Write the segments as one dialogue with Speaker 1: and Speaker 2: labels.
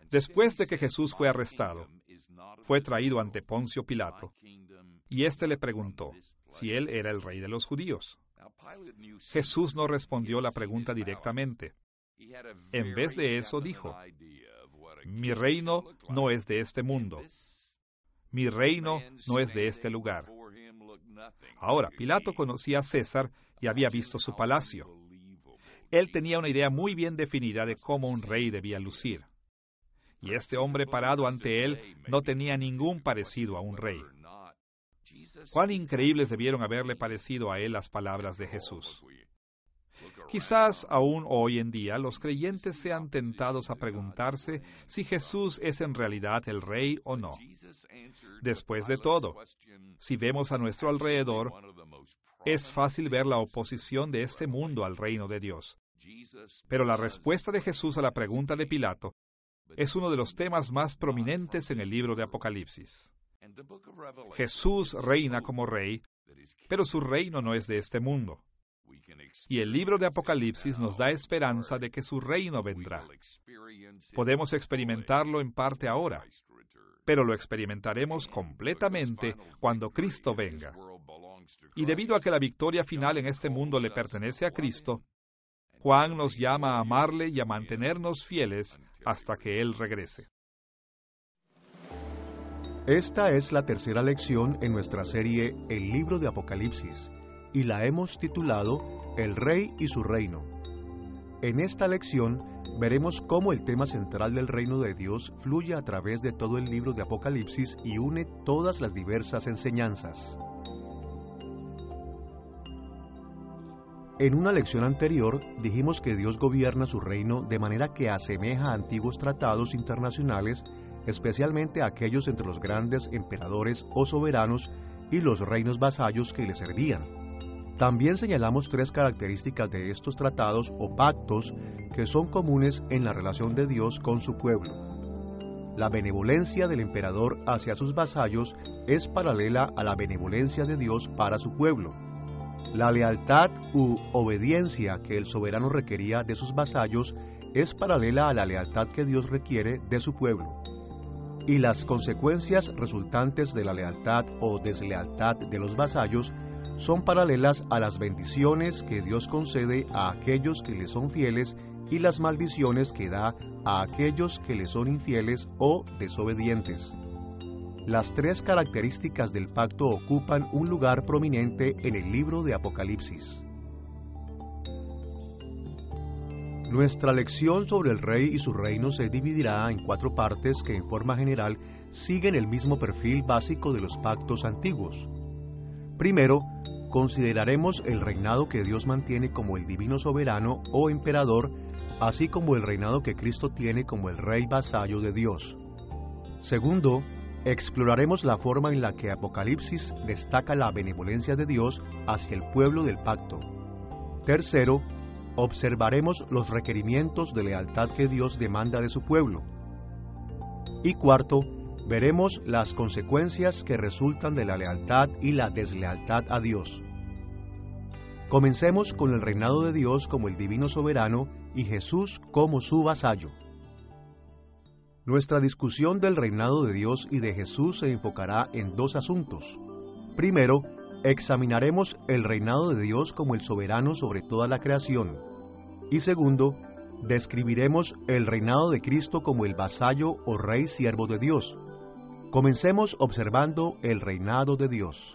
Speaker 1: Después de que Jesús fue arrestado, fue traído ante Poncio Pilato, y éste le preguntó si él era el rey de los judíos. Jesús no respondió la pregunta directamente. En vez de eso dijo, mi reino no es de este mundo. Mi reino no es de este lugar. Ahora, Pilato conocía a César y había visto su palacio. Él tenía una idea muy bien definida de cómo un rey debía lucir. Y este hombre parado ante él no tenía ningún parecido a un rey. Cuán increíbles debieron haberle parecido a él las palabras de Jesús. Quizás aún hoy en día los creyentes sean tentados a preguntarse si Jesús es en realidad el rey o no. Después de todo, si vemos a nuestro alrededor, es fácil ver la oposición de este mundo al reino de Dios. Pero la respuesta de Jesús a la pregunta de Pilato es uno de los temas más prominentes en el libro de Apocalipsis. Jesús reina como rey, pero su reino no es de este mundo. Y el libro de Apocalipsis nos da esperanza de que su reino vendrá. Podemos experimentarlo en parte ahora, pero lo experimentaremos completamente cuando Cristo venga. Y debido a que la victoria final en este mundo le pertenece a Cristo, Juan nos llama a amarle y a mantenernos fieles hasta que Él regrese.
Speaker 2: Esta es la tercera lección en nuestra serie El libro de Apocalipsis, y la hemos titulado El Rey y su Reino. En esta lección veremos cómo el tema central del reino de Dios fluye a través de todo el libro de Apocalipsis y une todas las diversas enseñanzas. En una lección anterior dijimos que Dios gobierna su reino de manera que asemeja a antiguos tratados internacionales, especialmente aquellos entre los grandes emperadores o soberanos y los reinos vasallos que le servían. También señalamos tres características de estos tratados o pactos que son comunes en la relación de Dios con su pueblo. La benevolencia del emperador hacia sus vasallos es paralela a la benevolencia de Dios para su pueblo. La lealtad u obediencia que el soberano requería de sus vasallos es paralela a la lealtad que Dios requiere de su pueblo. Y las consecuencias resultantes de la lealtad o deslealtad de los vasallos son paralelas a las bendiciones que Dios concede a aquellos que le son fieles y las maldiciones que da a aquellos que le son infieles o desobedientes. Las tres características del pacto ocupan un lugar prominente en el libro de Apocalipsis. Nuestra lección sobre el rey y su reino se dividirá en 4 partes que en forma general siguen el mismo perfil básico de los pactos antiguos. Primero, consideraremos el reinado que Dios mantiene como el divino soberano o emperador, así como el reinado que Cristo tiene como el rey vasallo de Dios. Segundo, exploraremos la forma en la que Apocalipsis destaca la benevolencia de Dios hacia el pueblo del pacto. Tercero, observaremos los requerimientos de lealtad que Dios demanda de su pueblo. Y cuarto, veremos las consecuencias que resultan de la lealtad y la deslealtad a Dios. Comencemos con el reinado de Dios como el divino soberano y Jesús como su vasallo. Nuestra discusión del reinado de Dios y de Jesús se enfocará en 2 asuntos. Primero, examinaremos el reinado de Dios como el soberano sobre toda la creación. Y segundo, describiremos el reinado de Cristo como el vasallo o rey siervo de Dios. Comencemos observando el reinado de Dios.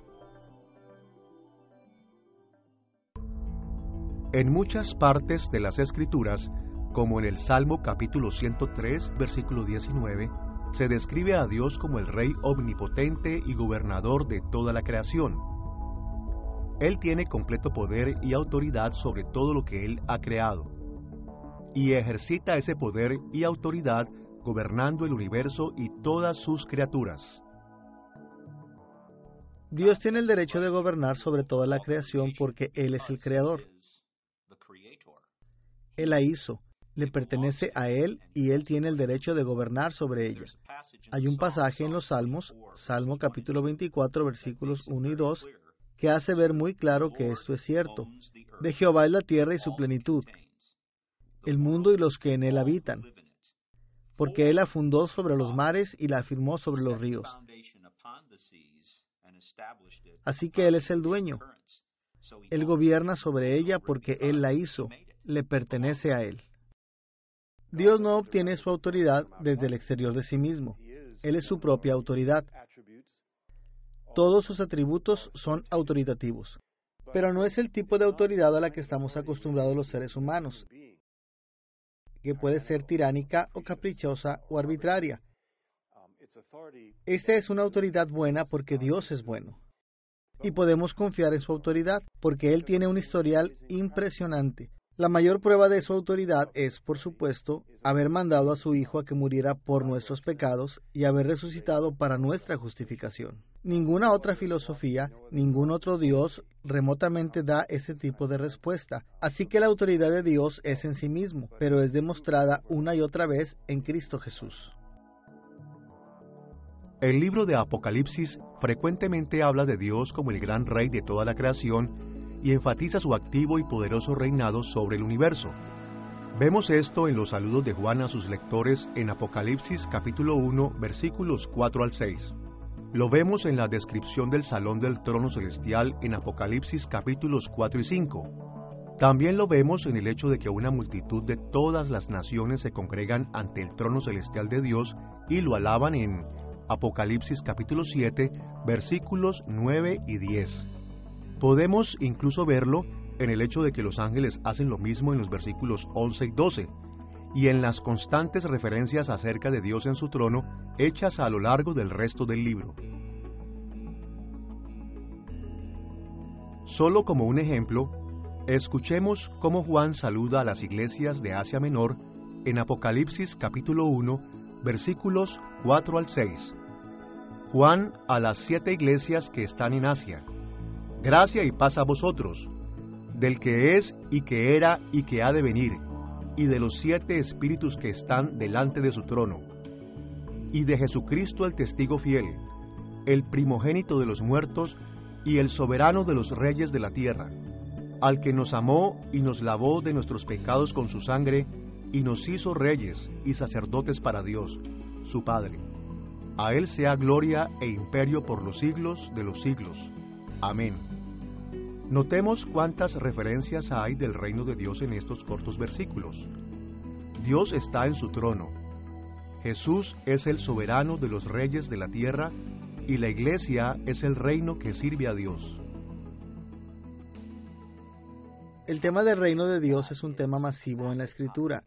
Speaker 2: En muchas partes de las Escrituras, como en el Salmo capítulo 103, versículo 19, se describe a Dios como el Rey omnipotente y gobernador de toda la creación. Él tiene completo poder y autoridad sobre todo lo que Él ha creado, y ejercita ese poder y autoridad gobernando el universo y todas sus criaturas.
Speaker 3: Dios tiene el derecho de gobernar sobre toda la creación porque Él es el creador. Él la hizo, le pertenece a Él y Él tiene el derecho de gobernar sobre ella. Hay un pasaje en los Salmos, Salmo capítulo 24, versículos 1 y 2, que hace ver muy claro que esto es cierto. De Jehová es la tierra y su plenitud, el mundo y los que en él habitan. porque Él la fundó sobre los mares y la afirmó sobre los ríos. Así que Él es el dueño. Él gobierna sobre ella porque Él la hizo. Le pertenece a Él. Dios no obtiene su autoridad desde el exterior de sí mismo. Él es su propia autoridad. Todos sus atributos son autoritativos. Pero no es el tipo de autoridad a la que estamos acostumbrados los seres humanos, que puede ser tiránica o caprichosa o arbitraria. Esta es una autoridad buena porque Dios es bueno. Y podemos confiar en su autoridad porque Él tiene un historial impresionante. La mayor prueba de su autoridad es, por supuesto, haber mandado a su Hijo a que muriera por nuestros pecados y haber resucitado para nuestra justificación. Ninguna otra filosofía, ningún otro Dios remotamente da ese tipo de respuesta. Así que la autoridad de Dios es en sí mismo, pero es demostrada una y otra vez en Cristo Jesús.
Speaker 2: El libro de Apocalipsis frecuentemente habla de Dios como el gran rey de toda la creación y enfatiza su activo y poderoso reinado sobre el universo. Vemos esto en los saludos de Juan a sus lectores en Apocalipsis capítulo 1, versículos 4 al 6. Lo vemos en la descripción del salón del trono celestial en Apocalipsis capítulos 4 y 5. También lo vemos en el hecho de que una multitud de todas las naciones se congregan ante el trono celestial de Dios y lo alaban en Apocalipsis capítulo 7, versículos 9 y 10. Podemos incluso verlo en el hecho de que los ángeles hacen lo mismo en los versículos 11 y 12, y en las constantes referencias acerca de Dios en su trono, hechas a lo largo del resto del libro. Solo como un ejemplo, escuchemos cómo Juan saluda a las iglesias de Asia Menor en Apocalipsis capítulo 1, versículos 4 al 6. Juan a las 7 iglesias que están en Asia. Gracia y paz a vosotros, del que es y que era y que ha de venir, y de los 7 espíritus que están delante de su trono, y de Jesucristo el testigo fiel, el primogénito de los muertos y el soberano de los reyes de la tierra, al que nos amó y nos lavó de nuestros pecados con su sangre, y nos hizo reyes y sacerdotes para Dios, su Padre. A Él sea gloria e imperio por los siglos de los siglos. Amén. Notemos cuántas referencias hay del reino de Dios en estos cortos versículos. Dios está en su trono. Jesús es el soberano de los reyes de la tierra y la iglesia es el reino que sirve a Dios.
Speaker 3: El tema del reino de Dios es un tema masivo en la Escritura,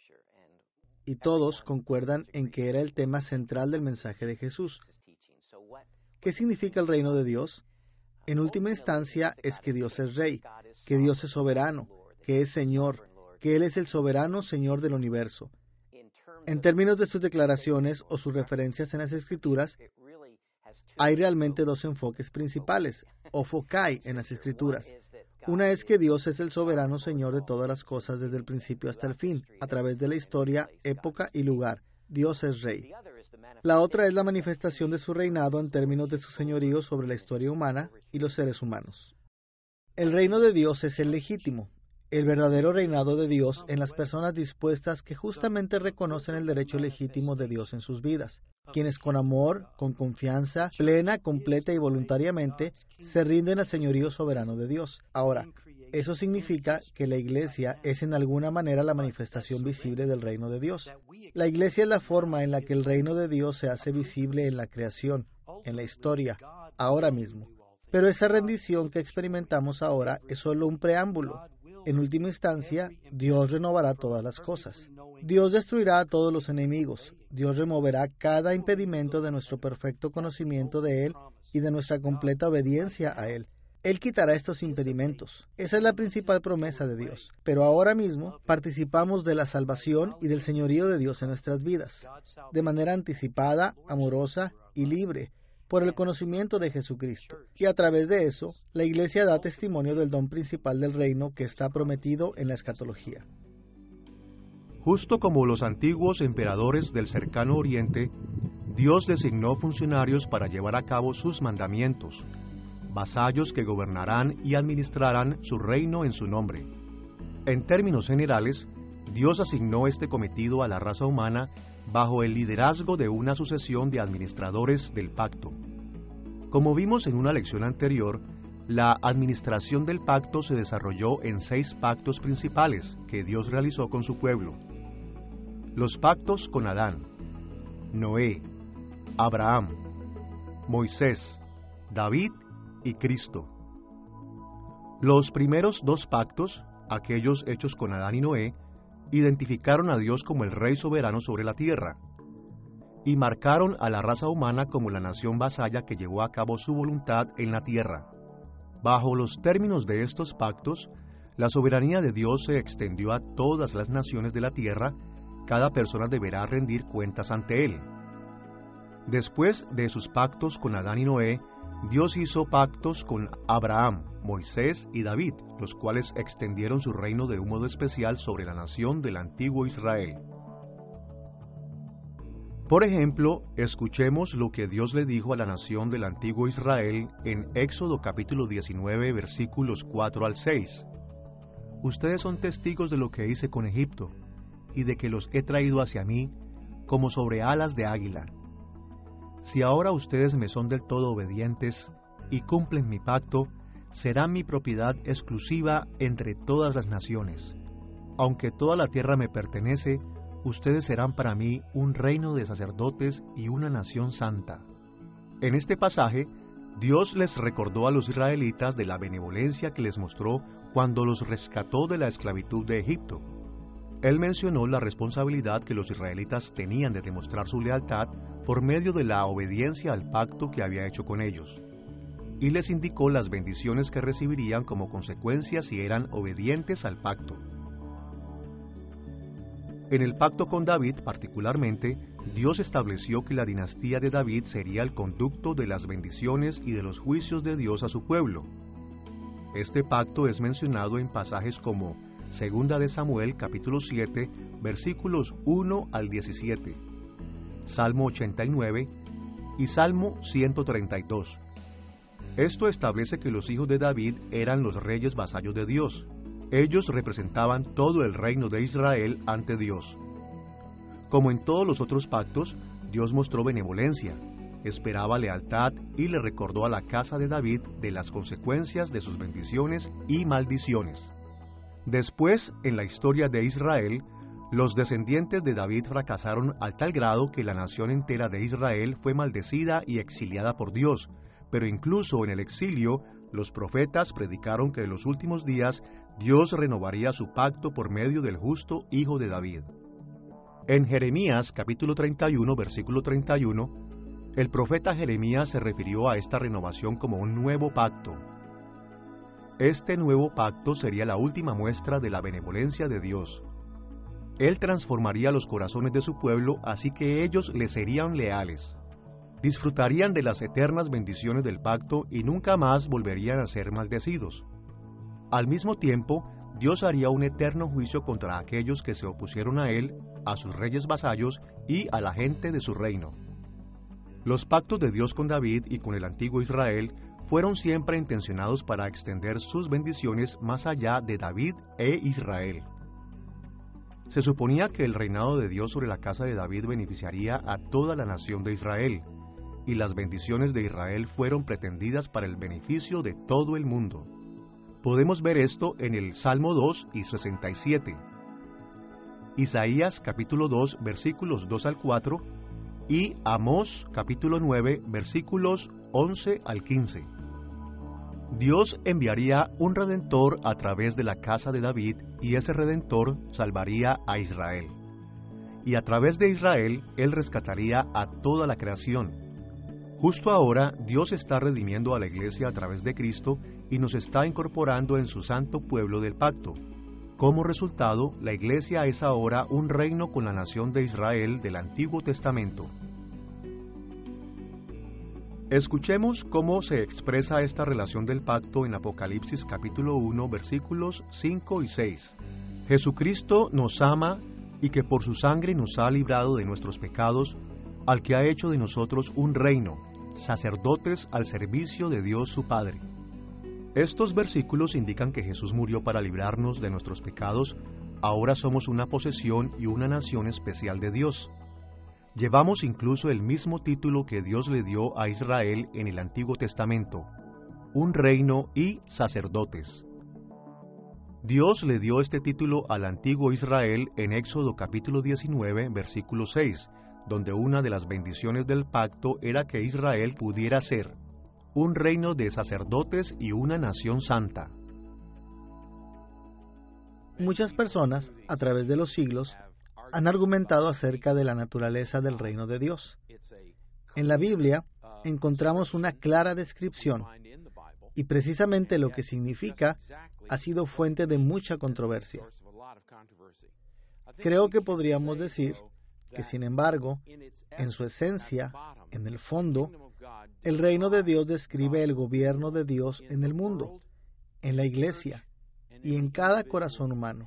Speaker 3: y todos concuerdan en que era el tema central del mensaje de Jesús. ¿Qué significa el reino de Dios? En última instancia es que Dios es rey, que Dios es soberano, que es Señor, que Él es el soberano Señor del universo. En términos de sus declaraciones o sus referencias en las Escrituras, hay realmente 2 enfoques principales, o foci en las Escrituras. Una es que Dios es el soberano Señor de todas las cosas desde el principio hasta el fin, a través de la historia, época y lugar. Dios es rey. La otra es la manifestación de su reinado en términos de su señorío sobre la historia humana y los seres humanos. El reino de Dios es el legítimo, el verdadero reinado de Dios en las personas dispuestas que justamente reconocen el derecho legítimo de Dios en sus vidas, quienes con amor, con confianza, plena, completa y voluntariamente se rinden al señorío soberano de Dios. Ahora, eso significa que la iglesia es en alguna manera la manifestación visible del reino de Dios. La iglesia es la forma en la que el reino de Dios se hace visible en la creación, en la historia, ahora mismo. Pero esa rendición que experimentamos ahora es solo un preámbulo. En última instancia, Dios renovará todas las cosas. Dios destruirá a todos los enemigos. Dios removerá cada impedimento de nuestro perfecto conocimiento de Él y de nuestra completa obediencia a Él. Él quitará estos impedimentos. Esa es la principal promesa de Dios. Pero ahora mismo participamos de la salvación y del señorío de Dios en nuestras vidas, de manera anticipada, amorosa y libre, por el conocimiento de Jesucristo. Y a través de eso, la Iglesia da testimonio del don principal del reino que está prometido en la escatología.
Speaker 2: Justo como los antiguos emperadores del cercano oriente, Dios designó funcionarios para llevar a cabo sus mandamientos, vasallos que gobernarán y administrarán su reino en su nombre. En términos generales, Dios asignó este cometido a la raza humana bajo el liderazgo de una sucesión de administradores del pacto. Como vimos en una lección anterior, la administración del pacto se desarrolló en 6 pactos principales que Dios realizó con su pueblo. Los pactos con Adán, Noé, Abraham, Moisés, David y Cristo. Los primeros 2 pactos, aquellos hechos con Adán y Noé, identificaron a Dios como el Rey soberano sobre la tierra, y marcaron a la raza humana como la nación vasalla que llevó a cabo su voluntad en la tierra. Bajo los términos de estos pactos, la soberanía de Dios se extendió a todas las naciones de la tierra. Cada persona deberá rendir cuentas ante Él. Después de sus pactos con Adán y Noé, Dios hizo pactos con Abraham, Moisés y David, los cuales extendieron su reino de un modo especial sobre la nación del antiguo Israel. Por ejemplo, escuchemos lo que Dios le dijo a la nación del antiguo Israel en Éxodo capítulo 19, versículos 4 al 6. Ustedes son testigos de lo que hice con Egipto, y de que los he traído hacia mí como sobre alas de águila. Si ahora ustedes me son del todo obedientes y cumplen mi pacto, serán mi propiedad exclusiva entre todas las naciones. Aunque toda la tierra me pertenece, ustedes serán para mí un reino de sacerdotes y una nación santa. En este pasaje, Dios les recordó a los israelitas de la benevolencia que les mostró cuando los rescató de la esclavitud de Egipto. Él mencionó la responsabilidad que los israelitas tenían de demostrar su lealtad por medio de la obediencia al pacto que había hecho con ellos, y les indicó las bendiciones que recibirían como consecuencia si eran obedientes al pacto. En el pacto con David, particularmente, Dios estableció que la dinastía de David sería el conducto de las bendiciones y de los juicios de Dios a su pueblo. Este pacto es mencionado en pasajes como Segunda de Samuel, capítulo 7, versículos 1 al 17, Salmo 89 y Salmo 132. Esto establece que los hijos de David eran los reyes vasallos de Dios. Ellos representaban todo el reino de Israel ante Dios. Como en todos los otros pactos, Dios mostró benevolencia, esperaba lealtad y le recordó a la casa de David de las consecuencias de sus bendiciones y maldiciones. Después, en la historia de Israel, los descendientes de David fracasaron al tal grado que la nación entera de Israel fue maldecida y exiliada por Dios, pero incluso en el exilio, los profetas predicaron que en los últimos días Dios renovaría su pacto por medio del justo hijo de David. En Jeremías capítulo 31, versículo 31, el profeta Jeremías se refirió a esta renovación como un nuevo pacto. Este nuevo pacto sería la última muestra de la benevolencia de Dios. Él transformaría los corazones de su pueblo, así que ellos le serían leales. Disfrutarían de las eternas bendiciones del pacto y nunca más volverían a ser maldecidos. Al mismo tiempo, Dios haría un eterno juicio contra aquellos que se opusieron a Él, a sus reyes vasallos y a la gente de su reino. Los pactos de Dios con David y con el antiguo Israel fueron siempre intencionados para extender sus bendiciones más allá de David e Israel. Se suponía que el reinado de Dios sobre la casa de David beneficiaría a toda la nación de Israel, y las bendiciones de Israel fueron pretendidas para el beneficio de todo el mundo. Podemos ver esto en el Salmo 2 y 67, Isaías capítulo 2 versículos 2 al 4 y Amós capítulo 9 versículos 11 al 15. Dios enviaría un Redentor a través de la casa de David, y ese Redentor salvaría a Israel. Y a través de Israel, Él rescataría a toda la creación. Justo ahora, Dios está redimiendo a la iglesia a través de Cristo y nos está incorporando en su santo pueblo del pacto. Como resultado, la iglesia es ahora un reino con la nación de Israel del Antiguo Testamento. Escuchemos cómo se expresa esta relación del pacto en Apocalipsis capítulo 1, versículos 5 y 6. Jesucristo nos ama y que por su sangre nos ha librado de nuestros pecados, al que ha hecho de nosotros un reino, sacerdotes al servicio de Dios su Padre. Estos versículos indican que Jesús murió para librarnos de nuestros pecados. Ahora somos una posesión y una nación especial de Dios. Llevamos incluso el mismo título que Dios le dio a Israel en el Antiguo Testamento, un reino y sacerdotes. Dios le dio este título al antiguo Israel en Éxodo capítulo 19, versículo 6, donde una de las bendiciones del pacto era que Israel pudiera ser un reino de sacerdotes y una nación santa.
Speaker 3: Muchas personas, a través de los siglos, han argumentado acerca de la naturaleza del reino de Dios. En la Biblia encontramos una clara descripción, y precisamente lo que significa ha sido fuente de mucha controversia. Creo que podríamos decir que, sin embargo, en su esencia, en el fondo, el reino de Dios describe el gobierno de Dios en el mundo, en la iglesia y en cada corazón humano.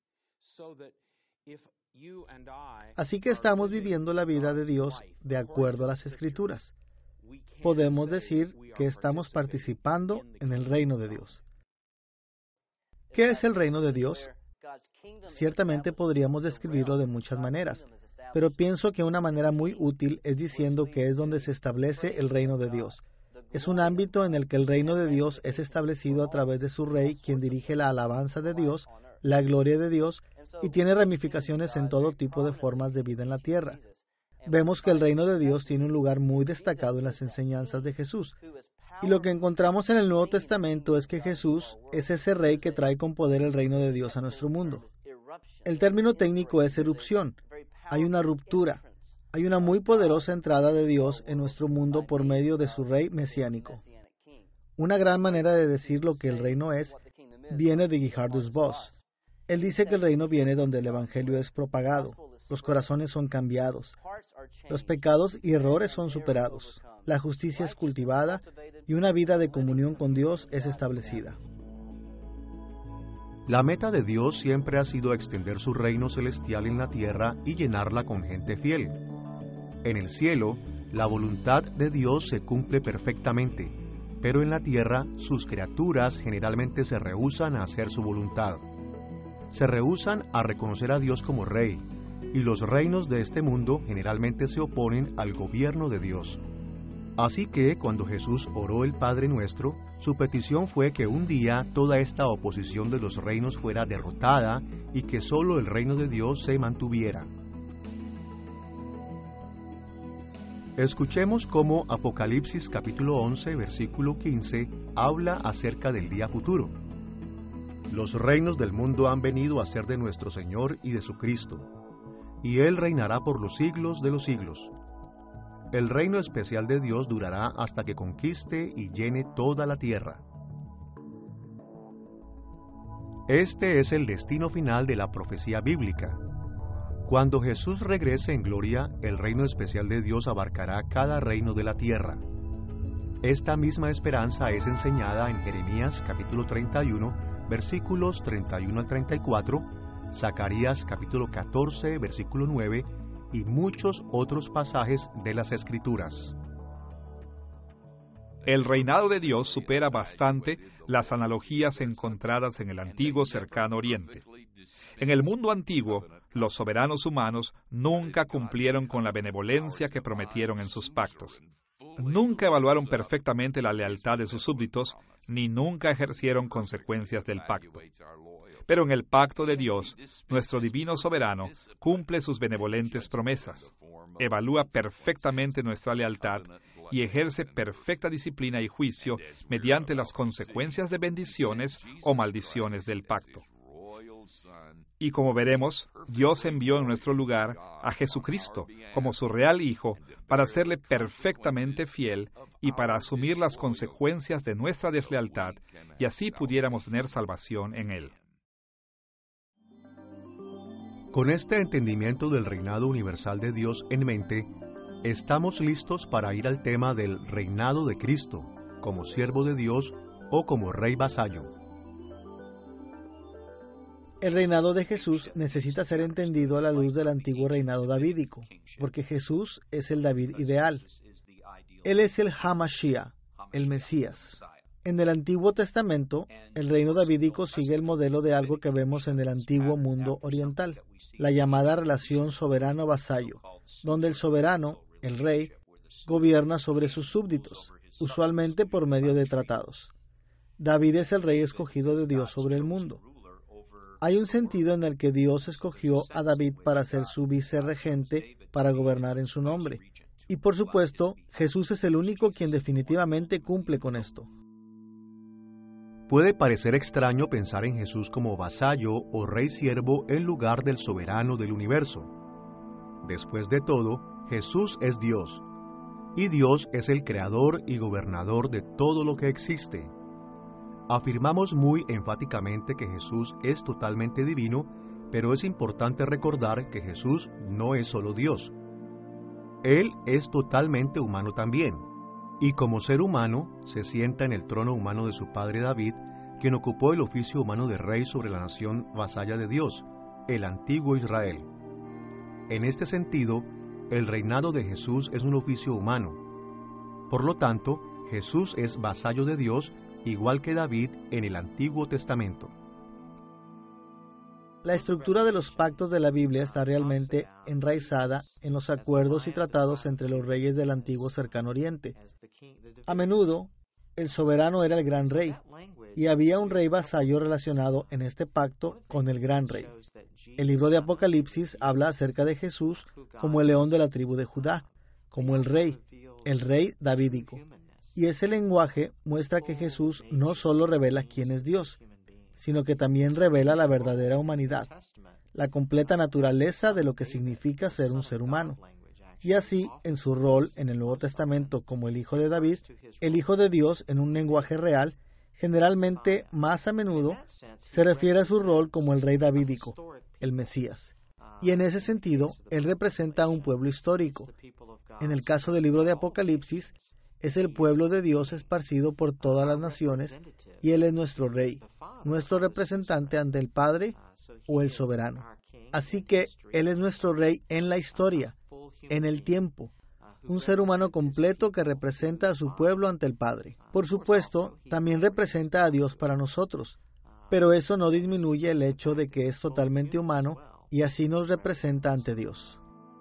Speaker 3: Así que estamos viviendo la vida de Dios de acuerdo a las Escrituras. Podemos decir que estamos participando en el reino de Dios. ¿Qué es el reino de Dios? Ciertamente podríamos describirlo de muchas maneras, pero pienso que una manera muy útil es diciendo que es donde se establece el reino de Dios. Es un ámbito en el que el reino de Dios es establecido a través de su Rey, quien dirige la alabanza de Dios, la gloria de Dios, y tiene ramificaciones en todo tipo de formas de vida en la tierra. Vemos que el reino de Dios tiene un lugar muy destacado en las enseñanzas de Jesús. Y lo que encontramos en el Nuevo Testamento es que Jesús es ese Rey que trae con poder el reino de Dios a nuestro mundo. El término técnico es erupción. Hay una ruptura. Hay una muy poderosa entrada de Dios en nuestro mundo por medio de su Rey mesiánico. Una gran manera de decir lo que el reino es viene de Gerhardus Voss. Él dice que el reino viene donde el Evangelio es propagado, los corazones son cambiados, los pecados y errores son superados, la justicia es cultivada y una vida de comunión con Dios es establecida.
Speaker 2: La meta de Dios siempre ha sido extender su reino celestial en la tierra y llenarla con gente fiel. En el cielo, la voluntad de Dios se cumple perfectamente, pero en la tierra sus criaturas generalmente se rehúsan a hacer su voluntad. Se rehúsan a reconocer a Dios como Rey, y los reinos de este mundo generalmente se oponen al gobierno de Dios. Así que, cuando Jesús oró el Padre Nuestro, su petición fue que un día toda esta oposición de los reinos fuera derrotada y que solo el reino de Dios se mantuviera. Escuchemos cómo Apocalipsis capítulo 11, versículo 15, habla acerca del día futuro. Los reinos del mundo han venido a ser de nuestro Señor y de su Cristo, y Él reinará por los siglos de los siglos. El reino especial de Dios durará hasta que conquiste y llene toda la tierra. Este es el destino final de la profecía bíblica. Cuando Jesús regrese en gloria, el reino especial de Dios abarcará cada reino de la tierra. Esta misma esperanza es enseñada en Jeremías capítulo 31, versículos 31 al 34, Zacarías capítulo 14, versículo 9, y muchos otros pasajes de las Escrituras.
Speaker 1: El reinado de Dios supera bastante las analogías encontradas en el antiguo cercano Oriente. En el mundo antiguo, los soberanos humanos nunca cumplieron con la benevolencia que prometieron en sus pactos. Nunca evaluaron perfectamente la lealtad de sus súbditos, ni nunca ejercieron consecuencias del pacto. Pero en el pacto de Dios, nuestro divino soberano cumple sus benevolentes promesas, evalúa perfectamente nuestra lealtad y ejerce perfecta disciplina y juicio mediante las consecuencias de bendiciones o maldiciones del pacto. Y como veremos, Dios envió en nuestro lugar a Jesucristo como su real Hijo para serle perfectamente fiel y para asumir las consecuencias de nuestra deslealtad y así pudiéramos tener salvación en Él.
Speaker 2: Con este entendimiento del reinado universal de Dios en mente, estamos listos para ir al tema del reinado de Cristo, como siervo de Dios o como rey vasallo.
Speaker 3: El reinado de Jesús necesita ser entendido a la luz del antiguo reinado davídico, porque Jesús es el David ideal. Él es el Hamashiach, el Mesías. En el Antiguo Testamento, el reino davídico sigue el modelo de algo que vemos en el antiguo mundo oriental, la llamada relación soberano-vasallo, donde el soberano, el rey, gobierna sobre sus súbditos, usualmente por medio de tratados. David es el rey escogido de Dios sobre el mundo. Hay un sentido en el que Dios escogió a David para ser su vicerregente, para gobernar en su nombre. Y por supuesto, Jesús es el único quien definitivamente cumple con esto.
Speaker 2: Puede parecer extraño pensar en Jesús como vasallo o rey siervo en lugar del soberano del universo. Después de todo, Jesús es Dios, y Dios es el creador y gobernador de todo lo que existe. Afirmamos muy enfáticamente que Jesús es totalmente divino, pero es importante recordar que Jesús no es solo Dios. Él es totalmente humano también, y como ser humano se sienta en el trono humano de su padre David, quien ocupó el oficio humano de rey sobre la nación vasalla de Dios, el antiguo Israel. En este sentido, el reinado de Jesús es un oficio humano. Por lo tanto, Jesús es vasallo de Dios, igual que David en el Antiguo Testamento.
Speaker 3: La estructura de los pactos de la Biblia está realmente enraizada en los acuerdos y tratados entre los reyes del antiguo cercano oriente. A menudo, el soberano era el gran rey, y había un rey vasallo relacionado en este pacto con el gran rey. El libro de Apocalipsis habla acerca de Jesús como el león de la tribu de Judá, como el rey davídico. Y ese lenguaje muestra que Jesús no solo revela quién es Dios, sino que también revela la verdadera humanidad, la completa naturaleza de lo que significa ser un ser humano. Y así, en su rol en el Nuevo Testamento como el Hijo de David, el Hijo de Dios en un lenguaje real, generalmente más a menudo, se refiere a su rol como el rey davídico, el Mesías. Y en ese sentido, él representa a un pueblo histórico. En el caso del libro de Apocalipsis, es el pueblo de Dios esparcido por todas las naciones, y Él es nuestro Rey, nuestro representante ante el Padre o el Soberano. Así que Él es nuestro Rey en la historia, en el tiempo, un ser humano completo que representa a su pueblo ante el Padre. Por supuesto, también representa a Dios para nosotros, pero eso no disminuye el hecho de que es totalmente humano y así nos representa ante Dios.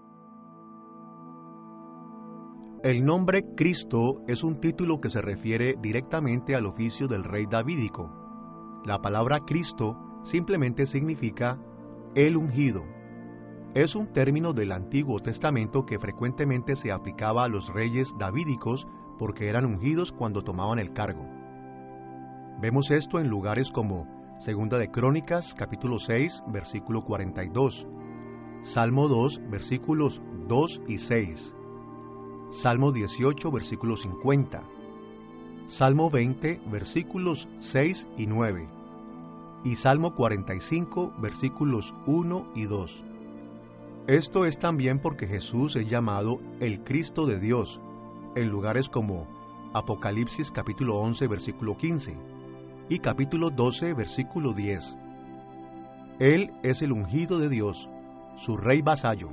Speaker 2: El nombre Cristo es un título que se refiere directamente al oficio del rey davídico. La palabra Cristo simplemente significa el ungido. Es un término del Antiguo Testamento que frecuentemente se aplicaba a los reyes davídicos porque eran ungidos cuando tomaban el cargo. Vemos esto en lugares como Segunda de Crónicas, capítulo 6, versículo 42, Salmo 2, versículos 2 y 6, Salmo 18, versículo 50, Salmo 20, versículos 6 y 9, y Salmo 45, versículos 1 y 2. Esto es también porque Jesús es llamado el Cristo de Dios, en lugares como Apocalipsis capítulo 11, versículo 15, y capítulo 12, versículo 10. Él es el ungido de Dios, su rey vasallo.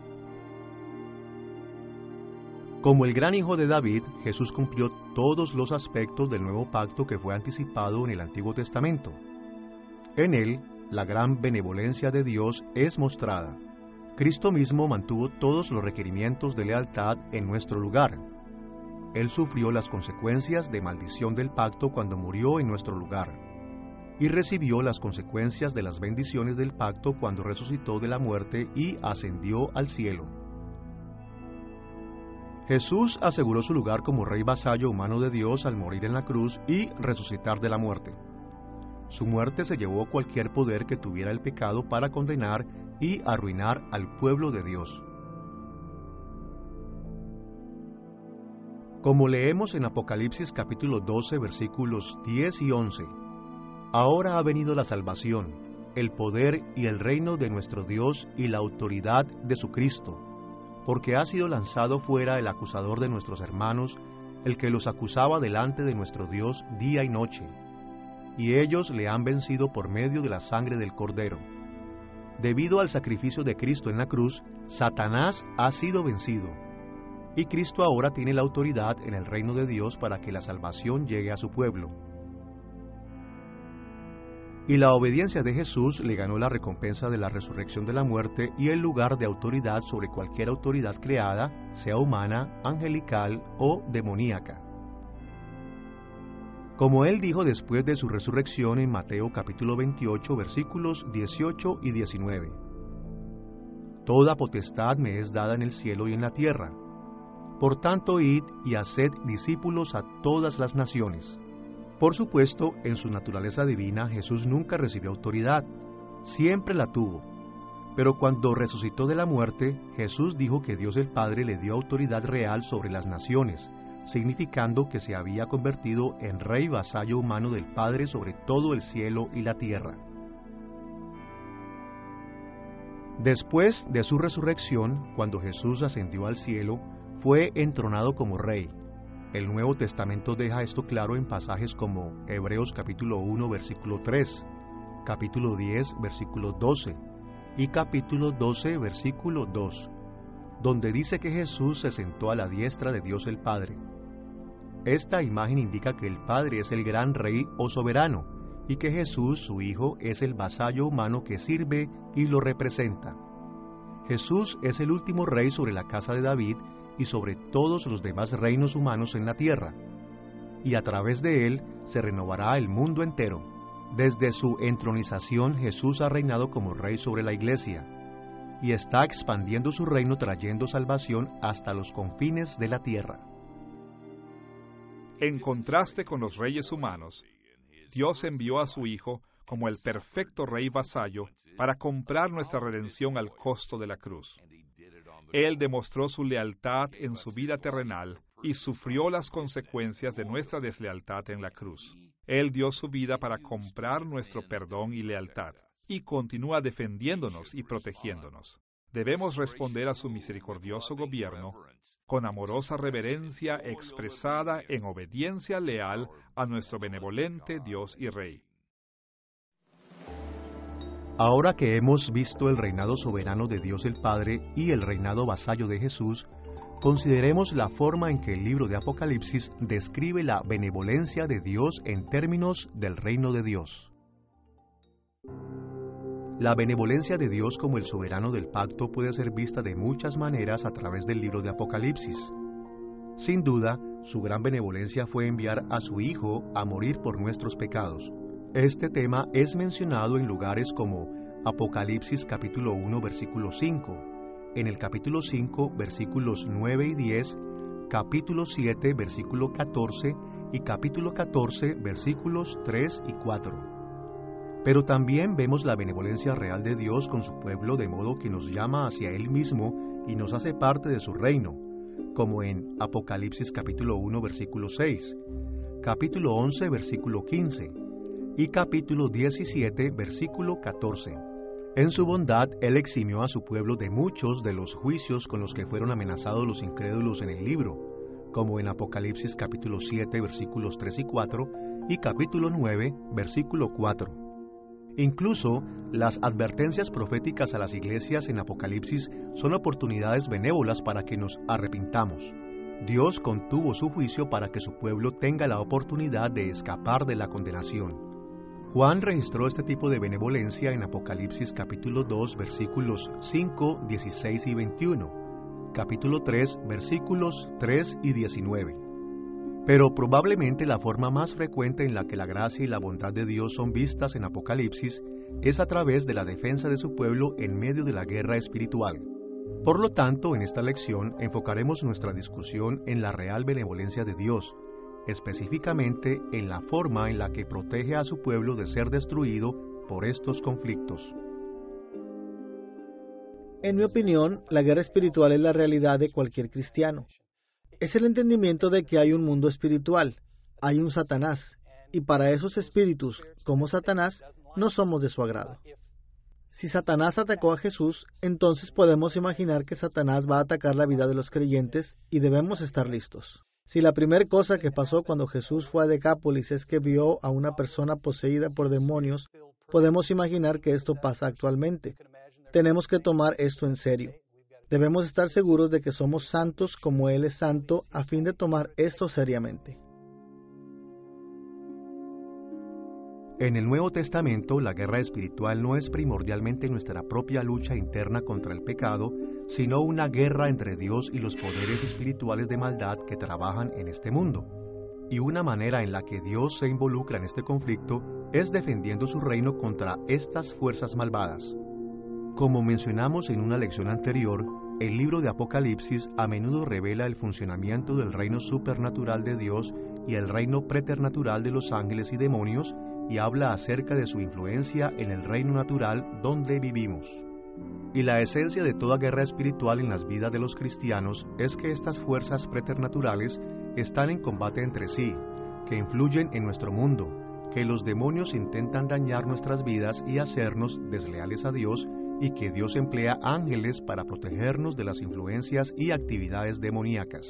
Speaker 2: Como el gran hijo de David, Jesús cumplió todos los aspectos del nuevo pacto que fue anticipado en el Antiguo Testamento. En él, la gran benevolencia de Dios es mostrada. Cristo mismo mantuvo todos los requerimientos de lealtad en nuestro lugar. Él sufrió las consecuencias de maldición del pacto cuando murió en nuestro lugar, y recibió las consecuencias de las bendiciones del pacto cuando resucitó de la muerte y ascendió al cielo. Jesús aseguró su lugar como rey vasallo humano de Dios al morir en la cruz y resucitar de la muerte. Su muerte se llevó cualquier poder que tuviera el pecado para condenar y arruinar al pueblo de Dios. Como leemos en Apocalipsis capítulo 12, versículos 10 y 11, ahora ha venido la salvación, el poder y el reino de nuestro Dios y la autoridad de su Cristo, porque ha sido lanzado fuera el acusador de nuestros hermanos, el que los acusaba delante de nuestro Dios día y noche, y ellos le han vencido por medio de la sangre del Cordero. Debido al sacrificio de Cristo en la cruz, Satanás ha sido vencido. y Cristo ahora tiene la autoridad en el reino de Dios para que la salvación llegue a su pueblo. Y la obediencia de Jesús le ganó la recompensa de la resurrección de la muerte y el lugar de autoridad sobre cualquier autoridad creada, sea humana, angelical o demoníaca. Como él dijo después de su resurrección en Mateo capítulo 28, versículos 18 y 19. Toda potestad me es dada en el cielo y en la tierra. Por tanto, id y haced discípulos a todas las naciones. Por supuesto, en su naturaleza divina, Jesús nunca recibió autoridad, siempre la tuvo. Pero cuando resucitó de la muerte, Jesús dijo que Dios el Padre le dio autoridad real sobre las naciones, significando que se había convertido en rey vasallo humano del Padre sobre todo el cielo y la tierra. Después de su resurrección, cuando Jesús ascendió al cielo, fue entronado como rey. El Nuevo Testamento deja esto claro en pasajes como Hebreos capítulo 1, versículo 3, capítulo 10, versículo 12 y capítulo 12, versículo 2, donde dice que Jesús se sentó a la diestra de Dios el Padre. Esta imagen indica que el Padre es el gran rey o soberano y que Jesús, su Hijo, es el vasallo humano que sirve y lo representa. Jesús es el último rey sobre la casa de David y sobre todos los demás reinos humanos en la tierra, y a través de él se renovará el mundo entero. Desde su entronización Jesús ha reinado como rey sobre la iglesia, y está expandiendo su reino trayendo salvación hasta los confines de la tierra.
Speaker 1: En contraste con los reyes humanos, Dios envió a su Hijo como el perfecto rey vasallo para comprar nuestra redención al costo de la cruz. Él demostró su lealtad en su vida terrenal y sufrió las consecuencias de nuestra deslealtad en la cruz. Él dio su vida para comprar nuestro perdón y lealtad, y continúa defendiéndonos y protegiéndonos. Debemos responder a su misericordioso gobierno con amorosa reverencia expresada en obediencia leal a nuestro benevolente Dios y Rey.
Speaker 2: Ahora que hemos visto el reinado soberano de Dios el Padre y el reinado vasallo de Jesús, consideremos la forma en que el libro de Apocalipsis describe la benevolencia de Dios en términos del reino de Dios. La benevolencia de Dios como el soberano del pacto puede ser vista de muchas maneras a través del libro de Apocalipsis. Sin duda, su gran benevolencia fue enviar a su Hijo a morir por nuestros pecados. Este tema es mencionado en lugares como Apocalipsis capítulo 1 versículo 5, en el capítulo 5 versículos 9 y 10, capítulo 7 versículo 14 y capítulo 14 versículos 3 y 4. Pero también vemos la benevolencia real de Dios con su pueblo de modo que nos llama hacia Él mismo y nos hace parte de su reino, como en Apocalipsis capítulo 1 versículo 6, capítulo 11 versículo 15, y capítulo 17, versículo 14. En su bondad, Él eximió a su pueblo de muchos de los juicios con los que fueron amenazados los incrédulos en el libro, como en Apocalipsis capítulo 7, versículos 3 y 4, y capítulo 9, versículo 4. Incluso, las advertencias proféticas a las iglesias en Apocalipsis son oportunidades benévolas para que nos arrepintamos. Dios contuvo su juicio para que su pueblo tenga la oportunidad de escapar de la condenación. Juan registró este tipo de benevolencia en Apocalipsis capítulo 2 versículos 5, 16 y 21, capítulo 3 versículos 3 y 19. Pero probablemente la forma más frecuente en la que la gracia y la bondad de Dios son vistas en Apocalipsis es a través de la defensa de su pueblo en medio de la guerra espiritual. Por lo tanto, en esta lección enfocaremos nuestra discusión en la real benevolencia de Dios, específicamente en la forma en la que protege a su pueblo de ser destruido por estos conflictos.
Speaker 3: En mi opinión, la guerra espiritual es la realidad de cualquier cristiano. Es el entendimiento de que hay un mundo espiritual, hay un Satanás, y para esos espíritus, como Satanás, no somos de su agrado. Si Satanás atacó a Jesús, entonces podemos imaginar que Satanás va a atacar la vida de los creyentes y debemos estar listos. Si la primera cosa que pasó cuando Jesús fue a Decápolis es que vio a una persona poseída por demonios, podemos imaginar que esto pasa actualmente. Tenemos que tomar esto en serio. Debemos estar seguros de que somos santos como Él es santo a fin de tomar esto seriamente.
Speaker 2: En el Nuevo Testamento, la guerra espiritual no es primordialmente nuestra propia lucha interna contra el pecado, sino una guerra entre Dios y los poderes espirituales de maldad que trabajan en este mundo. Y una manera en la que Dios se involucra en este conflicto es defendiendo su reino contra estas fuerzas malvadas. Como mencionamos en una lección anterior, el libro de Apocalipsis a menudo revela el funcionamiento del reino supernatural de Dios y el reino preternatural de los ángeles y demonios, y habla acerca de su influencia en el reino natural donde vivimos. Y la esencia de toda guerra espiritual en las vidas de los cristianos es que estas fuerzas preternaturales están en combate entre sí, que influyen en nuestro mundo, que los demonios intentan dañar nuestras vidas y hacernos desleales a Dios, y que Dios emplea ángeles para protegernos de las influencias y actividades demoníacas.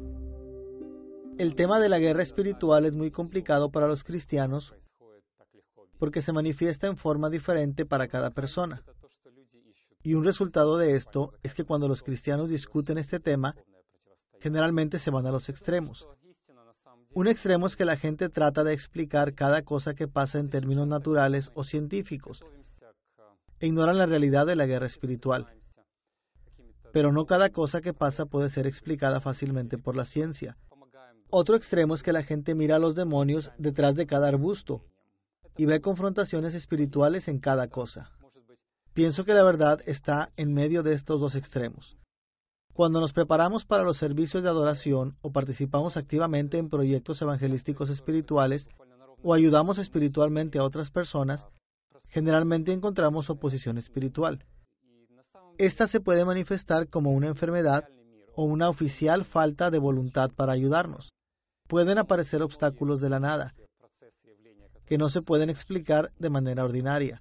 Speaker 3: El tema de la guerra espiritual es muy complicado para los cristianos porque se manifiesta en forma diferente para cada persona. Y un resultado de esto es que cuando los cristianos discuten este tema, generalmente se van a los extremos. Un extremo es que la gente trata de explicar cada cosa que pasa en términos naturales o científicos, e ignoran la realidad de la guerra espiritual. Pero no cada cosa que pasa puede ser explicada fácilmente por la ciencia. Otro extremo es que la gente mira a los demonios detrás de cada arbusto y ve confrontaciones espirituales en cada cosa. Pienso que la verdad está en medio de estos dos extremos. Cuando nos preparamos para los servicios de adoración o participamos activamente en proyectos evangelísticos espirituales o ayudamos espiritualmente a otras personas, generalmente encontramos oposición espiritual. Esta se puede manifestar como una enfermedad o una oficial falta de voluntad para ayudarnos. Pueden aparecer obstáculos de la nada, que no se pueden explicar de manera ordinaria.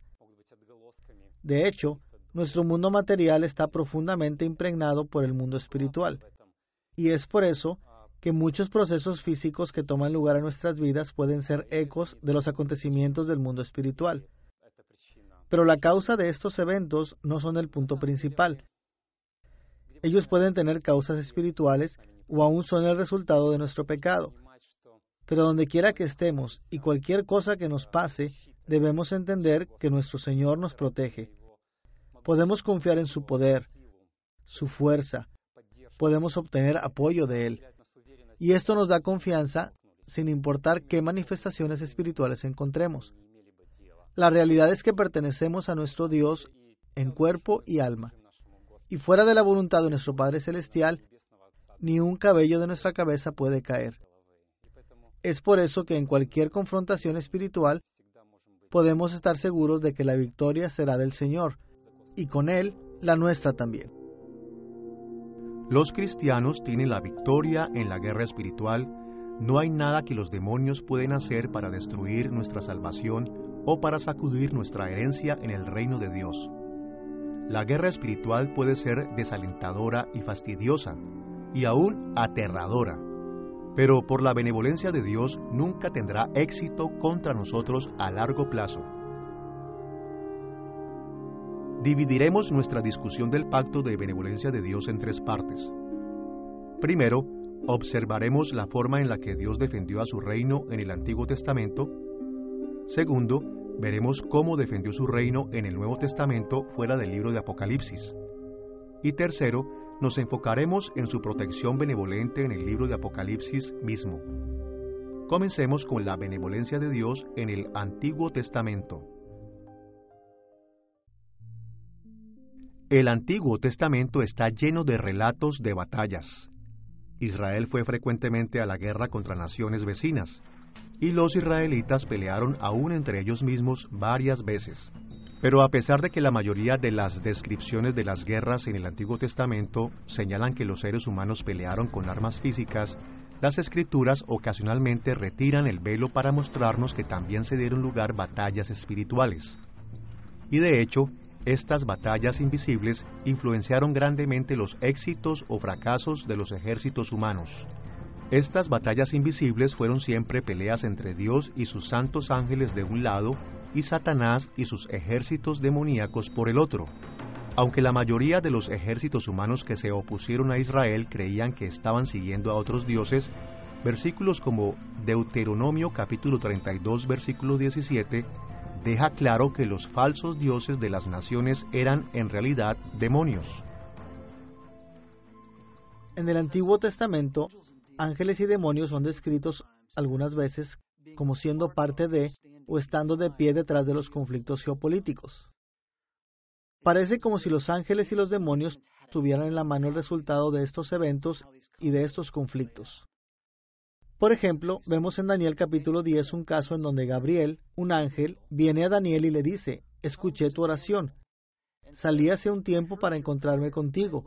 Speaker 3: De hecho, nuestro mundo material está profundamente impregnado por el mundo espiritual, y es por eso que muchos procesos físicos que toman lugar en nuestras vidas pueden ser ecos de los acontecimientos del mundo espiritual. Pero la causa de estos eventos no son el punto principal. Ellos pueden tener causas espirituales o aún son el resultado de nuestro pecado. Pero donde quiera que estemos y cualquier cosa que nos pase, debemos entender que nuestro Señor nos protege. Podemos confiar en su poder, su fuerza. Podemos obtener apoyo de Él. Y esto nos da confianza sin importar qué manifestaciones espirituales encontremos. La realidad es que pertenecemos a nuestro Dios en cuerpo y alma. Y fuera de la voluntad de nuestro Padre Celestial, ni un cabello de nuestra cabeza puede caer. Es por eso que en cualquier confrontación espiritual podemos estar seguros de que la victoria será del Señor, y con Él la nuestra también.
Speaker 2: Los cristianos tienen la victoria en la guerra espiritual. No hay nada que los demonios pueden hacer para destruir nuestra salvación o para sacudir nuestra herencia en el reino de Dios. La guerra espiritual puede ser desalentadora y fastidiosa, y aún aterradora, pero por la benevolencia de Dios nunca tendrá éxito contra nosotros a largo plazo. Dividiremos nuestra discusión del pacto de benevolencia de Dios en tres partes. Primero, observaremos la forma en la que Dios defendió a su reino en el Antiguo Testamento. Segundo, veremos cómo defendió su reino en el Nuevo Testamento fuera del libro de Apocalipsis. Y tercero, nos enfocaremos en su protección benevolente en el libro de Apocalipsis mismo. Comencemos con la benevolencia de Dios en el Antiguo Testamento. El Antiguo Testamento está lleno de relatos de batallas. Israel fue frecuentemente a la guerra contra naciones vecinas, y los israelitas pelearon aún entre ellos mismos varias veces. Pero a pesar de que la mayoría de las descripciones de las guerras en el Antiguo Testamento señalan que los seres humanos pelearon con armas físicas, las Escrituras ocasionalmente retiran el velo para mostrarnos que también se dieron lugar batallas espirituales. Y de hecho, estas batallas invisibles influenciaron grandemente los éxitos o fracasos de los ejércitos humanos. Estas batallas invisibles fueron siempre peleas entre Dios y sus santos ángeles de un lado y Satanás y sus ejércitos demoníacos por el otro. Aunque la mayoría de los ejércitos humanos que se opusieron a Israel creían que estaban siguiendo a otros dioses, versículos como Deuteronomio capítulo 32 versículo 17 deja claro que los falsos dioses de las naciones eran en realidad demonios.
Speaker 3: En el Antiguo Testamento, ángeles y demonios son descritos algunas veces como siendo parte de o estando de pie detrás de los conflictos geopolíticos. Parece como si los ángeles y los demonios tuvieran en la mano el resultado de estos eventos y de estos conflictos. Por ejemplo, vemos en Daniel capítulo 10 un caso en donde Gabriel, un ángel, viene a Daniel y le dice: escuché tu oración. Salí hace un tiempo para encontrarme contigo,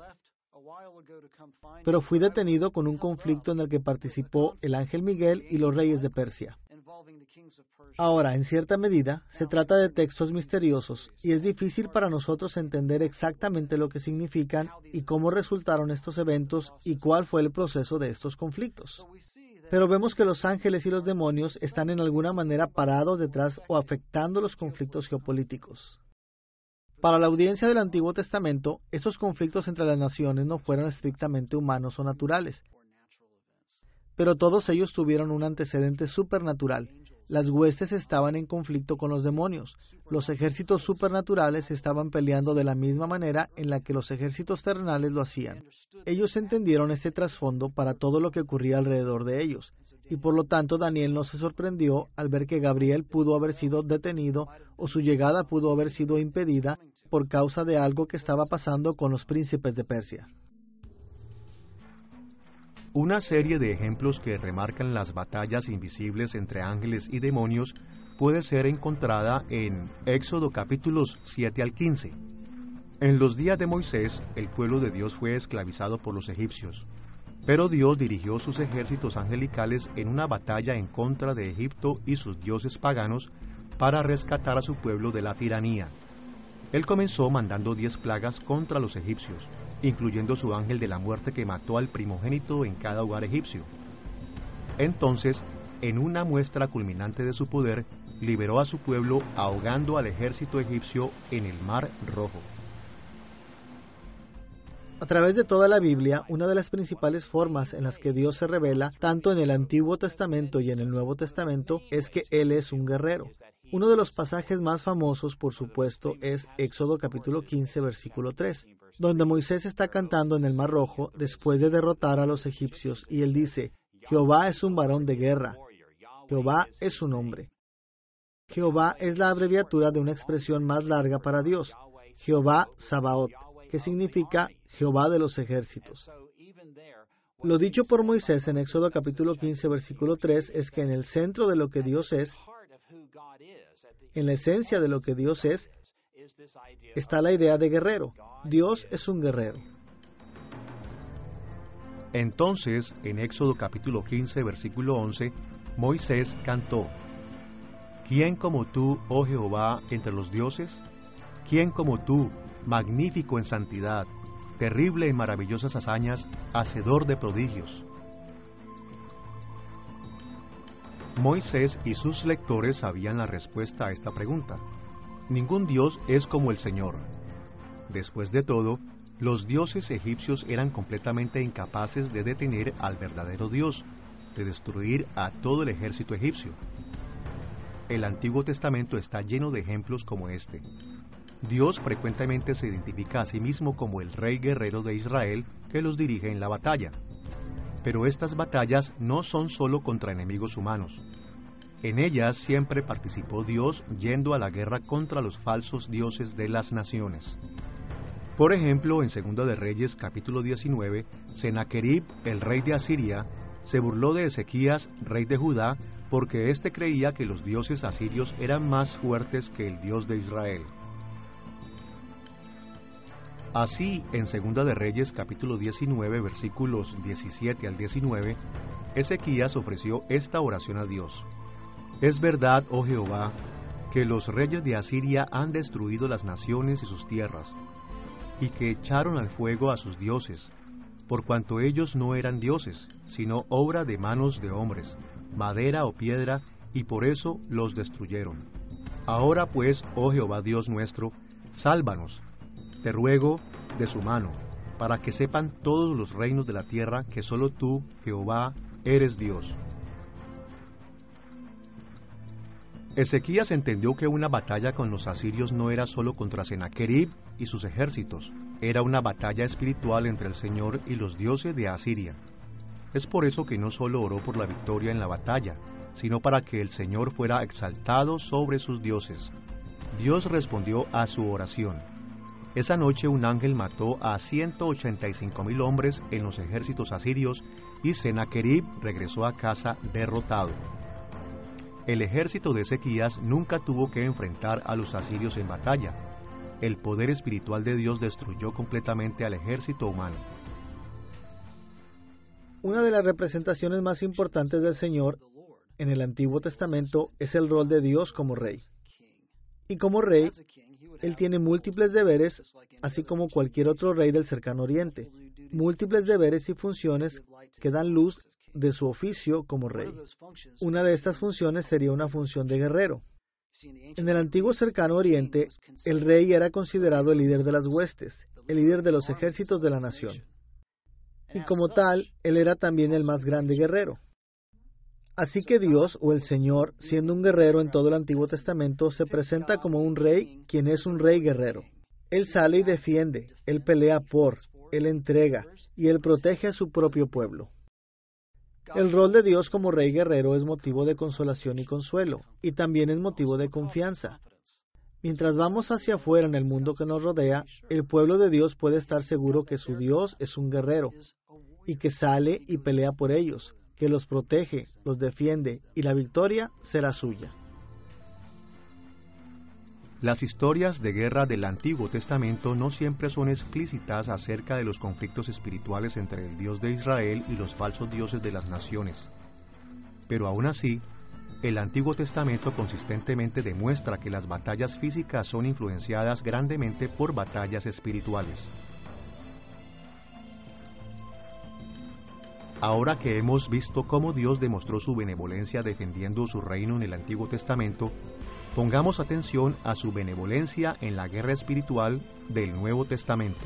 Speaker 3: pero fui detenido con un conflicto en el que participó el ángel Miguel y los reyes de Persia. Ahora, en cierta medida, se trata de textos misteriosos y es difícil para nosotros entender exactamente lo que significan y cómo resultaron estos eventos y cuál fue el proceso de estos conflictos. Pero vemos que los ángeles y los demonios están en alguna manera parados detrás o afectando los conflictos geopolíticos. Para la audiencia del Antiguo Testamento, estos conflictos entre las naciones no fueron estrictamente humanos o naturales, pero todos ellos tuvieron un antecedente supernatural. Las huestes estaban en conflicto con los demonios. Los ejércitos supernaturales estaban peleando de la misma manera en la que los ejércitos terrenales lo hacían. Ellos entendieron este trasfondo para todo lo que ocurría alrededor de ellos, y por lo tanto Daniel no se sorprendió al ver que Gabriel pudo haber sido detenido o su llegada pudo haber sido impedida por causa de algo que estaba pasando con los príncipes de Persia.
Speaker 2: Una serie de ejemplos que remarcan las batallas invisibles entre ángeles y demonios puede ser encontrada en Éxodo capítulos 7 al 15. En los días de Moisés, el pueblo de Dios fue esclavizado por los egipcios, pero Dios dirigió sus ejércitos angelicales en una batalla en contra de Egipto y sus dioses paganos para rescatar a su pueblo de la tiranía. Él comenzó mandando 10 plagas contra los egipcios, incluyendo su ángel de la muerte que mató al primogénito en cada hogar egipcio. Entonces, en una muestra culminante de su poder, liberó a su pueblo ahogando al ejército egipcio en el Mar Rojo.
Speaker 3: A través de toda la Biblia, una de las principales formas en las que Dios se revela, tanto en el Antiguo Testamento y en el Nuevo Testamento, es que Él es un guerrero. Uno de los pasajes más famosos, por supuesto, es Éxodo capítulo 15, versículo 3, donde Moisés está cantando en el Mar Rojo después de derrotar a los egipcios, y él dice: Jehová es un varón de guerra, Jehová es su nombre. Jehová es la abreviatura de una expresión más larga para Dios, Jehová Sabaoth, que significa Jehová de los ejércitos. Lo dicho por Moisés en Éxodo capítulo 15, versículo 3, es que en el centro de lo que Dios es, en la esencia de lo que Dios es, está la idea de guerrero. Dios es un guerrero.
Speaker 2: Entonces, en Éxodo capítulo 15, versículo 11, Moisés cantó: ¿Quién como tú, oh Jehová, entre los dioses? ¿Quién como tú, magnífico en santidad, terrible en maravillosas hazañas, hacedor de prodigios? Moisés y sus lectores sabían la respuesta a esta pregunta. Ningún dios es como el Señor. Después de todo, los dioses egipcios eran completamente incapaces de detener al verdadero Dios, de destruir a todo el ejército egipcio. El Antiguo Testamento está lleno de ejemplos como este. Dios frecuentemente se identifica a sí mismo como el rey guerrero de Israel que los dirige en la batalla. Pero estas batallas no son solo contra enemigos humanos. En ellas siempre participó Dios yendo a la guerra contra los falsos dioses de las naciones. Por ejemplo, en 2 de Reyes capítulo 19, Sennacherib, el rey de Asiria, se burló de Ezequías, rey de Judá, porque éste creía que los dioses asirios eran más fuertes que el Dios de Israel. Así, en 2 de Reyes capítulo 19, versículos 17 al 19, Ezequías ofreció esta oración a Dios: Es verdad, oh Jehová, que los reyes de Asiria han destruido las naciones y sus tierras, y que echaron al fuego a sus dioses, por cuanto ellos no eran dioses, sino obra de manos de hombres, madera o piedra, y por eso los destruyeron. Ahora pues, oh Jehová Dios nuestro, sálvanos, te ruego de su mano, para que sepan todos los reinos de la tierra que solo tú, Jehová, eres Dios. Ezequías entendió que una batalla con los asirios no era solo contra Sennacherib y sus ejércitos, era una batalla espiritual entre el Señor y los dioses de Asiria. Es por eso que no solo oró por la victoria en la batalla, sino para que el Señor fuera exaltado sobre sus dioses. Dios respondió a su oración. Esa noche un ángel mató a 185,000 hombres en los ejércitos asirios y Sennacherib regresó a casa derrotado. El ejército de Ezequías nunca tuvo que enfrentar a los asirios en batalla. El poder espiritual de Dios destruyó completamente al ejército humano.
Speaker 3: Una de las representaciones más importantes del Señor en el Antiguo Testamento es el rol de Dios como Rey. Y como Rey, Él tiene múltiples deberes, así como cualquier otro rey del Cercano Oriente. Múltiples deberes y funciones que dan luz de su oficio como Rey. Una de estas funciones sería una función de guerrero. En el antiguo Cercano Oriente, el rey era considerado el líder de las huestes, el líder de los ejércitos de la nación. Y como tal, él era también el más grande guerrero. Así que Dios, o el Señor, siendo un guerrero en todo el Antiguo Testamento, se presenta como un rey, quien es un rey guerrero. Él sale y defiende, Él pelea por, Él entrega, y Él protege a su propio pueblo. El rol de Dios como rey guerrero es motivo de consolación y consuelo, y también es motivo de confianza. Mientras vamos hacia afuera en el mundo que nos rodea, el pueblo de Dios puede estar seguro que su Dios es un guerrero, y que sale y pelea por ellos, que los protege, los defiende, y la victoria será suya.
Speaker 2: Las historias de guerra del Antiguo Testamento no siempre son explícitas acerca de los conflictos espirituales entre el Dios de Israel y los falsos dioses de las naciones. Pero aún así, el Antiguo Testamento consistentemente demuestra que las batallas físicas son influenciadas grandemente por batallas espirituales. Ahora que hemos visto cómo Dios demostró su benevolencia defendiendo su reino en el Antiguo Testamento, pongamos atención a su benevolencia en la guerra espiritual del Nuevo Testamento.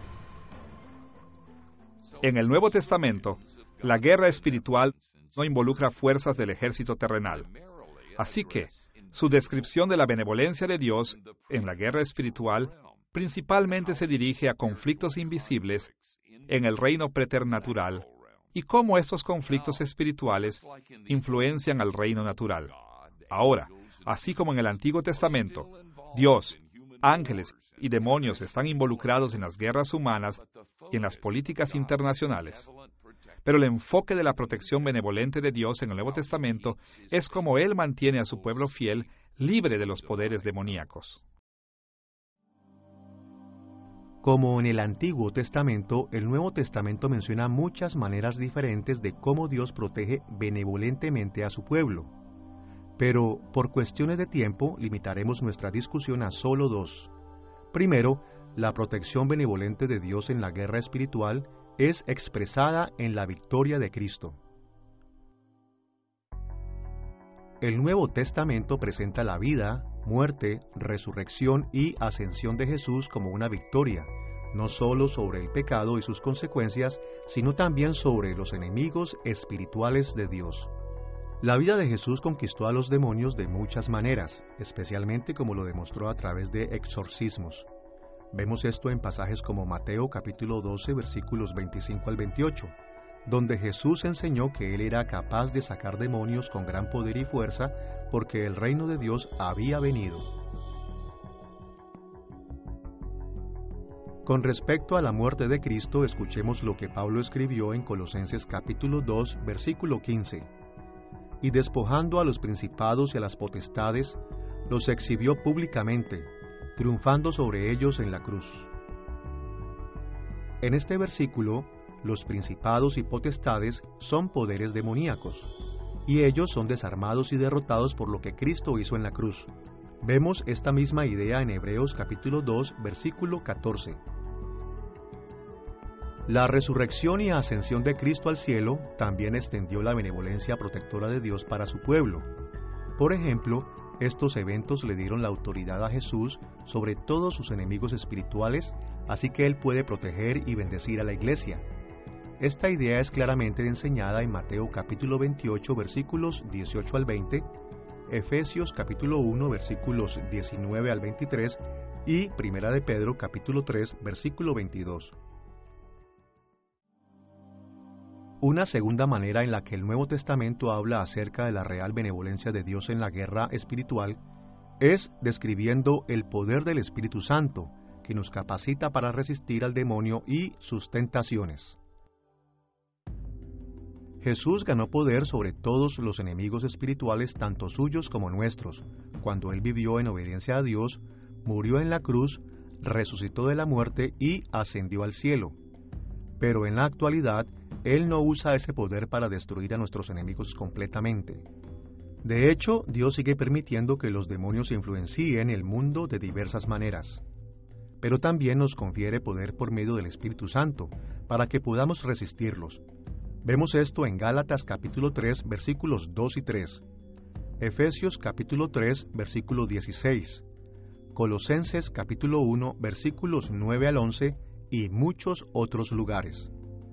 Speaker 1: En el Nuevo Testamento, la guerra espiritual no involucra fuerzas del ejército terrenal. Así que, su descripción de la benevolencia de Dios en la guerra espiritual principalmente se dirige a conflictos invisibles en el reino preternatural y cómo estos conflictos espirituales influencian al reino natural. Ahora, así como en el Antiguo Testamento, Dios, ángeles y demonios están involucrados en las guerras humanas y en las políticas internacionales. Pero el enfoque de la protección benevolente de Dios en el Nuevo Testamento es cómo Él mantiene a su pueblo fiel libre de los poderes demoníacos.
Speaker 2: Como en el Antiguo Testamento, el Nuevo Testamento menciona muchas maneras diferentes de cómo Dios protege benevolentemente a su pueblo. Pero, por cuestiones de tiempo, limitaremos nuestra discusión a solo dos. Primero, la protección benevolente de Dios en la guerra espiritual es expresada en la victoria de Cristo. El Nuevo Testamento presenta la vida, muerte, resurrección y ascensión de Jesús como una victoria, no solo sobre el pecado y sus consecuencias, sino también sobre los enemigos espirituales de Dios. La vida de Jesús conquistó a los demonios de muchas maneras, especialmente como lo demostró a través de exorcismos. Vemos esto en pasajes como Mateo capítulo 12, versículos 25 al 28, donde Jesús enseñó que Él era capaz de sacar demonios con gran poder y fuerza, porque el reino de Dios había venido. Con respecto a la muerte de Cristo, escuchemos lo que Pablo escribió en Colosenses capítulo 2, versículo 15. Y despojando a los principados y a las potestades, los exhibió públicamente, triunfando sobre ellos en la cruz. En este versículo, los principados y potestades son poderes demoníacos, y ellos son desarmados y derrotados por lo que Cristo hizo en la cruz. Vemos esta misma idea en Hebreos capítulo 2, versículo 14. La resurrección y ascensión de Cristo al cielo también extendió la benevolencia protectora de Dios para su pueblo. Por ejemplo, Estos eventos le dieron la autoridad a Jesús sobre todos sus enemigos espirituales, así que Él puede proteger y bendecir a la iglesia. Esta idea es claramente enseñada en Mateo capítulo 28, versículos 18 al 20, Efesios capítulo 1, versículos 19 al 23 y Primera de Pedro capítulo 3, versículo 22. Una segunda manera en la que el Nuevo Testamento habla acerca de la real benevolencia de Dios en la guerra espiritual es describiendo el poder del Espíritu Santo, que nos capacita para resistir al demonio y sus tentaciones. Jesús ganó poder sobre todos los enemigos espirituales, tanto suyos como nuestros, cuando Él vivió en obediencia a Dios, murió en la cruz, resucitó de la muerte y ascendió al cielo. Pero en la actualidad, Él no usa ese poder para destruir a nuestros enemigos completamente. De hecho, Dios sigue permitiendo que los demonios influencien el mundo de diversas maneras. Pero también nos confiere poder por medio del Espíritu Santo, para que podamos resistirlos. Vemos esto en Gálatas capítulo 3, versículos 2 y 3, Efesios capítulo 3, versículo 16, Colosenses capítulo 1, versículos 9 al 11 y muchos otros lugares.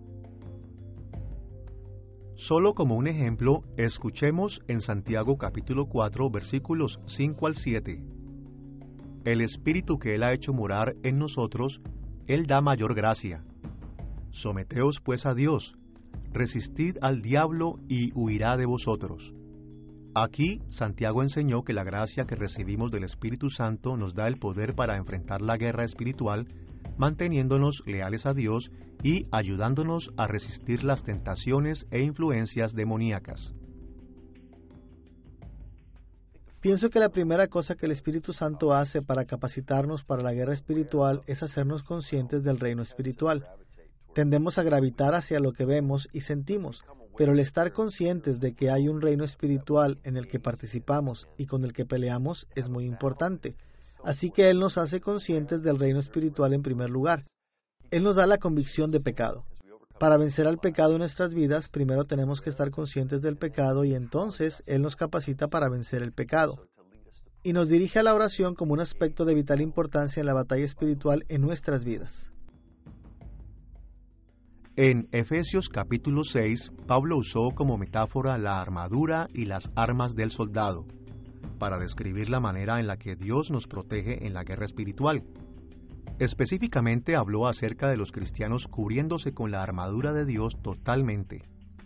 Speaker 2: Solo como un ejemplo, escuchemos en Santiago capítulo 4, versículos 5 al 7. El Espíritu que Él ha hecho morar en nosotros, Él da mayor gracia. Someteos pues a Dios, resistid al diablo y huirá de vosotros. Aquí, Santiago enseñó que la gracia que recibimos del Espíritu Santo nos da el poder para enfrentar la guerra espiritual, manteniéndonos leales a Dios y ayudándonos a resistir las tentaciones e influencias demoníacas.
Speaker 3: Pienso que la primera cosa que el Espíritu Santo hace para capacitarnos para la guerra espiritual es hacernos conscientes del reino espiritual. Tendemos a gravitar hacia lo que vemos y sentimos, pero el estar conscientes de que hay un reino espiritual en el que participamos y con el que peleamos es muy importante. Así que Él nos hace conscientes del reino espiritual en primer lugar. Él nos da la convicción de pecado. Para vencer al pecado en nuestras vidas, primero tenemos que estar conscientes del pecado y entonces Él nos capacita para vencer el pecado. Y nos dirige a la oración como un aspecto de vital importancia en la batalla espiritual en nuestras vidas.
Speaker 2: En Efesios capítulo 6, Pablo usó como metáfora la armadura y las armas del soldado, para describir la manera en la que Dios nos protege en la guerra espiritual. Específicamente habló acerca de los cristianos cubriéndose con la armadura de Dios totalmente.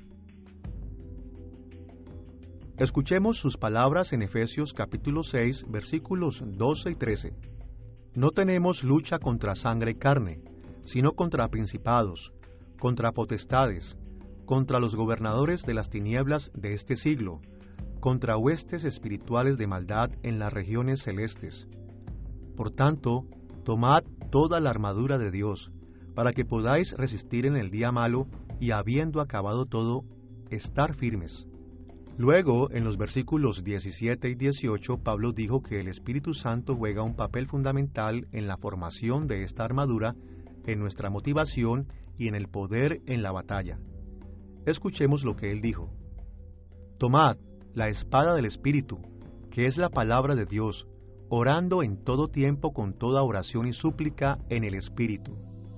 Speaker 2: Escuchemos sus palabras en Efesios capítulo 6, versículos 12 y 13. No tenemos lucha contra sangre y carne, sino contra principados, contra potestades, contra los gobernadores de las tinieblas de este siglo, contra huestes espirituales de maldad en las regiones celestes. Por tanto, tomad toda la armadura de Dios, para que podáis resistir en el día malo y, habiendo acabado todo, estar firmes. Luego, en los versículos 17 y 18, Pablo dijo que el Espíritu Santo juega un papel fundamental en la formación de esta armadura, en nuestra motivación y en el poder en la batalla. Escuchemos lo que él dijo. Tomad la espada del Espíritu, que es la palabra de Dios, orando en todo tiempo con toda oración y súplica en el Espíritu.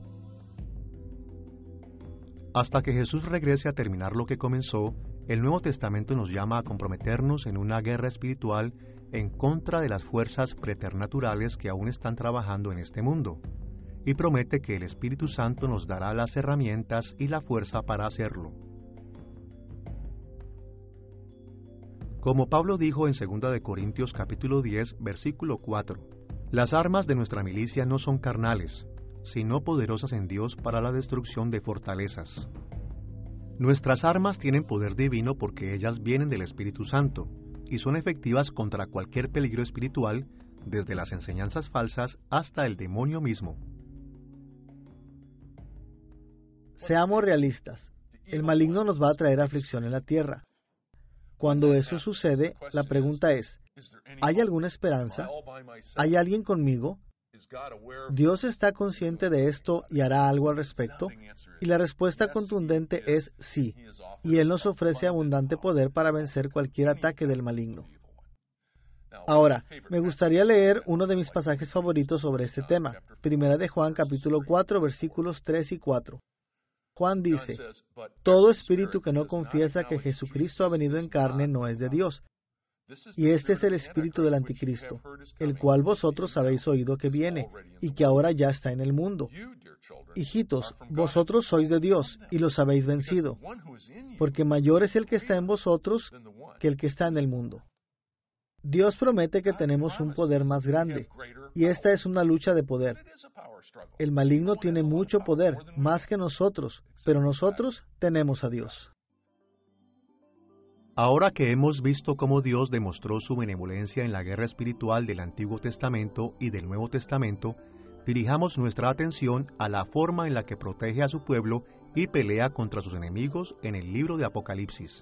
Speaker 2: Hasta que Jesús regrese a terminar lo que comenzó, el Nuevo Testamento nos llama a comprometernos en una guerra espiritual en contra de las fuerzas preternaturales que aún están trabajando en este mundo, y promete que el Espíritu Santo nos dará las herramientas y la fuerza para hacerlo. Como Pablo dijo en 2 de Corintios capítulo 10, versículo 4, las armas de nuestra milicia no son carnales, sino poderosas en Dios para la destrucción de fortalezas. Nuestras armas tienen poder divino porque ellas vienen del Espíritu Santo y son efectivas contra cualquier peligro espiritual, desde las enseñanzas falsas hasta el demonio mismo.
Speaker 3: Seamos realistas. El maligno nos va a traer aflicción en la tierra. Cuando eso sucede, la pregunta es, ¿hay alguna esperanza? ¿Hay alguien conmigo? ¿Dios está consciente de esto y hará algo al respecto? Y la respuesta contundente es sí, y Él nos ofrece abundante poder para vencer cualquier ataque del maligno. Ahora, me gustaría leer uno de mis pasajes favoritos sobre este tema. Primera de Juan, capítulo 4, versículos 3 y 4. Juan dice, todo espíritu que no confiesa que Jesucristo ha venido en carne no es de Dios. Y este es el espíritu del anticristo, el cual vosotros habéis oído que viene, y que ahora ya está en el mundo. Hijitos, vosotros sois de Dios, y los habéis vencido, porque mayor es el que está en vosotros que el que está en el mundo. Dios promete que tenemos un poder más grande, y esta es una lucha de poder. El maligno tiene mucho poder, más que nosotros, pero nosotros tenemos a Dios.
Speaker 2: Ahora que hemos visto cómo Dios demostró su benevolencia en la guerra espiritual del Antiguo Testamento y del Nuevo Testamento, dirijamos nuestra atención a la forma en la que protege a su pueblo y pelea contra sus enemigos en el libro de Apocalipsis.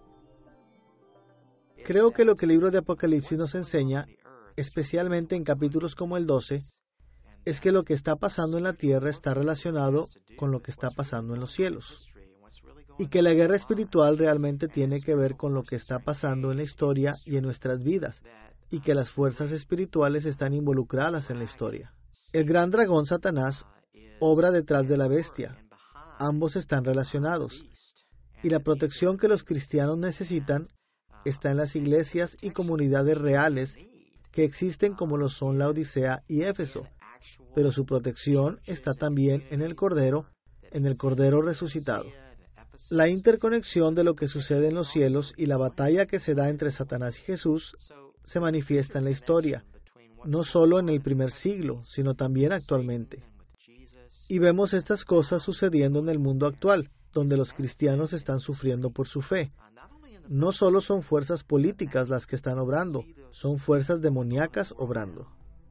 Speaker 3: Creo que lo que el libro de Apocalipsis nos enseña, especialmente en capítulos como el 12, es que lo que está pasando en la tierra está relacionado con lo que está pasando en los cielos. Y que la guerra espiritual realmente tiene que ver con lo que está pasando en la historia y en nuestras vidas, y que las fuerzas espirituales están involucradas en la historia. El gran dragón Satanás obra detrás de la bestia. Ambos están relacionados. Y la protección que los cristianos necesitan está en las iglesias y comunidades reales que existen como lo son la Odisea y Éfeso, pero su protección está también en el Cordero resucitado. La interconexión de lo que sucede en los cielos y la batalla que se da entre Satanás y Jesús se manifiesta en la historia, no solo en el primer siglo, sino también actualmente. Y vemos estas cosas sucediendo en el mundo actual, donde los cristianos están sufriendo por su fe. No solo son fuerzas políticas las que están obrando, son fuerzas demoníacas obrando.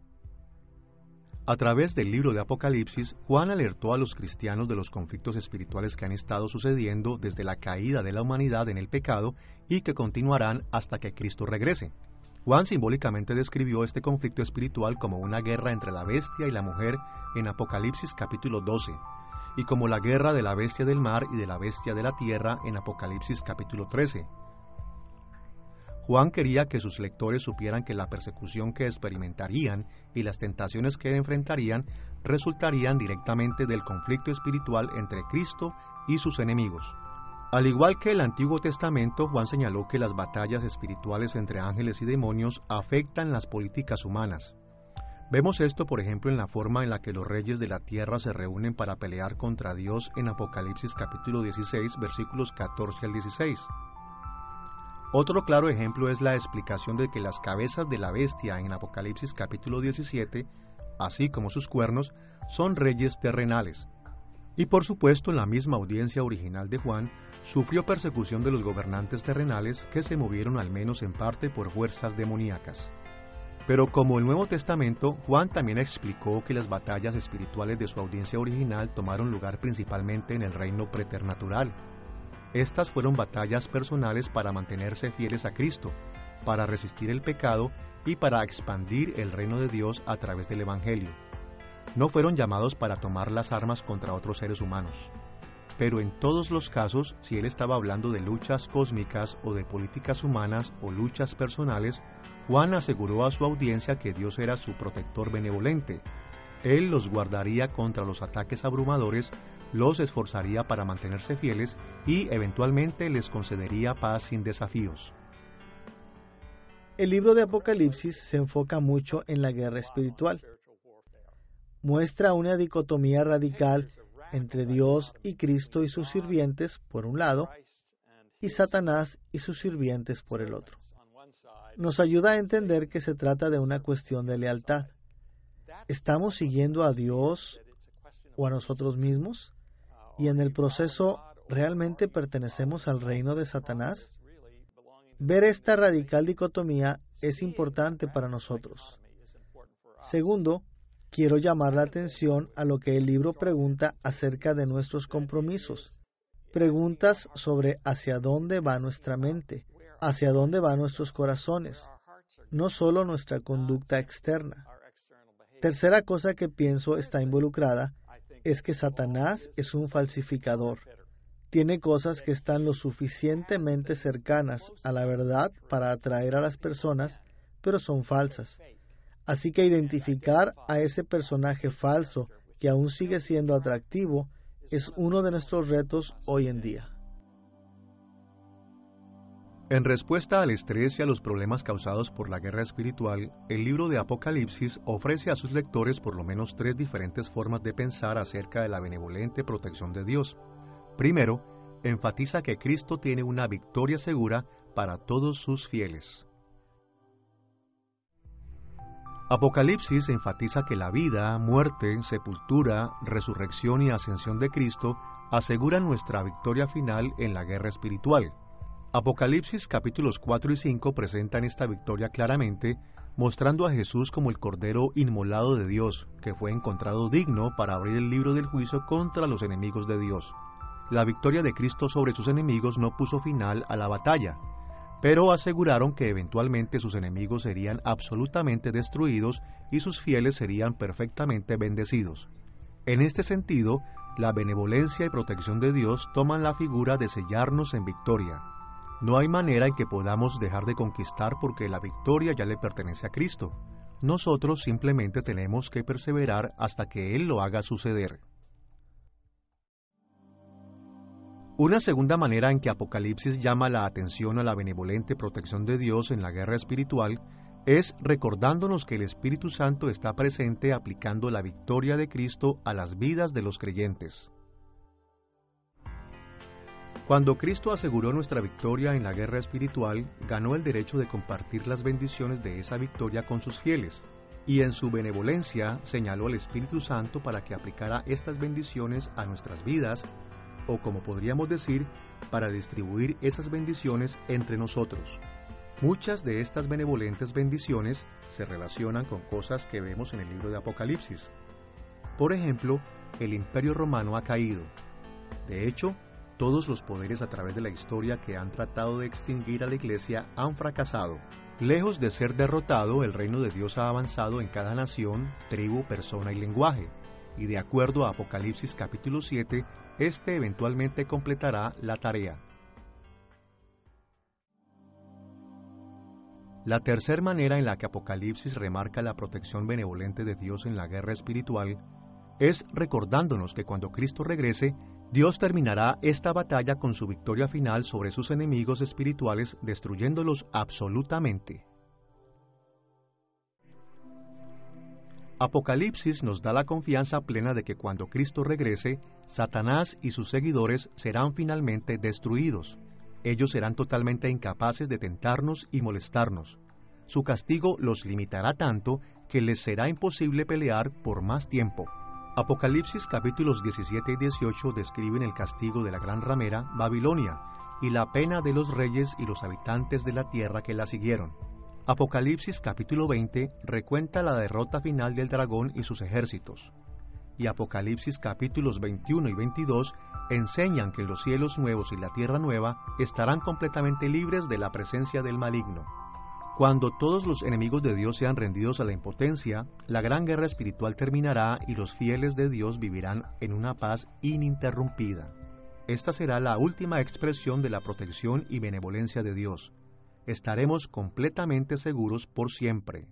Speaker 2: A través del libro de Apocalipsis, Juan alertó a los cristianos de los conflictos espirituales que han estado sucediendo desde la caída de la humanidad en el pecado y que continuarán hasta que Cristo regrese. Juan simbólicamente describió este conflicto espiritual como una guerra entre la bestia y la mujer en Apocalipsis capítulo 12, y como la guerra de la bestia del mar y de la bestia de la tierra en Apocalipsis capítulo 13. Juan quería que sus lectores supieran que la persecución que experimentarían y las tentaciones que enfrentarían resultarían directamente del conflicto espiritual entre Cristo y sus enemigos. Al igual que el Antiguo Testamento, Juan señaló que las batallas espirituales entre ángeles y demonios afectan las políticas humanas. Vemos esto, por ejemplo, en la forma en la que los reyes de la tierra se reúnen para pelear contra Dios en Apocalipsis capítulo 16, versículos 14 al 16. Otro claro ejemplo es la explicación de que las cabezas de la bestia en Apocalipsis capítulo 17, así como sus cuernos, son reyes terrenales. Y por supuesto, en la misma audiencia original de Juan, sufrió persecución de los gobernantes terrenales que se movieron al menos en parte por fuerzas demoníacas. Pero como el Nuevo Testamento, Juan también explicó que las batallas espirituales de su audiencia original tomaron lugar principalmente en el reino preternatural. Estas fueron batallas personales para mantenerse fieles a Cristo, para resistir el pecado y para expandir el reino de Dios a través del Evangelio. No fueron llamados para tomar las armas contra otros seres humanos. Pero en todos los casos, si él estaba hablando de luchas cósmicas o de políticas humanas o luchas personales, Juan aseguró a su audiencia que Dios era su protector benevolente. Él los guardaría contra los ataques abrumadores, los esforzaría para mantenerse fieles y eventualmente les concedería paz sin desafíos.
Speaker 3: El libro de Apocalipsis se enfoca mucho en la guerra espiritual. Muestra una dicotomía radical entre Dios y Cristo y sus sirvientes por un lado, y Satanás y sus sirvientes por el otro. Nos ayuda a entender que se trata de una cuestión de lealtad. ¿Estamos siguiendo a Dios o a nosotros mismos? ¿Y en el proceso realmente pertenecemos al reino de Satanás? Ver esta radical dicotomía es importante para nosotros. Segundo, quiero llamar la atención a lo que el libro pregunta acerca de nuestros compromisos. Preguntas sobre hacia dónde va nuestra mente, hacia dónde van nuestros corazones, no solo nuestra conducta externa. Tercera cosa que pienso está involucrada es que Satanás es un falsificador. Tiene cosas que están lo suficientemente cercanas a la verdad para atraer a las personas, pero son falsas. Así que identificar a ese personaje falso que aún sigue siendo atractivo es uno de nuestros retos hoy en día.
Speaker 2: En respuesta al estrés y a los problemas causados por la guerra espiritual, el libro de Apocalipsis ofrece a sus lectores por lo menos 3 diferentes formas de pensar acerca de la benevolente protección de Dios. Primero, enfatiza que Cristo tiene una victoria segura para todos sus fieles. Apocalipsis enfatiza que la vida, muerte, sepultura, resurrección y ascensión de Cristo aseguran nuestra victoria final en la guerra espiritual. Apocalipsis capítulos 4 y 5 presentan esta victoria claramente, mostrando a Jesús como el Cordero inmolado de Dios, que fue encontrado digno para abrir el libro del juicio contra los enemigos de Dios. La victoria de Cristo sobre sus enemigos no puso final a la batalla, pero aseguraron que eventualmente sus enemigos serían absolutamente destruidos y sus fieles serían perfectamente bendecidos. En este sentido, la benevolencia y protección de Dios toman la figura de sellarnos en victoria. No hay manera en que podamos dejar de conquistar porque la victoria ya le pertenece a Cristo. Nosotros simplemente tenemos que perseverar hasta que Él lo haga suceder. Una segunda manera en que Apocalipsis llama la atención a la benevolente protección de Dios en la guerra espiritual es recordándonos que el Espíritu Santo está presente aplicando la victoria de Cristo a las vidas de los creyentes. Cuando Cristo aseguró nuestra victoria en la guerra espiritual, ganó el derecho de compartir las bendiciones de esa victoria con sus fieles, y en su benevolencia señaló al Espíritu Santo para que aplicara estas bendiciones a nuestras vidas, o como podríamos decir, para distribuir esas bendiciones entre nosotros. Muchas de estas benevolentes bendiciones se relacionan con cosas que vemos en el libro de Apocalipsis. Por ejemplo, el Imperio Romano ha caído. De hecho, todos los poderes a través de la historia que han tratado de extinguir a la Iglesia han fracasado. Lejos de ser derrotado, el reino de Dios ha avanzado en cada nación, tribu, persona y lenguaje. Y de acuerdo a Apocalipsis capítulo 7, este eventualmente completará la tarea. La tercera manera en la que Apocalipsis remarca la protección benevolente de Dios en la guerra espiritual es recordándonos que cuando Cristo regrese, Dios terminará esta batalla con su victoria final sobre sus enemigos espirituales, destruyéndolos absolutamente. Apocalipsis nos da la confianza plena de que cuando Cristo regrese, Satanás y sus seguidores serán finalmente destruidos. Ellos serán totalmente incapaces de tentarnos y molestarnos. Su castigo los limitará tanto que les será imposible pelear por más tiempo. Apocalipsis capítulos 17 y 18 describen el castigo de la gran ramera, Babilonia, y la pena de los reyes y los habitantes de la tierra que la siguieron. Apocalipsis capítulo 20 recuenta la derrota final del dragón y sus ejércitos. Y Apocalipsis capítulos 21 y 22 enseñan que los cielos nuevos y la tierra nueva estarán completamente libres de la presencia del maligno. Cuando todos los enemigos de Dios sean rendidos a la impotencia, la gran guerra espiritual terminará y los fieles de Dios vivirán en una paz ininterrumpida. Esta será la última expresión de la protección y benevolencia de Dios. Estaremos completamente seguros por siempre.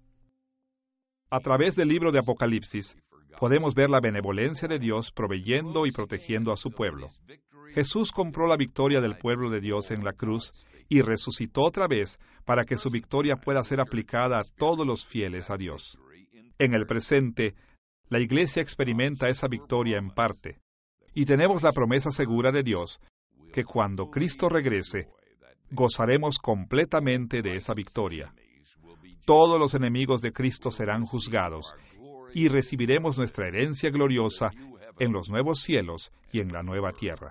Speaker 1: A través del libro de Apocalipsis, podemos ver la benevolencia de Dios proveyendo y protegiendo a su pueblo. Jesús compró la victoria del pueblo de Dios en la cruz y resucitó otra vez para que su victoria pueda ser aplicada a todos los fieles a Dios. En el presente, la Iglesia experimenta esa victoria en parte, y tenemos la promesa segura de Dios que cuando Cristo regrese, gozaremos completamente de esa victoria. Todos los enemigos de Cristo serán juzgados, y recibiremos nuestra herencia gloriosa en los nuevos cielos y en la nueva tierra.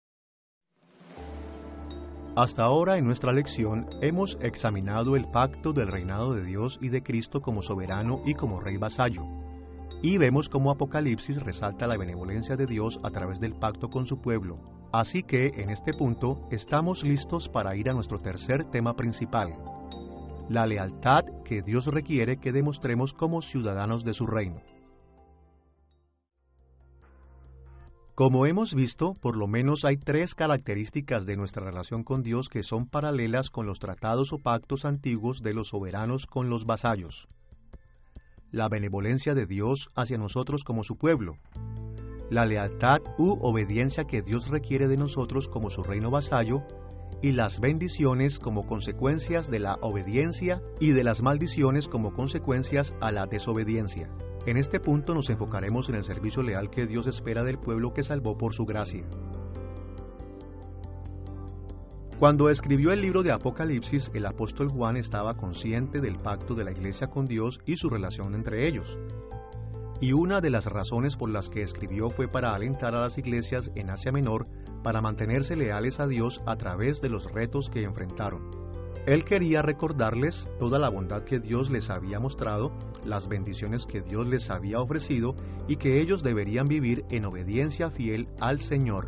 Speaker 2: Hasta ahora en nuestra lección hemos examinado el pacto del reinado de Dios y de Cristo como soberano y como rey vasallo, y vemos cómo Apocalipsis resalta la benevolencia de Dios a través del pacto con su pueblo. Así que en este punto estamos listos para ir a nuestro tercer tema principal, la lealtad que Dios requiere que demostremos como ciudadanos de su reino. Como hemos visto, por lo menos hay 3 características de nuestra relación con Dios que son paralelas con los tratados o pactos antiguos de los soberanos con los vasallos. La benevolencia de Dios hacia nosotros como su pueblo, la lealtad u obediencia que Dios requiere de nosotros como su reino vasallo, y las bendiciones como consecuencias de la obediencia y de las maldiciones como consecuencias a la desobediencia. En este punto nos enfocaremos en el servicio leal que Dios espera del pueblo que salvó por su gracia. Cuando escribió el libro de Apocalipsis, el apóstol Juan estaba consciente del pacto de la iglesia con Dios y su relación entre ellos. Y una de las razones por las que escribió fue para alentar a las iglesias en Asia Menor para mantenerse leales a Dios a través de los retos que enfrentaron. Él quería recordarles toda la bondad que Dios les había mostrado, las bendiciones que Dios les había ofrecido y que ellos deberían vivir en obediencia fiel al Señor.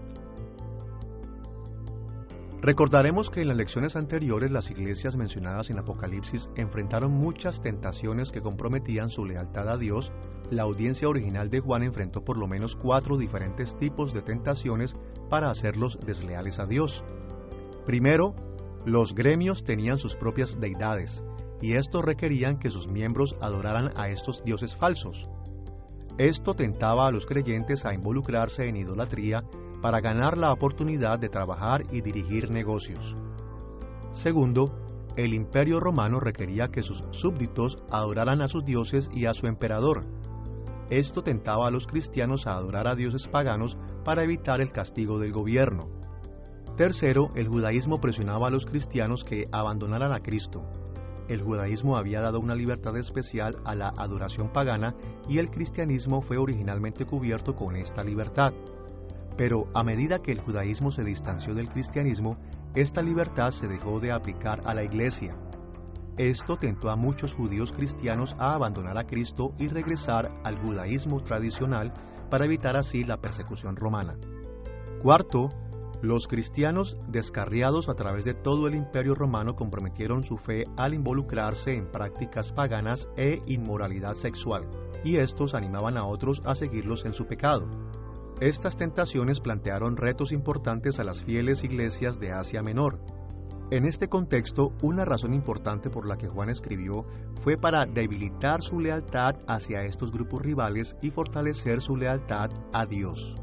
Speaker 2: Recordaremos que en las lecciones anteriores las iglesias mencionadas en Apocalipsis enfrentaron muchas tentaciones que comprometían su lealtad a Dios. La audiencia original de Juan enfrentó por lo menos 4 diferentes tipos de tentaciones para hacerlos desleales a Dios. Primero, los gremios tenían sus propias deidades, y estos requerían que sus miembros adoraran a estos dioses falsos. Esto tentaba a los creyentes a involucrarse en idolatría para ganar la oportunidad de trabajar y dirigir negocios. Segundo, el Imperio Romano requería que sus súbditos adoraran a sus dioses y a su emperador. Esto tentaba a los cristianos a adorar a dioses paganos para evitar el castigo del gobierno. Tercero, el judaísmo presionaba a los cristianos que abandonaran a Cristo. El judaísmo había dado una libertad especial a la adoración pagana y el cristianismo fue originalmente cubierto con esta libertad. Pero a medida que el judaísmo se distanció del cristianismo, esta libertad se dejó de aplicar a la iglesia. Esto tentó a muchos judíos cristianos a abandonar a Cristo y regresar al judaísmo tradicional para evitar así la persecución romana. Cuarto, los cristianos descarriados a través de todo el Imperio Romano comprometieron su fe al involucrarse en prácticas paganas e inmoralidad sexual, y estos animaban a otros a seguirlos en su pecado. Estas tentaciones plantearon retos importantes a las fieles iglesias de Asia Menor. En este contexto, una razón importante por la que Juan escribió fue para debilitar su lealtad hacia estos grupos rivales y fortalecer su lealtad a Dios.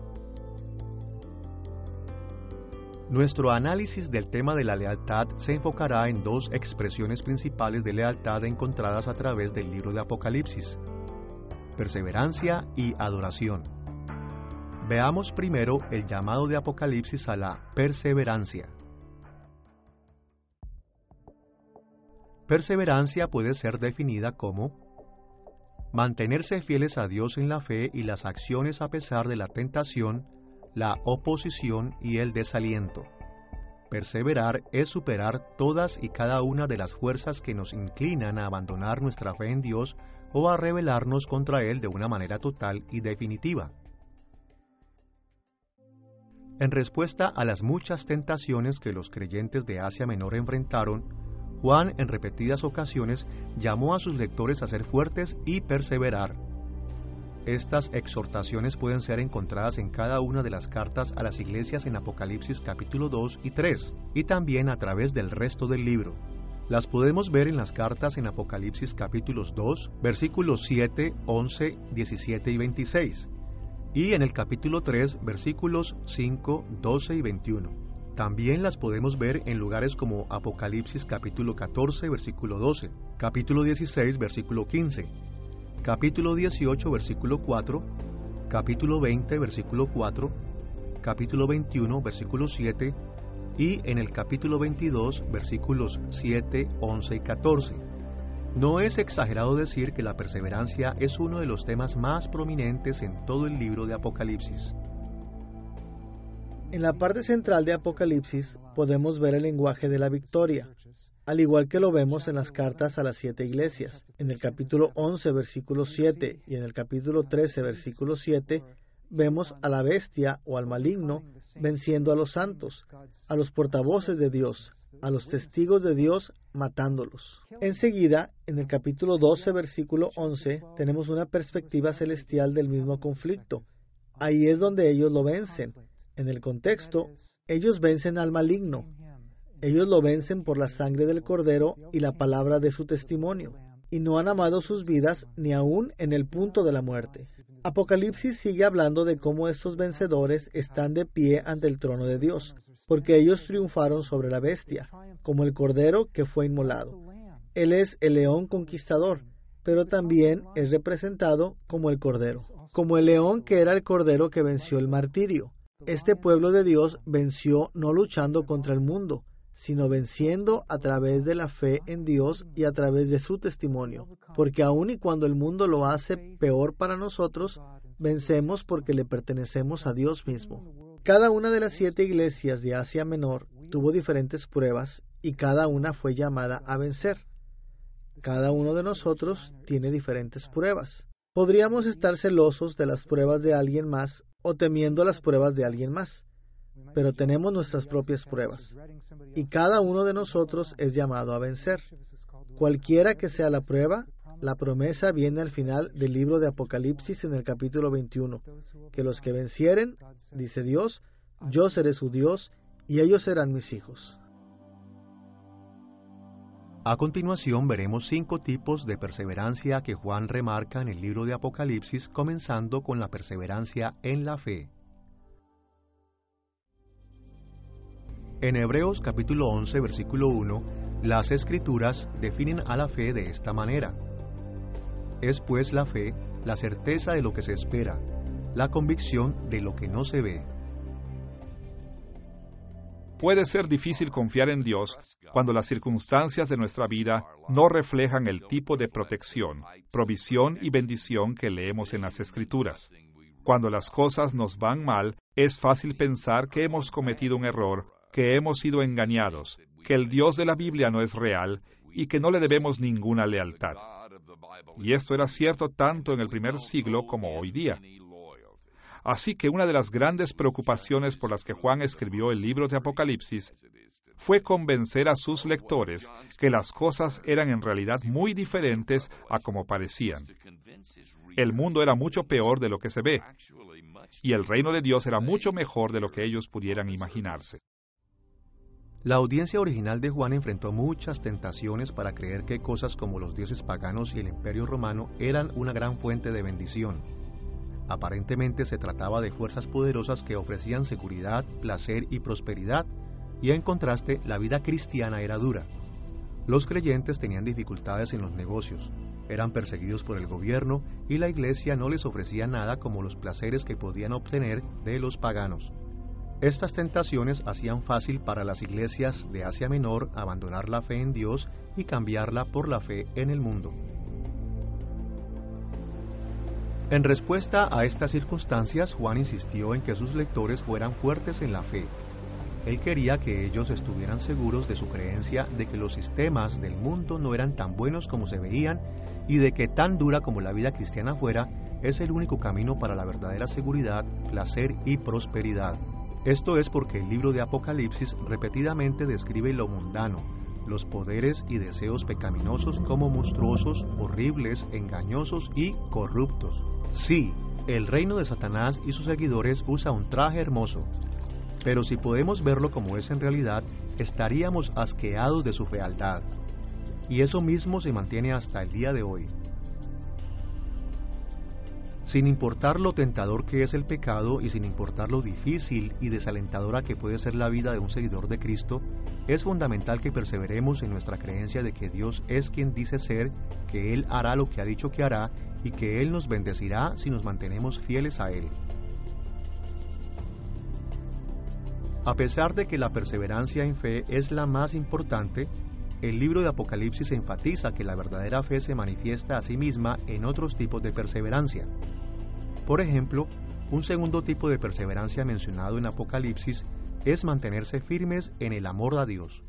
Speaker 2: Nuestro análisis del tema de la lealtad se enfocará en 2 expresiones principales de lealtad encontradas a través del libro de Apocalipsis: perseverancia y adoración. Veamos primero el llamado de Apocalipsis a la perseverancia. Perseverancia puede ser definida como mantenerse fieles a Dios en la fe y las acciones a pesar de la tentación, la oposición y el desaliento. Perseverar es superar todas y cada una de las fuerzas que nos inclinan a abandonar nuestra fe en Dios o a rebelarnos contra Él de una manera total y definitiva. En respuesta a las muchas tentaciones que los creyentes de Asia Menor enfrentaron, Juan en repetidas ocasiones llamó a sus lectores a ser fuertes y perseverar. Estas exhortaciones pueden ser encontradas en cada una de las cartas a las iglesias en Apocalipsis capítulo 2 y 3, y también a través del resto del libro. Las podemos ver en las cartas en Apocalipsis capítulos 2, versículos 7, 11, 17 y 26, y en el capítulo 3, versículos 5, 12 y 21. También las podemos ver en lugares como Apocalipsis capítulo 14, versículo 12, capítulo 16, versículo 15, capítulo 18, versículo 4, capítulo 20, versículo 4, capítulo 21, versículo 7, y en el capítulo 22, versículos 7, 11 y 14. No es exagerado decir que la perseverancia es uno de los temas más prominentes en todo el libro de Apocalipsis.
Speaker 3: En la parte central de Apocalipsis podemos ver el lenguaje de la victoria, al igual que lo vemos en las cartas a las 7 iglesias. En el capítulo 11, versículo 7 y en el capítulo 13, versículo 7, vemos a la bestia o al maligno venciendo a los santos, a los portavoces de Dios, a los testigos de Dios, matándolos. Enseguida, en el capítulo 12, versículo 11, tenemos una perspectiva celestial del mismo conflicto, Ahí es donde ellos lo vencen. En el contexto, ellos vencen al maligno. Ellos lo vencen por la sangre del Cordero y la palabra de su testimonio, y no han amado sus vidas ni aún en el punto de la muerte. Apocalipsis sigue hablando de cómo estos vencedores están de pie ante el trono de Dios, porque ellos triunfaron sobre la bestia, como el Cordero que fue inmolado. Él es el león conquistador, pero también es representado como el Cordero, como el león que era el Cordero que venció el martirio. Este pueblo de Dios venció no luchando contra el mundo, sino venciendo a través de la fe en Dios y a través de su testimonio, porque aun y cuando el mundo lo hace peor para nosotros, vencemos porque le pertenecemos a Dios mismo. Cada una de las 7 iglesias de Asia Menor tuvo diferentes pruebas y cada una fue llamada a vencer. Cada uno de nosotros tiene diferentes pruebas. Podríamos estar celosos de las pruebas de alguien más o temiendo las pruebas de alguien más, pero tenemos nuestras propias pruebas, y cada uno de nosotros es llamado a vencer. Cualquiera que sea la prueba, la promesa viene al final del libro de Apocalipsis en el capítulo 21, que los que vencieren, dice Dios, yo seré su Dios, y ellos serán mis hijos.
Speaker 2: A continuación veremos 5 tipos de perseverancia que Juan remarca en el libro de Apocalipsis, comenzando con la perseverancia en la fe. En Hebreos capítulo 11, versículo 1, las Escrituras definen a la fe de esta manera. Es pues la fe, la certeza de lo que se espera, la convicción de lo que no se ve.
Speaker 1: Puede ser difícil confiar en Dios cuando las circunstancias de nuestra vida no reflejan el tipo de protección, provisión y bendición que leemos en las Escrituras. Cuando las cosas nos van mal, es fácil pensar que hemos cometido un error, que hemos sido engañados, que el Dios de la Biblia no es real y que no le debemos ninguna lealtad. Y esto era cierto tanto en el primer siglo como hoy día. Así que una de las grandes preocupaciones por las que Juan escribió el libro de Apocalipsis fue convencer a sus lectores que las cosas eran en realidad muy diferentes a como parecían. El mundo era mucho peor de lo que se ve, y el reino de Dios era mucho mejor de lo que ellos pudieran imaginarse.
Speaker 2: La audiencia original de Juan enfrentó muchas tentaciones para creer que cosas como los dioses paganos y el imperio romano eran una gran fuente de bendición. Aparentemente se trataba de fuerzas poderosas que ofrecían seguridad, placer y prosperidad, y en contraste la vida cristiana era dura. Los creyentes tenían dificultades en los negocios, eran perseguidos por el gobierno y la iglesia no les ofrecía nada como los placeres que podían obtener de los paganos. Estas tentaciones hacían fácil para las iglesias de Asia Menor abandonar la fe en Dios y cambiarla por la fe en el mundo. En respuesta a estas circunstancias, Juan insistió en que sus lectores fueran fuertes en la fe. Él quería que ellos estuvieran seguros de su creencia de que los sistemas del mundo no eran tan buenos como se veían y de que tan dura como la vida cristiana fuera, es el único camino para la verdadera seguridad, placer y prosperidad. Esto es porque el libro de Apocalipsis repetidamente describe lo mundano, los poderes y deseos pecaminosos como monstruosos, horribles, engañosos y corruptos. Sí, el reino de Satanás y sus seguidores usa un traje hermoso, pero si podemos verlo como es en realidad, estaríamos asqueados de su fealdad. Y eso mismo se mantiene hasta el día de hoy. Sin importar lo tentador que es el pecado y sin importar lo difícil y desalentadora que puede ser la vida de un seguidor de Cristo, es fundamental que perseveremos en nuestra creencia de que Dios es quien dice ser, que Él hará lo que ha dicho que hará y que Él nos bendecirá si nos mantenemos fieles a Él. A pesar de que la perseverancia en fe es la más importante, el libro de Apocalipsis enfatiza que la verdadera fe se manifiesta a sí misma en otros tipos de perseverancia. Por ejemplo, un segundo tipo de perseverancia mencionado en Apocalipsis es mantenerse firmes en el amor a Dios.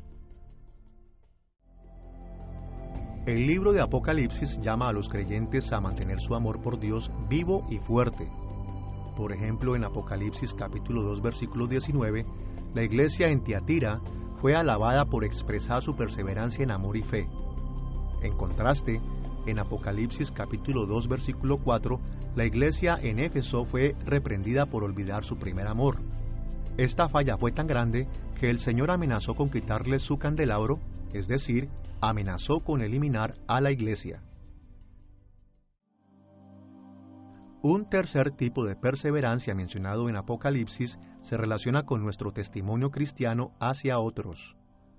Speaker 2: El libro de Apocalipsis llama a los creyentes a mantener su amor por Dios vivo y fuerte. Por ejemplo, en Apocalipsis capítulo 2, versículo 19, la iglesia en Tiatira fue alabada por expresar su perseverancia en amor y fe. En contraste, en Apocalipsis capítulo 2 versículo 4, la iglesia en Éfeso fue reprendida por olvidar su primer amor. Esta falla fue tan grande que el Señor amenazó con quitarles su candelabro, es decir, amenazó con eliminar a la iglesia. Un tercer tipo de perseverancia mencionado en Apocalipsis se relaciona con nuestro testimonio cristiano hacia otros.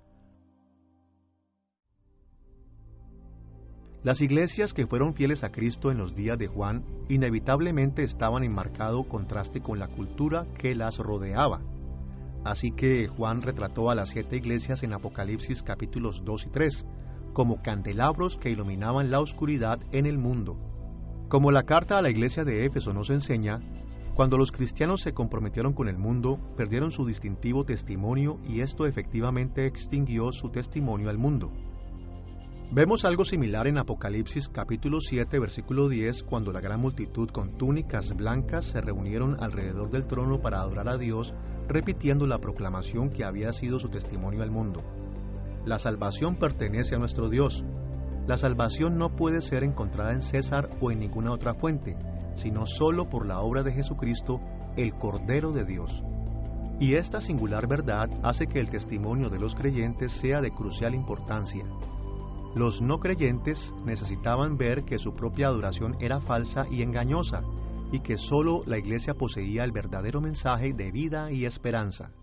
Speaker 2: Las iglesias que fueron fieles a Cristo en los días de Juan inevitablemente estaban en marcado contraste con la cultura que las rodeaba. Así que Juan retrató a las 7 iglesias en Apocalipsis capítulos 2 y 3 como candelabros que iluminaban la oscuridad en el mundo. Como la carta a la iglesia de Éfeso nos enseña, cuando los cristianos se comprometieron con el mundo, perdieron su distintivo testimonio y esto efectivamente extinguió su testimonio al mundo. Vemos algo similar en Apocalipsis capítulo 7 versículo 10 cuando la gran multitud con túnicas blancas se reunieron alrededor del trono para adorar a Dios, repitiendo la proclamación que había sido su testimonio al mundo. La salvación pertenece a nuestro Dios. La salvación no puede ser encontrada en César o en ninguna otra fuente, sino solo por la obra de Jesucristo, el Cordero de Dios. Y esta singular verdad hace que el testimonio de los creyentes sea de crucial importancia. Los no creyentes necesitaban ver que su propia adoración era falsa y engañosa, y que solo la iglesia poseía el verdadero mensaje de vida y esperanza.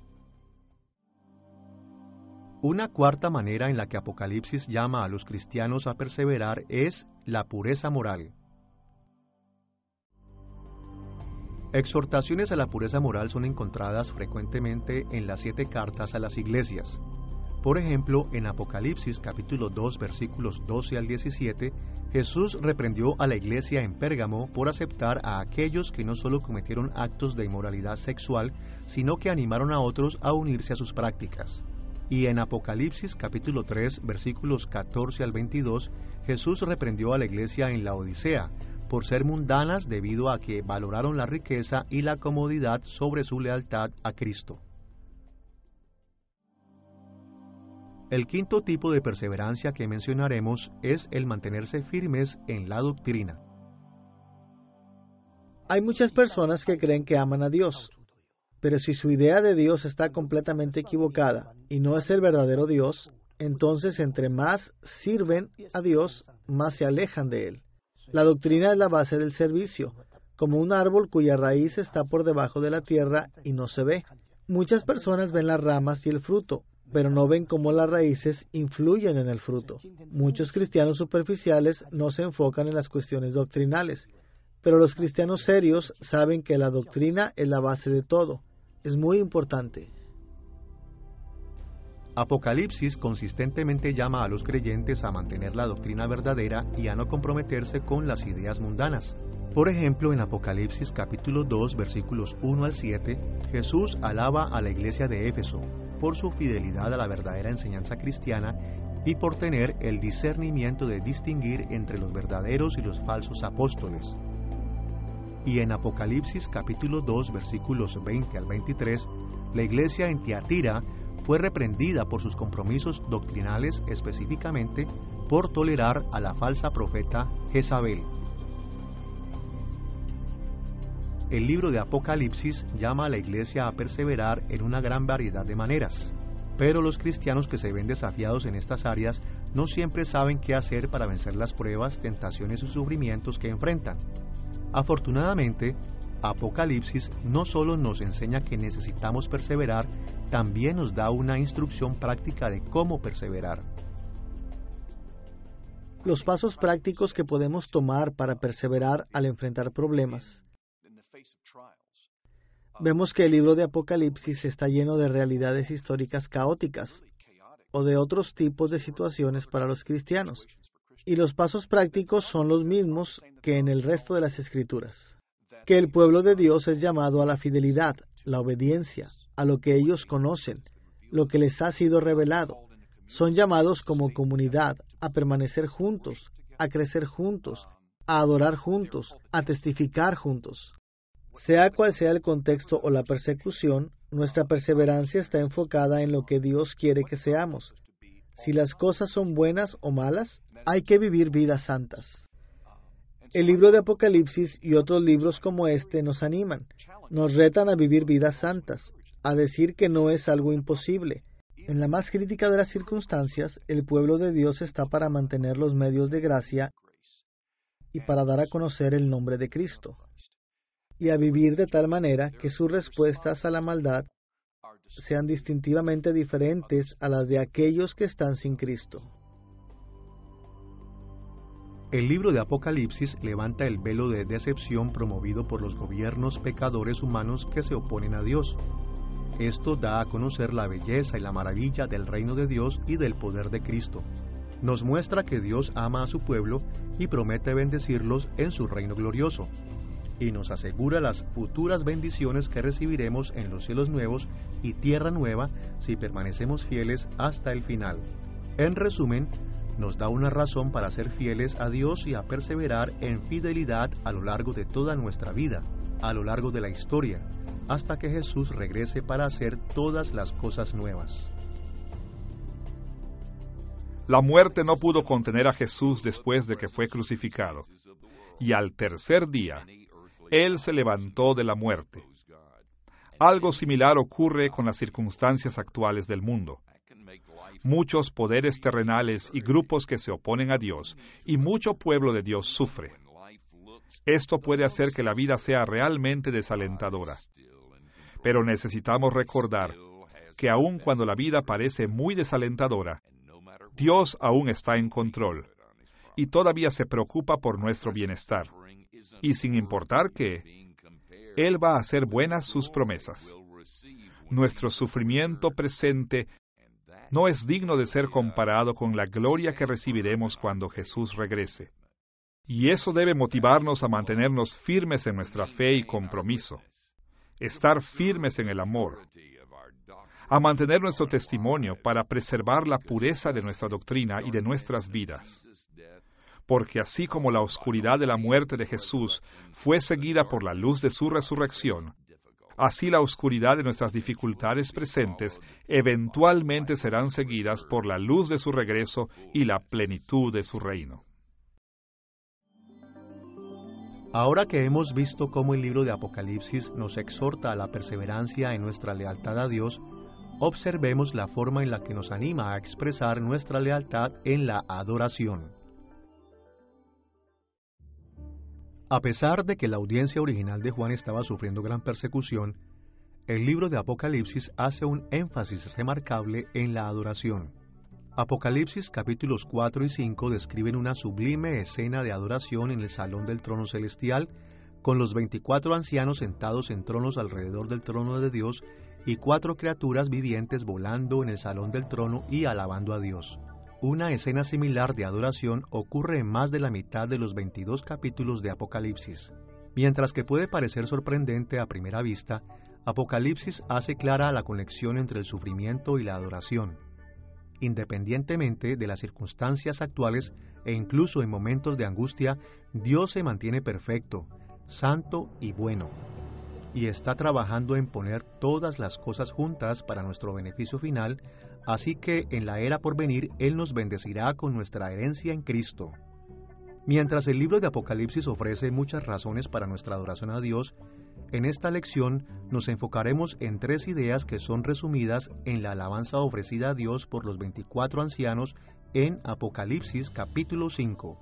Speaker 2: Una cuarta manera en la que Apocalipsis llama a los cristianos a perseverar es la pureza moral. Exhortaciones a la pureza moral son encontradas frecuentemente en las 7 cartas a las iglesias. Por ejemplo, en Apocalipsis capítulo 2 versículos 12 al 17, Jesús reprendió a la iglesia en Pérgamo por aceptar a aquellos que no solo cometieron actos de inmoralidad sexual, sino que animaron a otros a unirse a sus prácticas. Y en Apocalipsis capítulo 3 versículos 14 al 22, Jesús reprendió a la iglesia en la Odisea por ser mundanas debido a que valoraron la riqueza y la comodidad sobre su lealtad a Cristo. El quinto tipo de perseverancia que mencionaremos es el mantenerse firmes en la doctrina.
Speaker 3: Hay muchas personas que creen que aman a Dios, pero si su idea de Dios está completamente equivocada y no es el verdadero Dios, entonces entre más sirven a Dios, más se alejan de Él. La doctrina es la base del servicio, como un árbol cuya raíz está por debajo de la tierra y no se ve. Muchas personas ven las ramas y el fruto, pero no ven cómo las raíces influyen en el fruto. Muchos cristianos superficiales no se enfocan en las cuestiones doctrinales, pero los cristianos serios saben que la doctrina es la base de todo. Es muy importante.
Speaker 2: Apocalipsis consistentemente llama a los creyentes a mantener la doctrina verdadera y a no comprometerse con las ideas mundanas. Por ejemplo, en Apocalipsis capítulo 2 versículos 1 al 7, Jesús alaba a la iglesia de Éfeso por su fidelidad a la verdadera enseñanza cristiana y por tener el discernimiento de distinguir entre los verdaderos y los falsos apóstoles. Y en Apocalipsis capítulo 2 versículos 20 al 23, la iglesia en Tiatira fue reprendida por sus compromisos doctrinales, específicamente por tolerar a la falsa profeta Jezabel. El libro de Apocalipsis llama a la iglesia a perseverar en una gran variedad de maneras, pero los cristianos que se ven desafiados en estas áreas no siempre saben qué hacer para vencer las pruebas, tentaciones y sufrimientos que enfrentan. Afortunadamente, Apocalipsis no solo nos enseña que necesitamos perseverar, también nos da una instrucción práctica de cómo perseverar.
Speaker 3: Los pasos prácticos que podemos tomar para perseverar al enfrentar problemas. Vemos que el libro de Apocalipsis está lleno de realidades históricas caóticas o de otros tipos de situaciones para los cristianos. Y los pasos prácticos son los mismos que en el resto de las Escrituras. Que el pueblo de Dios es llamado a la fidelidad, la obediencia, a lo que ellos conocen, lo que les ha sido revelado. Son llamados como comunidad a permanecer juntos, a crecer juntos, a adorar juntos, a testificar juntos. Sea cual sea el contexto o la persecución, nuestra perseverancia está enfocada en lo que Dios quiere que seamos. Si las cosas son buenas o malas, hay que vivir vidas santas. El libro de Apocalipsis y otros libros como este nos animan, nos retan a vivir vidas santas, a decir que no es algo imposible. En la más crítica de las circunstancias, el pueblo de Dios está para mantener los medios de gracia y para dar a conocer el nombre de Cristo, y a vivir de tal manera que sus respuestas a la maldad sean distintivamente diferentes a las de aquellos que están sin Cristo.
Speaker 2: El libro de Apocalipsis levanta el velo de decepción promovido por los gobiernos pecadores humanos que se oponen a Dios. Esto da a conocer la belleza y la maravilla del reino de Dios y del poder de Cristo. Nos muestra que Dios ama a su pueblo y promete bendecirlos en su reino glorioso, y nos asegura las futuras bendiciones que recibiremos en los cielos nuevos y tierra nueva si permanecemos fieles hasta el final. En resumen, nos da una razón para ser fieles a Dios y a perseverar en fidelidad a lo largo de toda nuestra vida, a lo largo de la historia, hasta que Jesús regrese para hacer todas las cosas nuevas.
Speaker 1: La muerte no pudo contener a Jesús después de que fue crucificado, y al tercer día, Él se levantó de la muerte. Algo similar ocurre con las circunstancias actuales del mundo. Muchos poderes terrenales y grupos que se oponen a Dios, y mucho pueblo de Dios sufre. Esto puede hacer que la vida sea realmente desalentadora. Pero necesitamos recordar que aun cuando la vida parece muy desalentadora, Dios aún está en control, y todavía se preocupa por nuestro bienestar. Y sin importar qué, Él va a hacer buenas sus promesas. Nuestro sufrimiento presente no es digno de ser comparado con la gloria que recibiremos cuando Jesús regrese. Y eso debe motivarnos a mantenernos firmes en nuestra fe y compromiso, estar firmes en el amor, a mantener nuestro testimonio para preservar la pureza de nuestra doctrina y de nuestras vidas. Porque así como la oscuridad de la muerte de Jesús fue seguida por la luz de su resurrección, así la oscuridad de nuestras dificultades presentes eventualmente serán seguidas por la luz de su regreso y la plenitud de su reino.
Speaker 2: Ahora que hemos visto cómo el libro de Apocalipsis nos exhorta a la perseverancia en nuestra lealtad a Dios, observemos la forma en la que nos anima a expresar nuestra lealtad en la adoración. A pesar de que la audiencia original de Juan estaba sufriendo gran persecución, el libro de Apocalipsis hace un énfasis remarcable en la adoración. Apocalipsis capítulos 4 y 5 describen una sublime escena de adoración en el salón del trono celestial, con los 24 ancianos sentados en tronos alrededor del trono de Dios y 4 criaturas vivientes volando en el salón del trono y alabando a Dios. Una escena similar de adoración ocurre en más de la mitad de los 22 capítulos de Apocalipsis. Mientras que puede parecer sorprendente a primera vista, Apocalipsis hace clara la conexión entre el sufrimiento y la adoración. Independientemente de las circunstancias actuales e incluso en momentos de angustia, Dios se mantiene perfecto, santo y bueno, y está trabajando en poner todas las cosas juntas para nuestro beneficio final, así que en la era por venir Él nos bendecirá con nuestra herencia en Cristo. Mientras el libro de Apocalipsis ofrece muchas razones para nuestra adoración a Dios, en esta lección nos enfocaremos en 3 ideas que son resumidas en la alabanza ofrecida a Dios por los 24 ancianos en Apocalipsis capítulo 5.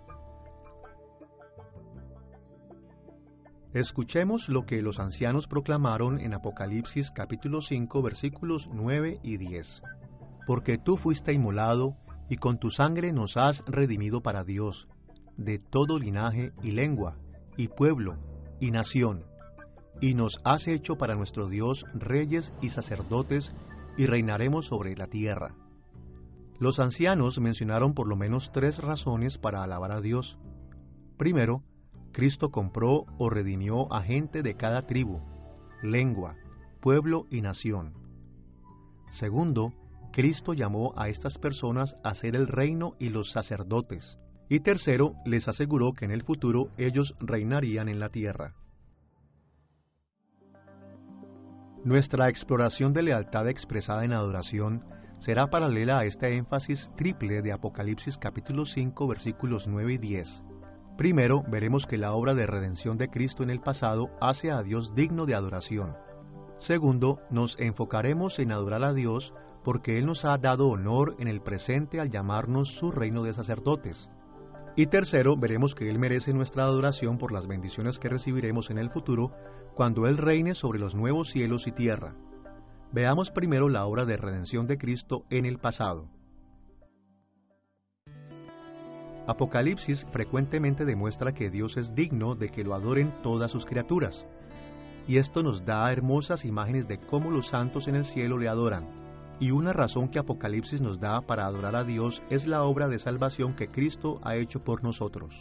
Speaker 2: Escuchemos lo que los ancianos proclamaron en Apocalipsis capítulo 5 versículos 9 y 10. Porque tú fuiste inmolado, y con tu sangre nos has redimido para Dios, de todo linaje y lengua, y pueblo, y nación, y nos has hecho para nuestro Dios reyes y sacerdotes, y reinaremos sobre la tierra. Los ancianos mencionaron por lo menos 3 razones para alabar a Dios. Primero, Cristo compró o redimió a gente de cada tribu, lengua, pueblo y nación. Segundo, Cristo llamó a estas personas a ser el reino y los sacerdotes. Y tercero, les aseguró que en el futuro ellos reinarían en la tierra. Nuestra exploración de lealtad expresada en adoración será paralela a este énfasis triple de Apocalipsis capítulo 5 versículos 9 y 10. Primero, veremos que la obra de redención de Cristo en el pasado hace a Dios digno de adoración. Segundo, nos enfocaremos en adorar a Dios porque Él nos ha dado honor en el presente al llamarnos su reino de sacerdotes. Y tercero, veremos que Él merece nuestra adoración por las bendiciones que recibiremos en el futuro cuando Él reine sobre los nuevos cielos y tierra. Veamos primero la obra de redención de Cristo en el pasado. Apocalipsis frecuentemente demuestra que Dios es digno de que lo adoren todas sus criaturas, y esto nos da hermosas imágenes de cómo los santos en el cielo le adoran. Y una razón que Apocalipsis nos da para adorar a Dios es la obra de salvación que Cristo ha hecho por nosotros.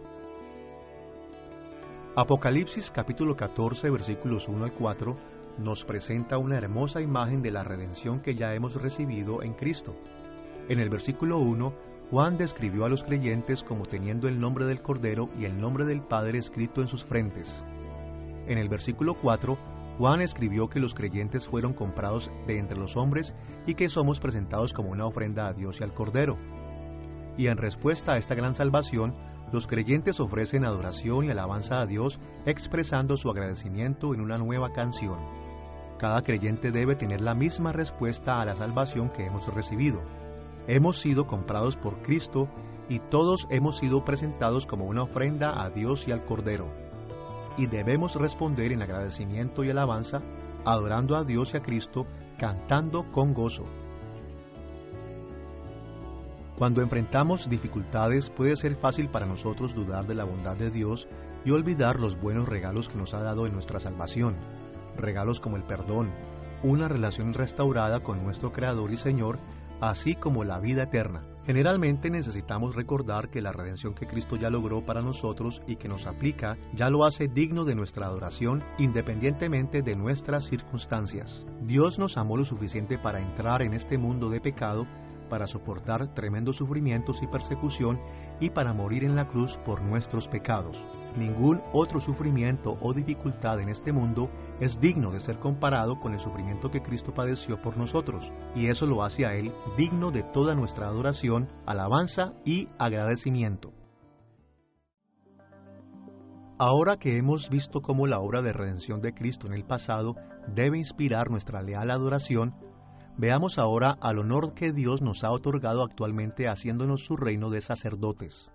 Speaker 2: Apocalipsis capítulo 14 versículos 1 al 4 nos presenta una hermosa imagen de la redención que ya hemos recibido en Cristo. En el versículo 1, Juan describió a los creyentes como teniendo el nombre del Cordero y el nombre del Padre escrito en sus frentes. En el versículo 4, Juan escribió que los creyentes fueron comprados de entre los hombres y que somos presentados como una ofrenda a Dios y al Cordero. Y en respuesta a esta gran salvación, los creyentes ofrecen adoración y alabanza a Dios expresando su agradecimiento en una nueva canción. Cada creyente debe tener la misma respuesta a la salvación que hemos recibido. Hemos sido comprados por Cristo y todos hemos sido presentados como una ofrenda a Dios y al Cordero. Y debemos responder en agradecimiento y alabanza, adorando a Dios y a Cristo, cantando con gozo. Cuando enfrentamos dificultades puede ser fácil para nosotros dudar de la bondad de Dios y olvidar los buenos regalos que nos ha dado en nuestra salvación. Regalos como el perdón, una relación restaurada con nuestro Creador y Señor, así como la vida eterna. Generalmente necesitamos recordar que la redención que Cristo ya logró para nosotros y que nos aplica ya lo hace digno de nuestra adoración independientemente de nuestras circunstancias. Dios nos amó lo suficiente para entrar en este mundo de pecado, para soportar tremendos sufrimientos y persecución y para morir en la cruz por nuestros pecados. Ningún otro sufrimiento o dificultad en este mundo es digno de ser comparado con el sufrimiento que Cristo padeció por nosotros, y eso lo hace a Él digno de toda nuestra adoración, alabanza y agradecimiento. Ahora que hemos visto cómo la obra de redención de Cristo en el pasado debe inspirar nuestra leal adoración, veamos ahora al honor que Dios nos ha otorgado actualmente haciéndonos su reino de sacerdotes.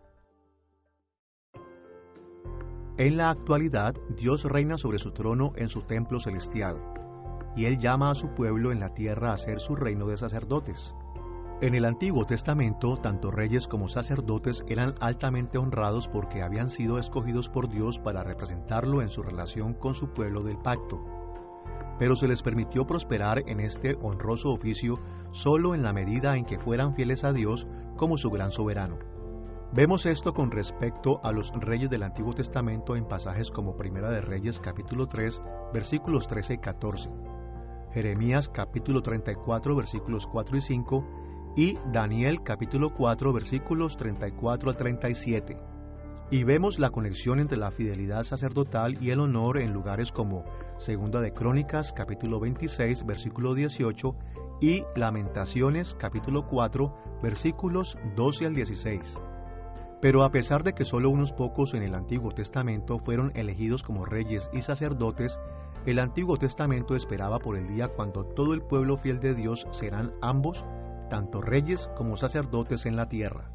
Speaker 2: En la actualidad, Dios reina sobre su trono en su templo celestial, y Él llama a su pueblo en la tierra a ser su reino de sacerdotes. En el Antiguo Testamento, tanto reyes como sacerdotes eran altamente honrados porque habían sido escogidos por Dios para representarlo en su relación con su pueblo del pacto. Pero se les permitió prosperar en este honroso oficio solo en la medida en que fueran fieles a Dios como su gran soberano. Vemos esto con respecto a los reyes del Antiguo Testamento en pasajes como Primera de Reyes capítulo 3 versículos 13 y 14, Jeremías capítulo 34 versículos 4 y 5 y Daniel capítulo 4 versículos 34 al 37. Y vemos la conexión entre la fidelidad sacerdotal y el honor en lugares como Segunda de Crónicas capítulo 26 versículo 18 y Lamentaciones capítulo 4 versículos 12 al 16. Pero a pesar de que solo unos pocos en el Antiguo Testamento fueron elegidos como reyes y sacerdotes, el Antiguo Testamento esperaba por el día cuando todo el pueblo fiel de Dios serán ambos, tanto reyes como sacerdotes en la tierra.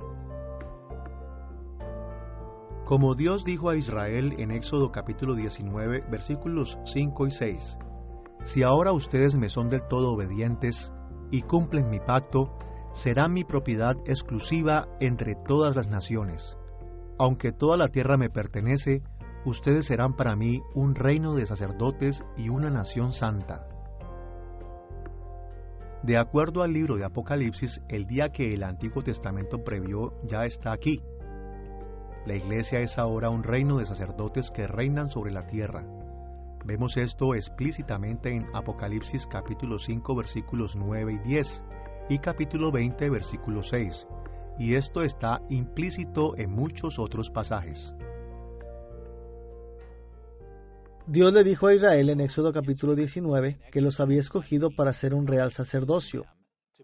Speaker 2: Como Dios dijo a Israel en Éxodo capítulo 19, versículos 5 y 6, «Si ahora ustedes me son del todo obedientes y cumplen mi pacto, será mi propiedad exclusiva entre todas las naciones. Aunque toda la tierra me pertenece, ustedes serán para mí un reino de sacerdotes y una nación santa». De acuerdo al libro de Apocalipsis, el día que el Antiguo Testamento previó ya está aquí. La Iglesia es ahora un reino de sacerdotes que reinan sobre la tierra. Vemos esto explícitamente en Apocalipsis capítulo 5 versículos 9 y 10 y capítulo 20 versículo 6, y esto está implícito en muchos otros pasajes.
Speaker 3: Dios le dijo a Israel en Éxodo capítulo 19 que los había escogido para ser un real sacerdocio,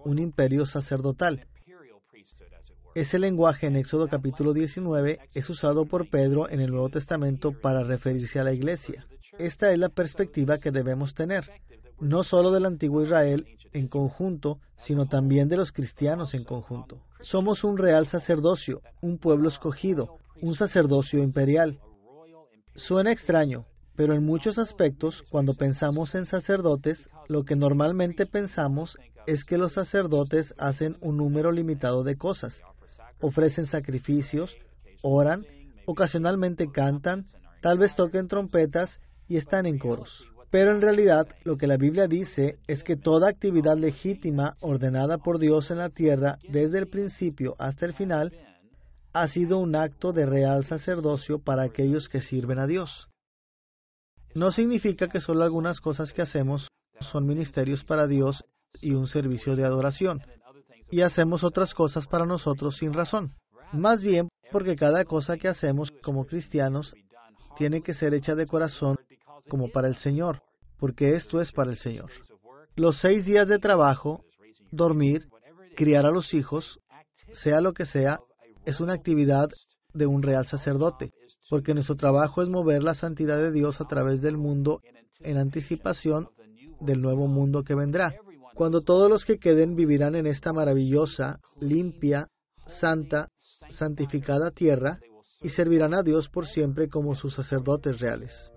Speaker 3: un imperio sacerdotal. Ese lenguaje en Éxodo capítulo 19 es usado por Pedro en el Nuevo Testamento para referirse a la iglesia. Esta es la perspectiva que debemos tener, no solo del antiguo Israel en conjunto, sino también de los cristianos en conjunto. Somos un real sacerdocio, un pueblo escogido, un sacerdocio imperial. Suena extraño, pero en muchos aspectos, cuando pensamos en sacerdotes, lo que normalmente pensamos es que los sacerdotes hacen un número limitado de cosas. Ofrecen sacrificios, oran, ocasionalmente cantan, tal vez toquen trompetas y están en coros. Pero en realidad, lo que la Biblia dice es que toda actividad legítima ordenada por Dios en la tierra, desde el principio hasta el final, ha sido un acto de real sacerdocio para aquellos que sirven a Dios. No significa que solo algunas cosas que hacemos son ministerios para Dios y un servicio de adoración, y hacemos otras cosas para nosotros sin razón. Más bien, porque cada cosa que hacemos como cristianos tiene que ser hecha de corazón como para el Señor, porque esto es para el Señor. Los 6 días de trabajo, dormir, criar a los hijos, sea lo que sea, es una actividad de un real sacerdote, porque nuestro trabajo es mover la santidad de Dios a través del mundo en anticipación del nuevo mundo que vendrá, cuando todos los que queden vivirán en esta maravillosa, limpia, santa, santificada tierra y servirán a Dios por siempre como sus sacerdotes reales.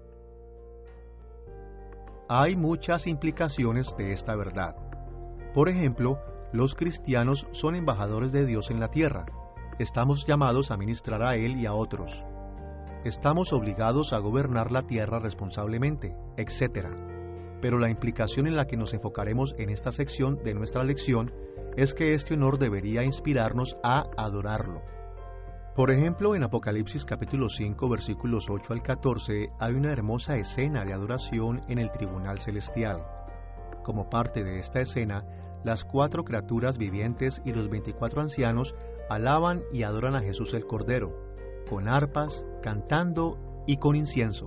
Speaker 2: Hay muchas implicaciones de esta verdad. Por ejemplo, los cristianos son embajadores de Dios en la tierra. Estamos llamados a ministrar a Él y a otros. Estamos obligados a gobernar la tierra responsablemente, etc. Pero la implicación en la que nos enfocaremos en esta sección de nuestra lección es que este honor debería inspirarnos a adorarlo. Por ejemplo, en Apocalipsis capítulo 5, versículos 8 al 14, hay una hermosa escena de adoración en el tribunal celestial. Como parte de esta escena, las 4 criaturas vivientes y los 24 ancianos alaban y adoran a Jesús el Cordero, con arpas, cantando y con incienso.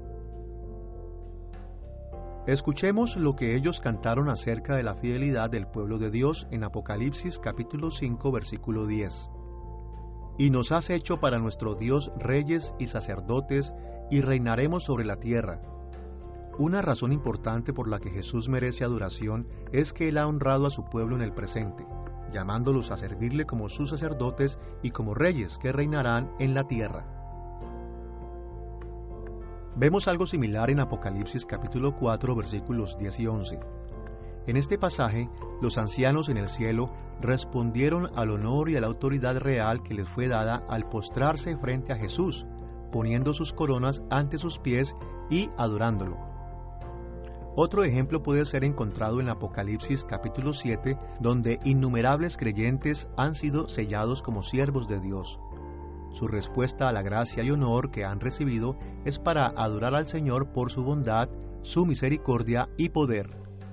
Speaker 2: Escuchemos lo que ellos cantaron acerca de la fidelidad del pueblo de Dios en Apocalipsis capítulo 5, versículo 10. Y nos has hecho para nuestro Dios reyes y sacerdotes, y reinaremos sobre la tierra. Una razón importante por la que Jesús merece adoración es que Él ha honrado a su pueblo en el presente, llamándolos a servirle como sus sacerdotes y como reyes que reinarán en la tierra. Vemos algo similar en Apocalipsis capítulo 4, versículos 10 y 11. En este pasaje, los ancianos en el cielo respondieron al honor y a la autoridad real que les fue dada al postrarse frente a Jesús, poniendo sus coronas ante sus pies y adorándolo. Otro ejemplo puede ser encontrado en Apocalipsis capítulo 7, donde innumerables creyentes han sido sellados como siervos de Dios. Su respuesta a la gracia y honor que han recibido es para adorar al Señor por su bondad, su misericordia y poder.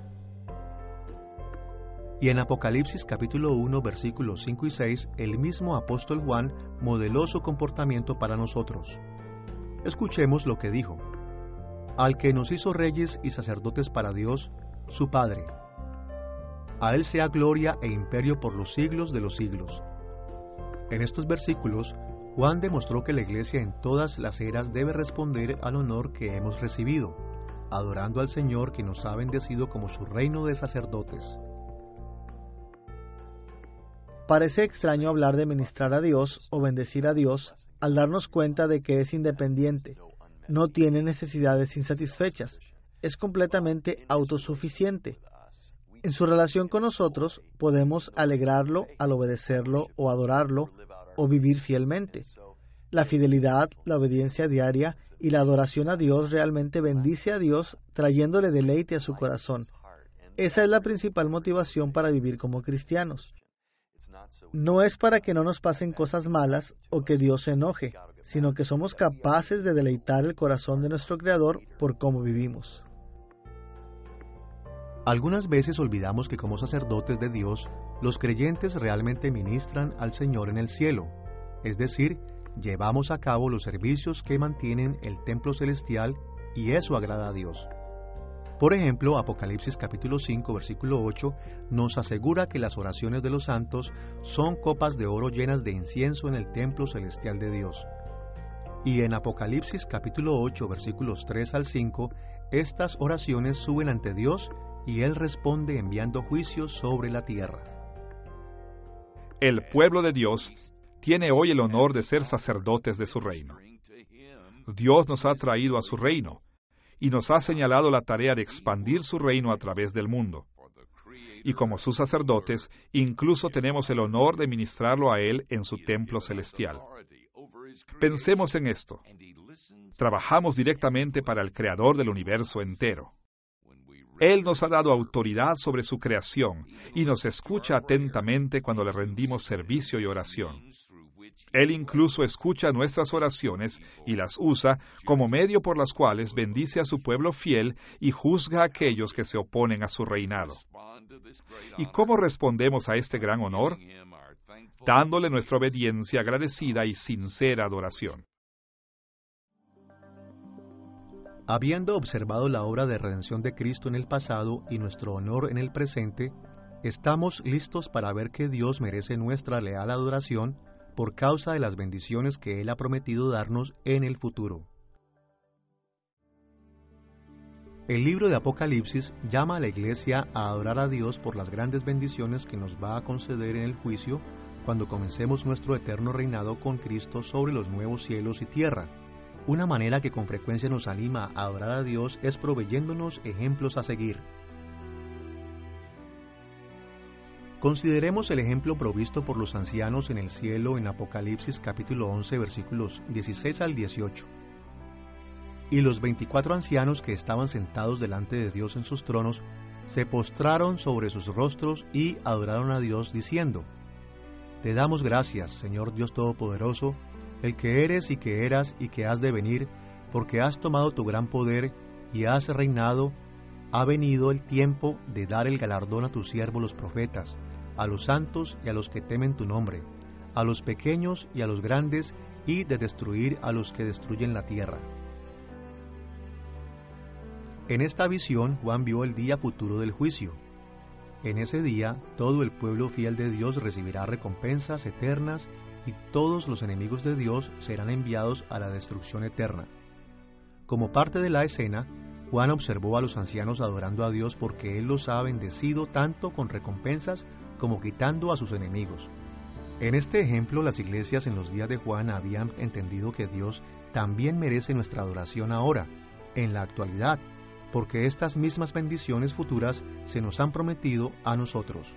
Speaker 2: Y en Apocalipsis capítulo 1, versículos 5 y 6, el mismo apóstol Juan modeló su comportamiento para nosotros. Escuchemos lo que dijo: al que nos hizo reyes y sacerdotes para Dios, su Padre. A Él sea gloria e imperio por los siglos de los siglos. En estos versículos, Juan demostró que la Iglesia en todas las eras debe responder al honor que hemos recibido, adorando al Señor que nos ha bendecido como su reino de sacerdotes.
Speaker 3: Parece extraño hablar de ministrar a Dios o bendecir a Dios al darnos cuenta de que es independiente, no tiene necesidades insatisfechas, es completamente autosuficiente. En su relación con nosotros podemos alegrarlo al obedecerlo o adorarlo o vivir fielmente. La fidelidad, la obediencia diaria y la adoración a Dios realmente bendice a Dios, trayéndole deleite a su corazón. Esa es la principal motivación para vivir como cristianos. No es para que no nos pasen cosas malas o que Dios se enoje, sino que somos capaces de deleitar el corazón de nuestro Creador por cómo vivimos.
Speaker 2: Algunas veces olvidamos que como sacerdotes de Dios, los creyentes realmente ministran al Señor en el cielo, es decir, llevamos a cabo los servicios que mantienen el templo celestial y eso agrada a Dios. Por ejemplo, Apocalipsis capítulo 5, versículo 8, nos asegura que las oraciones de los santos son copas de oro llenas de incienso en el templo celestial de Dios. Y en Apocalipsis capítulo 8, versículos 3 al 5, estas oraciones suben ante Dios y Él responde enviando juicios sobre la tierra.
Speaker 1: El pueblo de Dios tiene hoy el honor de ser sacerdotes de su reino. Dios nos ha traído a su reino y nos ha señalado la tarea de expandir su reino a través del mundo. Y como sus sacerdotes, incluso tenemos el honor de ministrarlo a Él en su templo celestial. Pensemos en esto. Trabajamos directamente para el Creador del universo entero. Él nos ha dado autoridad sobre su creación y nos escucha atentamente cuando le rendimos servicio y oración. Él incluso escucha nuestras oraciones y las usa como medio por las cuales bendice a su pueblo fiel y juzga a aquellos que se oponen a su reinado. ¿Y cómo respondemos a este gran honor? Dándole nuestra obediencia agradecida y sincera adoración.
Speaker 2: Habiendo observado la obra de redención de Cristo en el pasado y nuestro honor en el presente, estamos listos para ver que Dios merece nuestra leal adoración por causa de las bendiciones que Él ha prometido darnos en el futuro. El libro de Apocalipsis llama a la Iglesia a adorar a Dios por las grandes bendiciones que nos va a conceder en el juicio cuando comencemos nuestro eterno reinado con Cristo sobre los nuevos cielos y tierra. Una manera que con frecuencia nos anima a adorar a Dios es proveyéndonos ejemplos a seguir. Consideremos el ejemplo provisto por los ancianos en el cielo en Apocalipsis capítulo 11 versículos 16 al 18. Y los 24 ancianos que estaban sentados delante de Dios en sus tronos se postraron sobre sus rostros y adoraron a Dios diciendo: Te damos gracias, Señor Dios Todopoderoso, el que eres y que eras y que has de venir, porque has tomado tu gran poder y has reinado. Ha venido el tiempo de dar el galardón a tus siervos los profetas, a los santos y a los que temen tu nombre, a los pequeños y a los grandes, y de destruir a los que destruyen la tierra. En esta visión Juan vio el día futuro del juicio. En ese día todo el pueblo fiel de Dios recibirá recompensas eternas y todos los enemigos de Dios serán enviados a la destrucción eterna. Como parte de la escena, Juan observó a los ancianos adorando a Dios porque Él los ha bendecido tanto con recompensas como quitando a sus enemigos. En este ejemplo, las iglesias en los días de Juan habían entendido que Dios también merece nuestra adoración ahora, en la actualidad, porque estas mismas bendiciones futuras se nos han prometido a nosotros.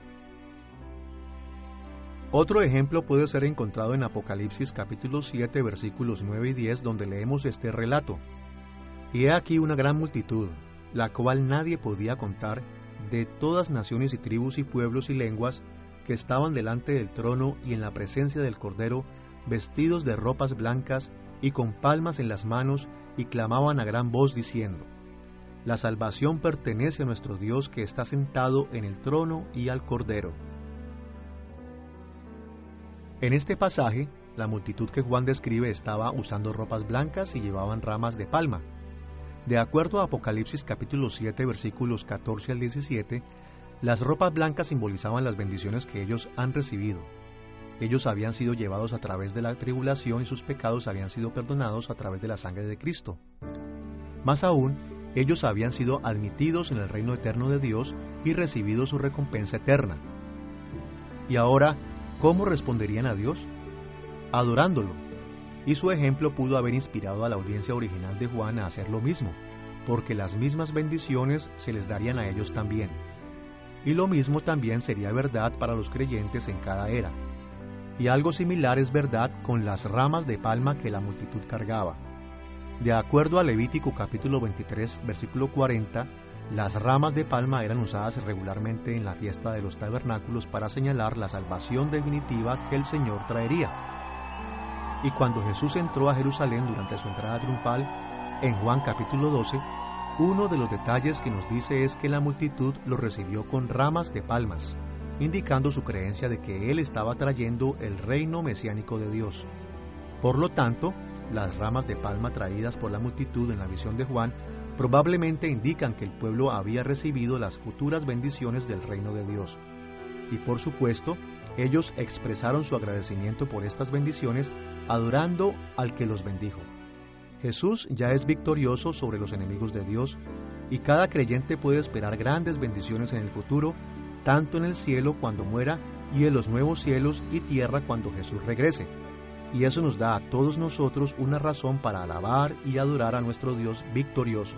Speaker 2: Otro ejemplo puede ser encontrado en Apocalipsis capítulo 7 versículos 9 y 10, donde leemos este relato. Y he aquí una gran multitud, la cual nadie podía contar, de todas naciones y tribus y pueblos y lenguas, que estaban delante del trono y en la presencia del Cordero, vestidos de ropas blancas y con palmas en las manos, y clamaban a gran voz diciendo: La salvación pertenece a nuestro Dios que está sentado en el trono y al Cordero. En este pasaje, la multitud que Juan describe estaba usando ropas blancas y llevaban ramas de palma. De acuerdo a Apocalipsis capítulo 7 versículos 14 al 17, las ropas blancas simbolizaban las bendiciones que ellos han recibido. Ellos habían sido llevados a través de la tribulación y sus pecados habían sido perdonados a través de la sangre de Cristo. Más aún, ellos habían sido admitidos en el reino eterno de Dios y recibido su recompensa eterna. Y ahora, ¿cómo responderían a Dios? Adorándolo. Y su ejemplo pudo haber inspirado a la audiencia original de Juan a hacer lo mismo, porque las mismas bendiciones se les darían a ellos también. Y lo mismo también sería verdad para los creyentes en cada era. Y algo similar es verdad con las ramas de palma que la multitud cargaba. De acuerdo a Levítico capítulo 23, versículo 40, las ramas de palma eran usadas regularmente en la fiesta de los tabernáculos para señalar la salvación definitiva que el Señor traería. Y cuando Jesús entró a Jerusalén durante su entrada triunfal, en Juan capítulo 12, uno de los detalles que nos dice es que la multitud lo recibió con ramas de palmas, indicando su creencia de que Él estaba trayendo el reino mesiánico de Dios. Por lo tanto, las ramas de palma traídas por la multitud en la visión de Juan, probablemente indican que el pueblo había recibido las futuras bendiciones del reino de Dios. Y por supuesto, ellos expresaron su agradecimiento por estas bendiciones, adorando al que los bendijo. Jesús ya es victorioso sobre los enemigos de Dios, y cada creyente puede esperar grandes bendiciones en el futuro, tanto en el cielo cuando muera, y en los nuevos cielos y tierra cuando Jesús regrese. Y eso nos da a todos nosotros una razón para alabar y adorar a nuestro Dios victorioso.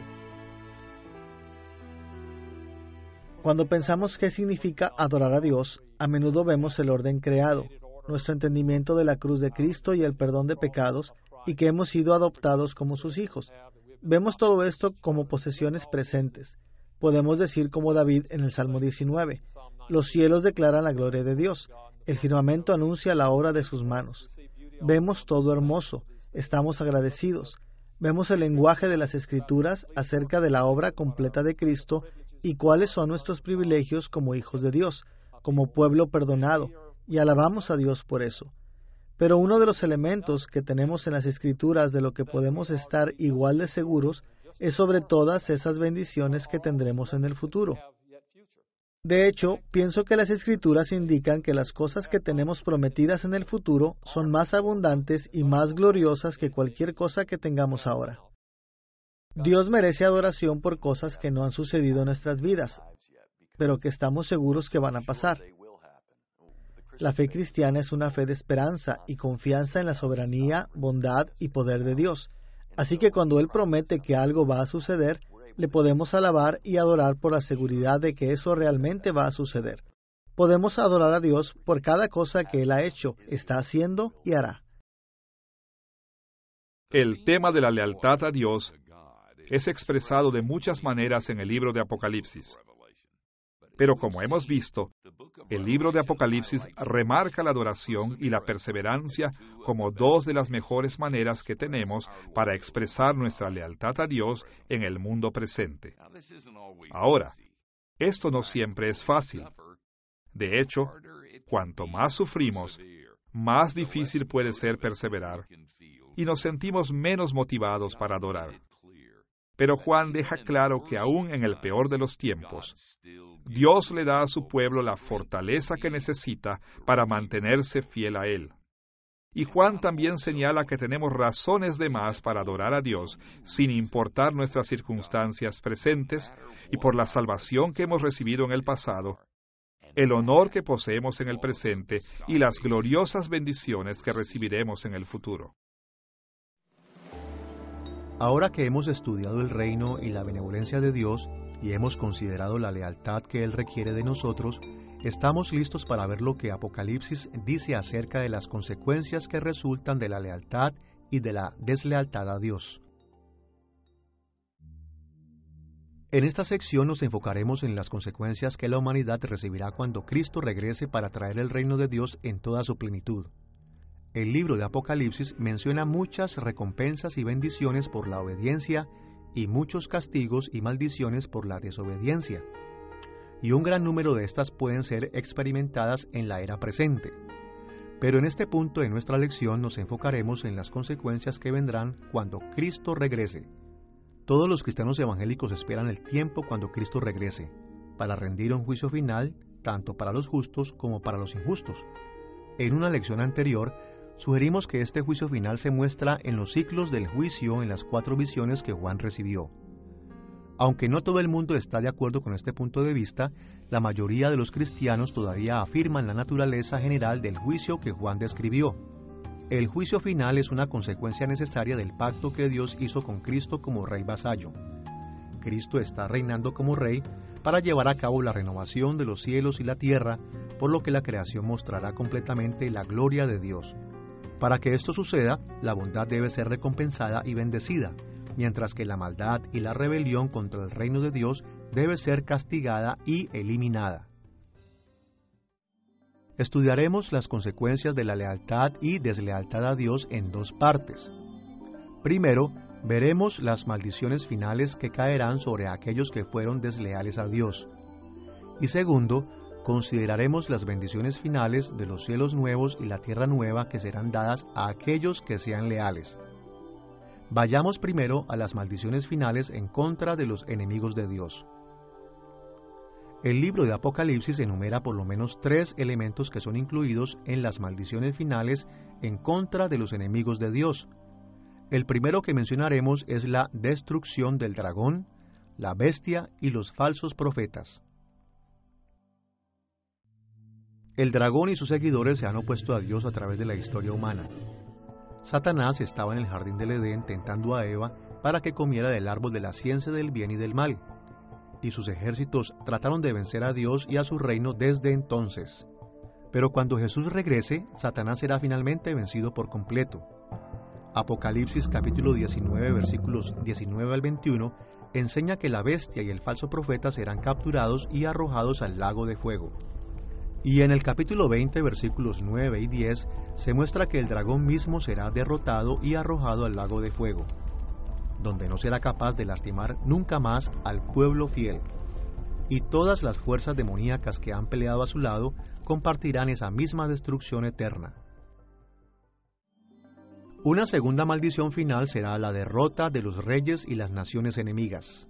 Speaker 3: Cuando pensamos qué significa adorar a Dios, a menudo vemos el orden creado, nuestro entendimiento de la cruz de Cristo y el perdón de pecados, y que hemos sido adoptados como sus hijos. Vemos todo esto como posesiones presentes. Podemos decir como David en el Salmo 19, los cielos declaran la gloria de Dios, el firmamento anuncia la obra de sus manos. Vemos todo hermoso, estamos agradecidos. Vemos el lenguaje de las Escrituras acerca de la obra completa de Cristo y cuáles son nuestros privilegios como hijos de Dios, como pueblo perdonado, y alabamos a Dios por eso. Pero uno de los elementos que tenemos en las Escrituras de lo que podemos estar igual de seguros es sobre todas esas bendiciones que tendremos en el futuro. De hecho, pienso que las Escrituras indican que las cosas que tenemos prometidas en el futuro son más abundantes y más gloriosas que cualquier cosa que tengamos ahora. Dios merece adoración por cosas que no han sucedido en nuestras vidas, pero que estamos seguros que van a pasar. La fe cristiana es una fe de esperanza y confianza en la soberanía, bondad y poder de Dios. Así que cuando Él promete que algo va a suceder, le podemos alabar y adorar por la seguridad de que eso realmente va a suceder. Podemos adorar a Dios por cada cosa que Él ha hecho, está haciendo y hará.
Speaker 1: El tema de la lealtad a Dios es expresado de muchas maneras en el libro de Apocalipsis. Pero como hemos visto, el libro de Apocalipsis remarca la adoración y la perseverancia como dos de las mejores maneras que tenemos para expresar nuestra lealtad a Dios en el mundo presente. Ahora, esto no siempre es fácil. De hecho, cuanto más sufrimos, más difícil puede ser perseverar, y nos sentimos menos motivados para adorar. Pero Juan deja claro que aún en el peor de los tiempos, Dios le da a su pueblo la fortaleza que necesita para mantenerse fiel a Él. Y Juan también señala que tenemos razones de más para adorar a Dios, sin importar nuestras circunstancias presentes, y por la salvación que hemos recibido en el pasado, el honor que poseemos en el presente y las gloriosas bendiciones que recibiremos en el futuro.
Speaker 2: Ahora que hemos estudiado el reino y la benevolencia de Dios y hemos considerado la lealtad que Él requiere de nosotros, estamos listos para ver lo que Apocalipsis dice acerca de las consecuencias que resultan de la lealtad y de la deslealtad a Dios. En esta sección nos enfocaremos en las consecuencias que la humanidad recibirá cuando Cristo regrese para traer el reino de Dios en toda su plenitud. El libro de Apocalipsis menciona muchas recompensas y bendiciones por la obediencia y muchos castigos y maldiciones por la desobediencia. Y un gran número de estas pueden ser experimentadas en la era presente. Pero en este punto de nuestra lección nos enfocaremos en las consecuencias que vendrán cuando Cristo regrese. Todos los cristianos evangélicos esperan el tiempo cuando Cristo regrese, para rendir un juicio final, tanto para los justos como para los injustos. En una lección anterior, sugerimos que este juicio final se muestra en los ciclos del juicio en las 4 visiones que Juan recibió. Aunque no todo el mundo está de acuerdo con este punto de vista, la mayoría de los cristianos todavía afirman la naturaleza general del juicio que Juan describió. El juicio final es una consecuencia necesaria del pacto que Dios hizo con Cristo como Rey vasallo. Cristo está reinando como Rey para llevar a cabo la renovación de los cielos y la tierra, por lo que la creación mostrará completamente la gloria de Dios. Para que esto suceda, la bondad debe ser recompensada y bendecida, mientras que la maldad y la rebelión contra el reino de Dios debe ser castigada y eliminada. Estudiaremos las consecuencias de la lealtad y deslealtad a Dios en 2 partes. Primero, veremos las maldiciones finales que caerán sobre aquellos que fueron desleales a Dios. Y segundo, consideraremos las bendiciones finales de los cielos nuevos y la tierra nueva que serán dadas a aquellos que sean leales. Vayamos primero a las maldiciones finales en contra de los enemigos de Dios. El libro de Apocalipsis enumera por lo menos 3 elementos que son incluidos en las maldiciones finales en contra de los enemigos de Dios. El primero que mencionaremos es la destrucción del dragón, la bestia y los falsos profetas. El dragón y sus seguidores se han opuesto a Dios a través de la historia humana. Satanás estaba en el jardín del Edén tentando a Eva para que comiera del árbol de la ciencia del bien y del mal, y sus ejércitos trataron de vencer a Dios y a su reino desde entonces. Pero cuando Jesús regrese, Satanás será finalmente vencido por completo. Apocalipsis capítulo 19, versículos 19 al 21, enseña que la bestia y el falso profeta serán capturados y arrojados al lago de fuego. Y en el capítulo 20, versículos 9 y 10, se muestra que el dragón mismo será derrotado y arrojado al lago de fuego, donde no será capaz de lastimar nunca más al pueblo fiel. Y todas las fuerzas demoníacas que han peleado a su lado compartirán esa misma destrucción eterna. Una segunda maldición final será la derrota de los reyes y las naciones enemigas.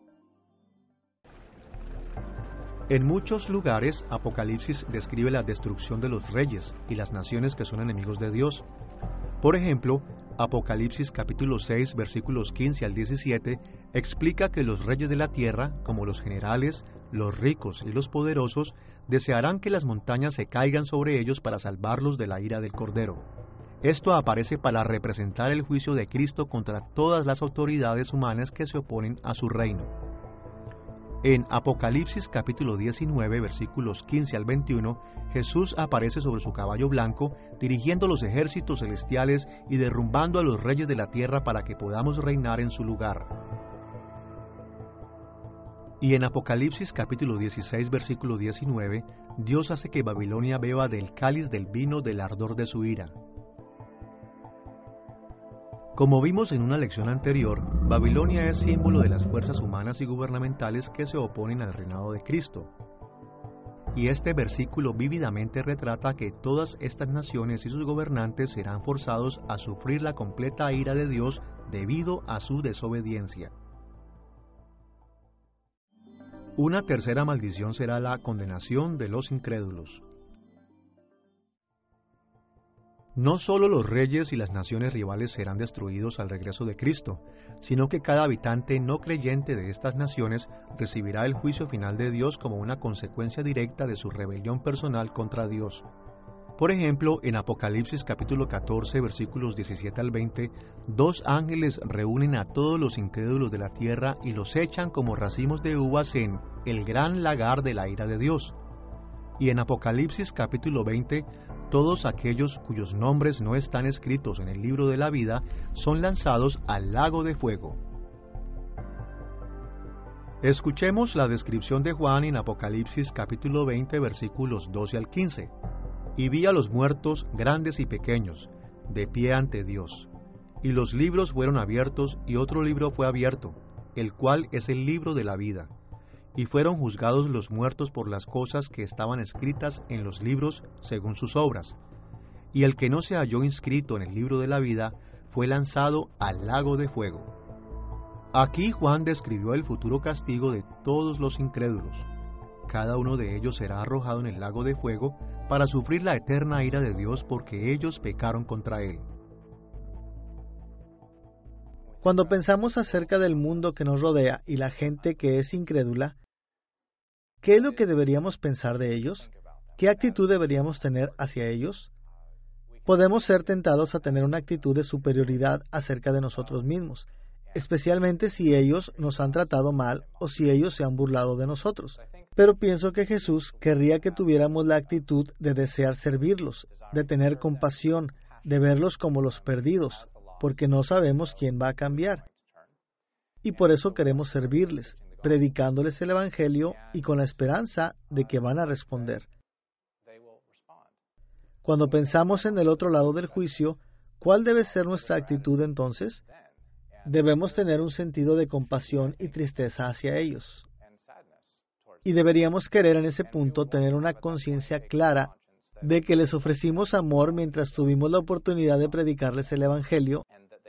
Speaker 2: En muchos lugares, Apocalipsis describe la destrucción de los reyes y las naciones que son enemigos de Dios. Por ejemplo, Apocalipsis capítulo 6, versículos 15 al 17, explica que los reyes de la tierra, como los generales, los ricos y los poderosos, desearán que las montañas se caigan sobre ellos para salvarlos de la ira del Cordero. Esto aparece para representar el juicio de Cristo contra todas las autoridades humanas que se oponen a su reino. En Apocalipsis capítulo 19, versículos 15 al 21, Jesús aparece sobre su caballo blanco, dirigiendo los ejércitos celestiales y derrumbando a los reyes de la tierra para que podamos reinar en su lugar. Y en Apocalipsis capítulo 16, versículo 19, Dios hace que Babilonia beba del cáliz del vino del ardor de su ira. Como vimos en una lección anterior, Babilonia es símbolo de las fuerzas humanas y gubernamentales que se oponen al reinado de Cristo. Y este versículo vívidamente retrata que todas estas naciones y sus gobernantes serán forzados a sufrir la completa ira de Dios debido a su desobediencia. Una tercera maldición será la condenación de los incrédulos. No solo los reyes y las naciones rivales serán destruidos al regreso de Cristo, sino que cada habitante no creyente de estas naciones recibirá el juicio final de Dios como una consecuencia directa de su rebelión personal contra Dios. Por ejemplo, en Apocalipsis capítulo 14, versículos 17 al 20, 2 ángeles reúnen a todos los incrédulos de la tierra y los echan como racimos de uvas en el gran lagar de la ira de Dios. Y en Apocalipsis capítulo 20, todos aquellos cuyos nombres no están escritos en el libro de la vida son lanzados al lago de fuego. Escuchemos la descripción de Juan en Apocalipsis capítulo 20, versículos 12 al 15. Y vi a los muertos, grandes y pequeños, de pie ante Dios. Y los libros fueron abiertos, y otro libro fue abierto, el cual es el libro de la vida. Y fueron juzgados los muertos por las cosas que estaban escritas en los libros según sus obras. Y el que no se halló inscrito en el libro de la vida fue lanzado al lago de fuego. Aquí Juan describió el futuro castigo de todos los incrédulos. Cada uno de ellos será arrojado en el lago de fuego para sufrir la eterna ira de Dios porque ellos pecaron contra él.
Speaker 3: Cuando pensamos acerca del mundo que nos rodea y la gente que es incrédula, ¿qué es lo que deberíamos pensar de ellos? ¿Qué actitud deberíamos tener hacia ellos? Podemos ser tentados a tener una actitud de superioridad acerca de nosotros mismos, especialmente si ellos nos han tratado mal o si ellos se han burlado de nosotros. Pero pienso que Jesús querría que tuviéramos la actitud de desear servirlos, de tener compasión, de verlos como los perdidos, porque no sabemos quién va a cambiar. Y por eso queremos servirles, predicándoles el Evangelio y con la esperanza de que van a responder. Cuando pensamos en el otro lado del juicio, ¿cuál debe ser nuestra actitud entonces? Debemos tener un sentido de compasión y tristeza hacia ellos. Y deberíamos querer en ese punto tener una conciencia clara de que les ofrecimos amor mientras tuvimos la oportunidad de predicarles el Evangelio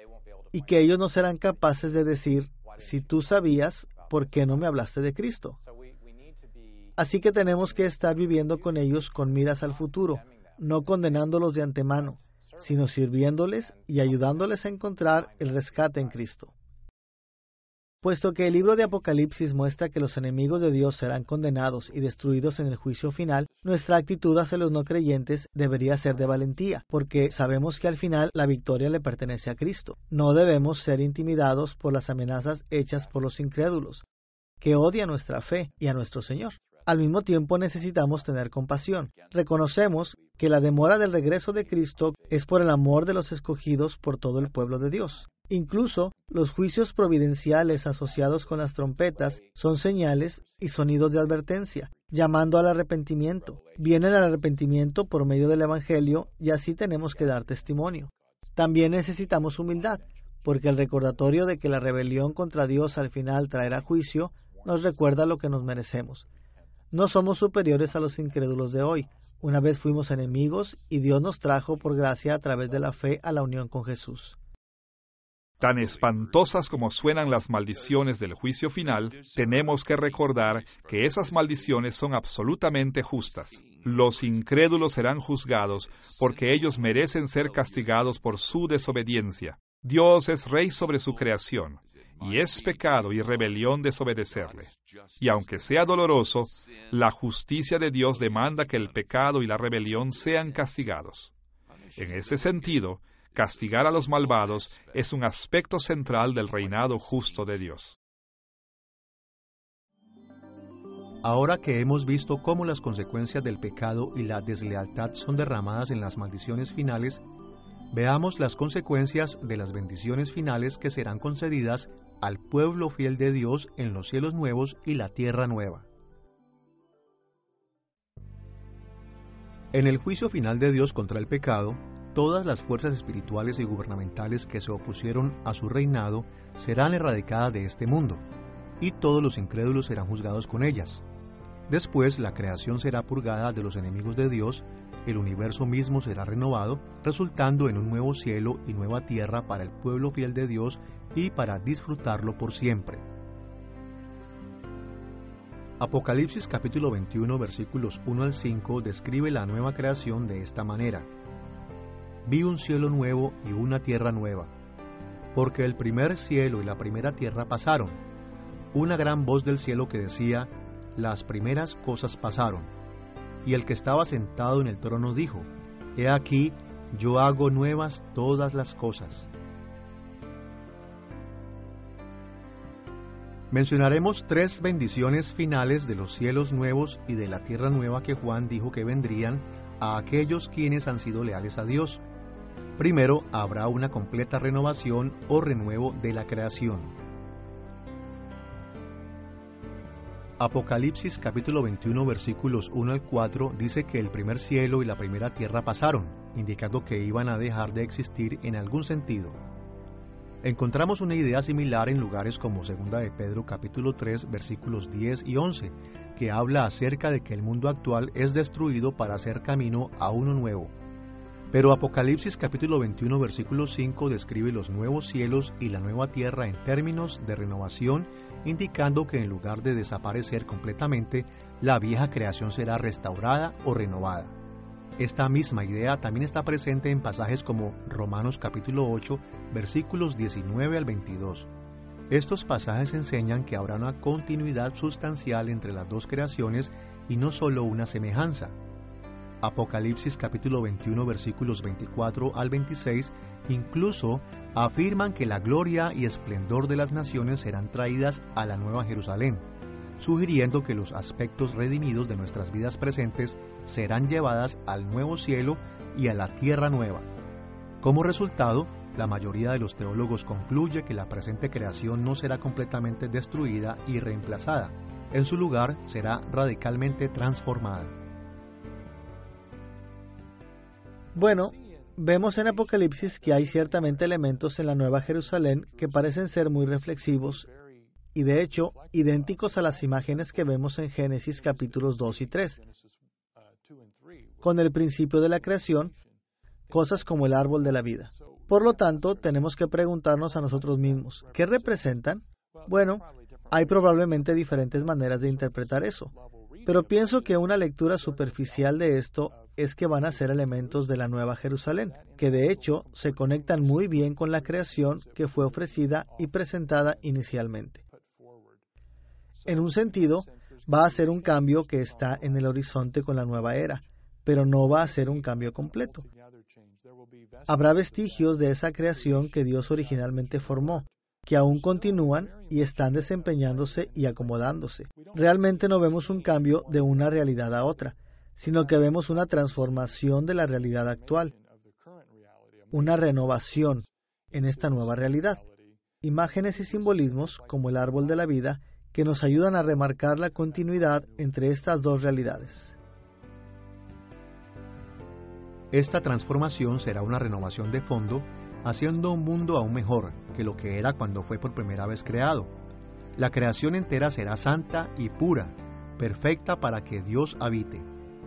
Speaker 3: y que ellos no serán capaces de decir, si tú sabías, ¿por qué no me hablaste de Cristo? Así que tenemos que estar viviendo con ellos con miras al futuro, no condenándolos de antemano, sino sirviéndoles y ayudándoles a encontrar el rescate en Cristo. Puesto que el libro de Apocalipsis muestra que los enemigos de Dios serán condenados y destruidos en el juicio final, nuestra actitud hacia los no creyentes debería ser de valentía, porque sabemos que al final la victoria le pertenece a Cristo. No debemos ser intimidados por las amenazas hechas por los incrédulos, que odian nuestra fe y a nuestro Señor. Al mismo tiempo necesitamos tener compasión. Reconocemos que la demora del regreso de Cristo es por el amor de los escogidos por todo el pueblo de Dios. Incluso los juicios providenciales asociados con las trompetas son señales y sonidos de advertencia, llamando al arrepentimiento. Viene el arrepentimiento por medio del Evangelio y así tenemos que dar testimonio. También necesitamos humildad, porque el recordatorio de que la rebelión contra Dios al final traerá juicio nos recuerda lo que nos merecemos. No somos superiores a los incrédulos de hoy. Una vez fuimos enemigos y Dios nos trajo por gracia a través de la fe a la unión con Jesús.
Speaker 1: Tan espantosas como suenan las maldiciones del juicio final, tenemos que recordar que esas maldiciones son absolutamente justas. Los incrédulos serán juzgados porque ellos merecen ser castigados por su desobediencia. Dios es rey sobre su creación, y es pecado y rebelión desobedecerle. Y aunque sea doloroso, la justicia de Dios demanda que el pecado y la rebelión sean castigados. En ese sentido, castigar a los malvados es un aspecto central del reinado justo de Dios.
Speaker 2: Ahora que hemos visto cómo las consecuencias del pecado y la deslealtad son derramadas en las maldiciones finales, veamos las consecuencias de las bendiciones finales que serán concedidas al pueblo fiel de Dios en los cielos nuevos y la tierra nueva. En el juicio final de Dios contra el pecado, todas las fuerzas espirituales y gubernamentales que se opusieron a su reinado serán erradicadas de este mundo, y todos los incrédulos serán juzgados con ellas. Después la creación será purgada de los enemigos de Dios, el universo mismo será renovado, resultando en un nuevo cielo y nueva tierra para el pueblo fiel de Dios y para disfrutarlo por siempre. Apocalipsis capítulo 21 versículos 1 al 5 describe la nueva creación de esta manera. Vi un cielo nuevo y una tierra nueva, porque el primer cielo y la primera tierra pasaron. Una gran voz del cielo que decía, las primeras cosas pasaron. Y el que estaba sentado en el trono dijo, he aquí, yo hago nuevas todas las cosas. Mencionaremos 3 bendiciones finales de los cielos nuevos y de la tierra nueva que Juan dijo que vendrían a aquellos quienes han sido leales a Dios. Primero, habrá una completa renovación o renuevo de la creación. Apocalipsis capítulo 21 versículos 1 al 4 dice que el primer cielo y la primera tierra pasaron, indicando que iban a dejar de existir en algún sentido. Encontramos una idea similar en lugares como 2 de Pedro capítulo 3 versículos 10 y 11, que habla acerca de que el mundo actual es destruido para hacer camino a uno nuevo. Pero Apocalipsis capítulo 21 versículo 5 describe los nuevos cielos y la nueva tierra en términos de renovación, indicando que en lugar de desaparecer completamente, la vieja creación será restaurada o renovada. Esta misma idea también está presente en pasajes como Romanos capítulo 8, versículos 19 al 22. Estos pasajes enseñan que habrá una continuidad sustancial entre las dos creaciones y no solo una semejanza. Apocalipsis capítulo 21 versículos 24 al 26 incluso afirman que la gloria y esplendor de las naciones serán traídas a la Nueva Jerusalén, sugiriendo que los aspectos redimidos de nuestras vidas presentes serán llevadas al nuevo cielo y a la tierra nueva. Como resultado, la mayoría de los teólogos concluye que la presente creación no será completamente destruida y reemplazada. En su lugar, será radicalmente transformada.
Speaker 3: Bueno, vemos en Apocalipsis que hay ciertamente elementos en la Nueva Jerusalén que parecen ser muy reflexivos y de hecho idénticos a las imágenes que vemos en Génesis capítulos 2 y 3. Con el principio de la creación, cosas como el árbol de la vida. Por lo tanto, tenemos que preguntarnos a nosotros mismos, ¿qué representan? Bueno, hay probablemente diferentes maneras de interpretar eso, pero pienso que una lectura superficial de esto es que van a ser elementos de la Nueva Jerusalén, que de hecho se conectan muy bien con la creación que fue ofrecida y presentada inicialmente. En un sentido, va a ser un cambio que está en el horizonte con la nueva era, pero no va a ser un cambio completo. Habrá vestigios de esa creación que Dios originalmente formó, que aún continúan y están desempeñándose y acomodándose. Realmente no vemos un cambio de una realidad a otra, sino que vemos una transformación de la realidad actual, una renovación en esta nueva realidad. Imágenes y simbolismos, como el árbol de la vida, que nos ayudan a remarcar la continuidad entre estas dos realidades.
Speaker 2: Esta transformación será una renovación de fondo, haciendo un mundo aún mejor que lo que era cuando fue por primera vez creado. La creación entera será santa y pura, perfecta para que Dios habite.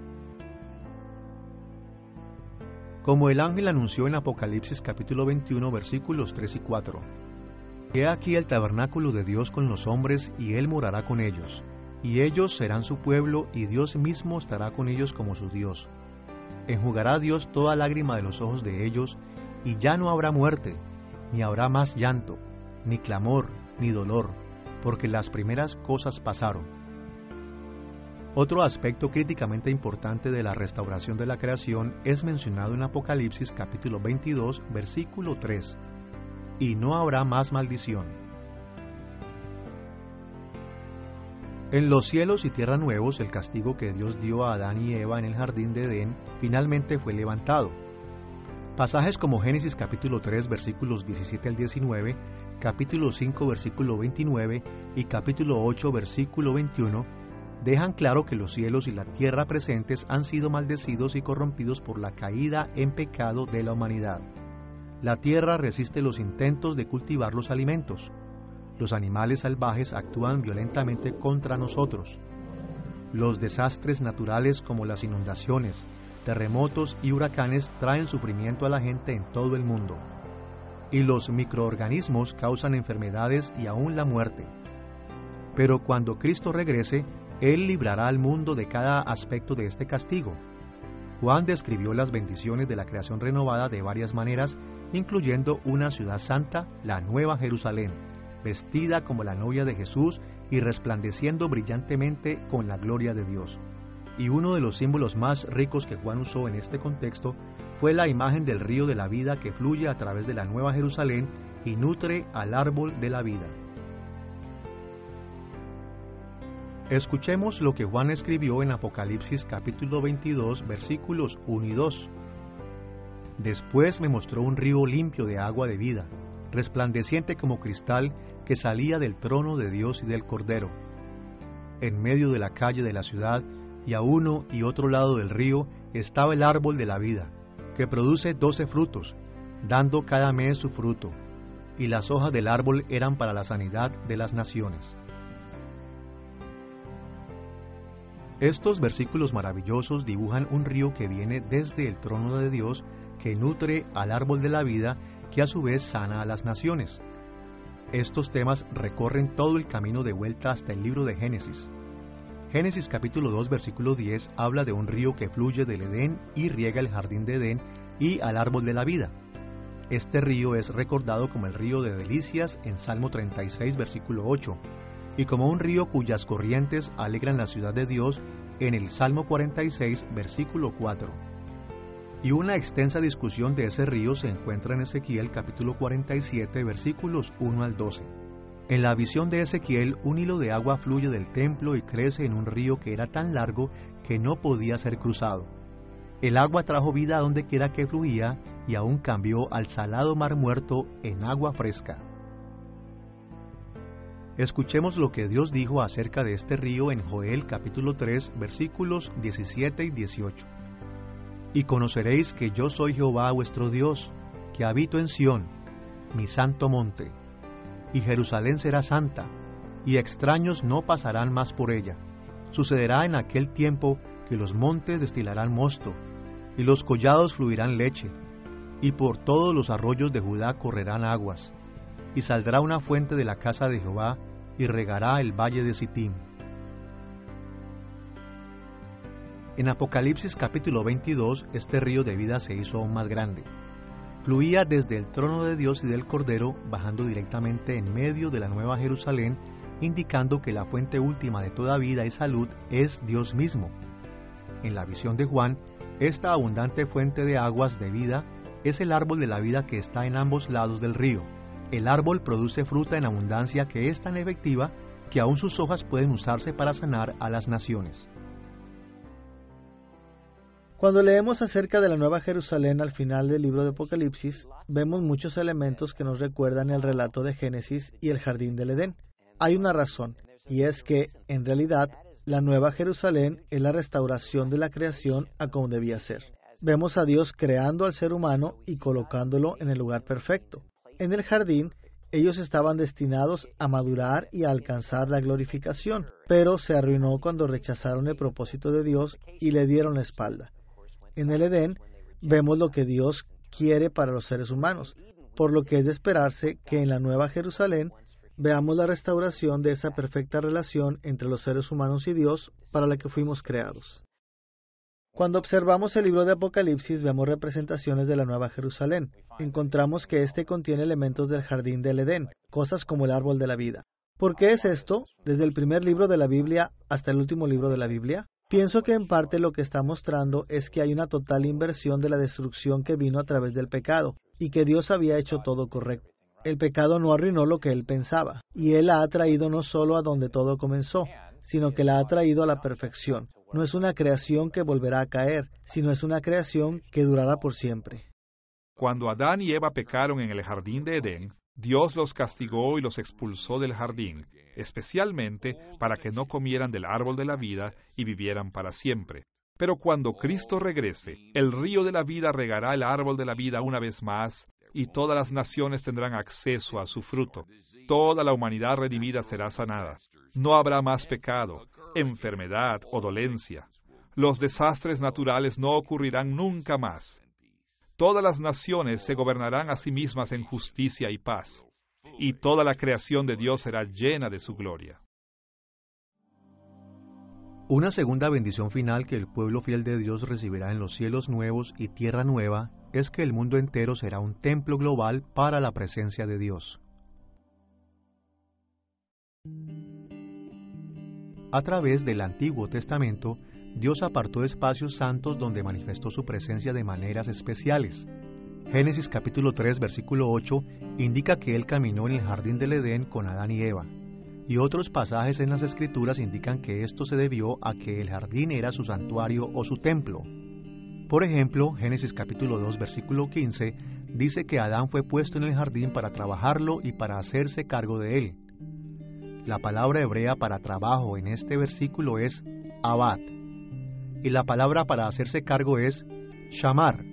Speaker 2: Como el ángel anunció en Apocalipsis capítulo 21, versículos 3 y 4. He aquí el tabernáculo de Dios con los hombres, y Él morará con ellos. Y ellos serán su pueblo, y Dios mismo estará con ellos como su Dios. Enjugará Dios toda lágrima de los ojos de ellos, y ya no habrá muerte, ni habrá más llanto, ni clamor, ni dolor, porque las primeras cosas pasaron. Otro aspecto críticamente importante de la restauración de la creación es mencionado en Apocalipsis capítulo 22, versículo 3. Y no habrá más maldición. En los cielos y tierra nuevos, el castigo que Dios dio a Adán y Eva en el jardín de Edén finalmente fue levantado. Pasajes como Génesis capítulo 3 versículos 17 al 19, capítulo 5 versículo 29 y capítulo 8 versículo 21 dejan claro que los cielos y la tierra presentes han sido maldecidos y corrompidos por la caída en pecado de la humanidad. La tierra resiste los intentos de cultivar los alimentos. Los animales salvajes actúan violentamente contra nosotros. Los desastres naturales como las inundaciones, terremotos y huracanes traen sufrimiento a la gente en todo el mundo. Y los microorganismos causan enfermedades y aún la muerte. Pero cuando Cristo regrese, Él librará al mundo de cada aspecto de este castigo. Juan describió las bendiciones de la creación renovada de varias maneras, incluyendo una ciudad santa, la Nueva Jerusalén, vestida como la novia de Jesús y resplandeciendo brillantemente con la gloria de Dios. Y uno de los símbolos más ricos que Juan usó en este contexto fue la imagen del río de la vida que fluye a través de la Nueva Jerusalén y nutre al árbol de la vida. Escuchemos lo que Juan escribió en Apocalipsis capítulo 22, versículos 1 y 2. Después me mostró un río limpio de agua de vida, resplandeciente como cristal, que salía del trono de Dios y del Cordero. En medio de la calle de la ciudad, y a uno y otro lado del río, estaba el árbol de la vida, que produce 12 frutos, dando cada mes su fruto, y las hojas del árbol eran para la sanidad de las naciones. Estos versículos maravillosos dibujan un río que viene desde el trono de Dios, que nutre al árbol de la vida, que a su vez sana a las naciones. Estos temas recorren todo el camino de vuelta hasta el libro de Génesis. Génesis capítulo 2 versículo 10 habla de un río que fluye del Edén y riega el jardín de Edén y al árbol de la vida. Este río es recordado como el río de delicias en Salmo 36 versículo 8 y como un río cuyas corrientes alegran la ciudad de Dios en el Salmo 46 versículo 4. Y una extensa discusión de ese río se encuentra en Ezequiel capítulo 47 versículos 1 al 12. En la visión de Ezequiel, un hilo de agua fluye del templo y crece en un río que era tan largo que no podía ser cruzado. El agua trajo vida a donde quiera que fluía y aún cambió al salado mar muerto en agua fresca. Escuchemos lo que Dios dijo acerca de este río en Joel capítulo 3 versículos 17 y 18. Y conoceréis que yo soy Jehová vuestro Dios, que habito en Sión, mi santo monte. Y Jerusalén será santa, y extraños no pasarán más por ella. Sucederá en aquel tiempo que los montes destilarán mosto, y los collados fluirán leche, y por todos los arroyos de Judá correrán aguas, y saldrá una fuente de la casa de Jehová, y regará el valle de Sittim. En Apocalipsis capítulo 22, este río de vida se hizo aún más grande. Fluía desde el trono de Dios y del Cordero, bajando directamente en medio de la Nueva Jerusalén, indicando que la fuente última de toda vida y salud es Dios mismo. En la visión de Juan, esta abundante fuente de aguas de vida es el árbol de la vida que está en ambos lados del río. El árbol produce fruta en abundancia que es tan efectiva que aún sus hojas pueden usarse para sanar a las naciones.
Speaker 3: Cuando leemos acerca de la Nueva Jerusalén al final del libro de Apocalipsis, vemos muchos elementos que nos recuerdan el relato de Génesis y el jardín del Edén. Hay una razón, y es que, en realidad, la Nueva Jerusalén es la restauración de la creación a como debía ser. Vemos a Dios creando al ser humano y colocándolo en el lugar perfecto. En el jardín, ellos estaban destinados a madurar y a alcanzar la glorificación, pero se arruinó cuando rechazaron el propósito de Dios y le dieron la espalda. En el Edén, vemos lo que Dios quiere para los seres humanos, por lo que es de esperarse que en la Nueva Jerusalén veamos la restauración de esa perfecta relación entre los seres humanos y Dios para la que fuimos creados. Cuando observamos el libro de Apocalipsis, vemos representaciones de la Nueva Jerusalén. Encontramos que éste contiene elementos del jardín del Edén, cosas como el árbol de la vida. ¿Por qué es esto? Desde el primer libro de la Biblia hasta el último libro de la Biblia. Pienso que en parte lo que está mostrando es que hay una total inversión de la destrucción que vino a través del pecado, y que Dios había hecho todo correcto. El pecado no arruinó lo que Él pensaba, y Él la ha traído no solo a donde todo comenzó, sino que la ha traído a la perfección. No es una creación que volverá a caer, sino es una creación que durará por siempre.
Speaker 1: Cuando Adán y Eva pecaron en el jardín de Edén, Dios los castigó y los expulsó del jardín, especialmente para que no comieran del árbol de la vida y vivieran para siempre. Pero cuando Cristo regrese, el río de la vida regará el árbol de la vida una vez más, y todas las naciones tendrán acceso a su fruto. Toda la humanidad redimida será sanada. No habrá más pecado, enfermedad o dolencia. Los desastres naturales no ocurrirán nunca más. Todas las naciones se gobernarán a sí mismas en justicia y paz, y toda la creación de Dios será llena de su gloria.
Speaker 2: Una segunda bendición final que el pueblo fiel de Dios recibirá en los cielos nuevos y tierra nueva es que el mundo entero será un templo global para la presencia de Dios. A través del Antiguo Testamento, Dios apartó espacios santos donde manifestó su presencia de maneras especiales. Génesis capítulo 3, versículo 8, indica que Él caminó en el jardín del Edén con Adán y Eva. Y otros pasajes en las Escrituras indican que esto se debió a que el jardín era su santuario o su templo. Por ejemplo, Génesis capítulo 2, versículo 15, dice que Adán fue puesto en el jardín para trabajarlo y para hacerse cargo de él. La palabra hebrea para trabajo en este versículo es abad, y la palabra para hacerse cargo es shamar.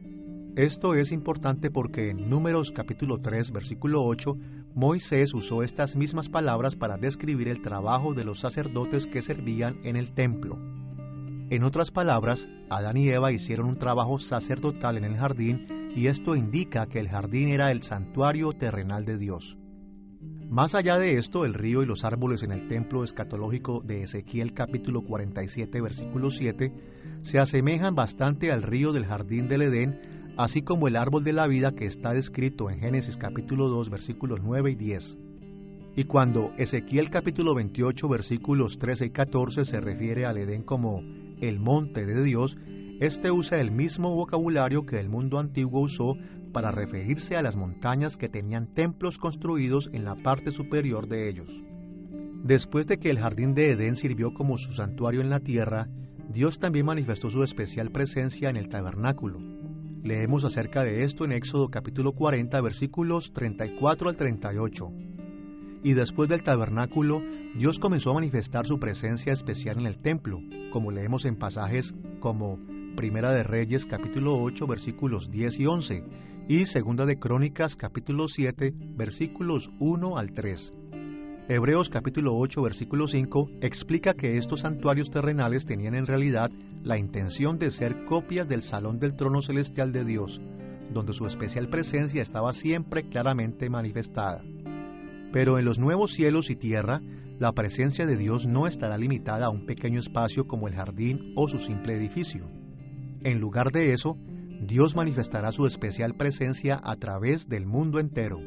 Speaker 2: Esto es importante porque en Números capítulo 3, versículo 8, Moisés usó estas mismas palabras para describir el trabajo de los sacerdotes que servían en el templo. En otras palabras, Adán y Eva hicieron un trabajo sacerdotal en el jardín, y esto indica que el jardín era el santuario terrenal de Dios. Más allá de esto, el río y los árboles en el templo escatológico de Ezequiel capítulo 47, versículo 7, se asemejan bastante al río del jardín del Edén, así como el árbol de la vida que está descrito en Génesis capítulo 2, versículos 9 y 10. Y cuando Ezequiel capítulo 28, versículos 13 y 14 se refiere al Edén como el monte de Dios, este usa el mismo vocabulario que el mundo antiguo usó para referirse a las montañas que tenían templos construidos en la parte superior de ellos. Después de que el jardín de Edén sirvió como su santuario en la tierra, Dios también manifestó su especial presencia en el tabernáculo. Leemos acerca de esto en Éxodo capítulo 40, versículos 34 al 38. Y después del tabernáculo, Dios comenzó a manifestar su presencia especial en el templo, como leemos en pasajes como Primera de Reyes capítulo 8, versículos 10 y 11, y Segunda de Crónicas capítulo 7, versículos 1 al 3. Hebreos capítulo 8, versículo 5 explica que estos santuarios terrenales tenían en realidad la intención de ser copias del salón del trono celestial de Dios, donde su especial presencia estaba siempre claramente manifestada. Pero en los nuevos cielos y tierra, la presencia de Dios no estará limitada a un pequeño espacio como el jardín o su simple edificio. En lugar de eso, Dios manifestará su especial presencia a través del mundo entero.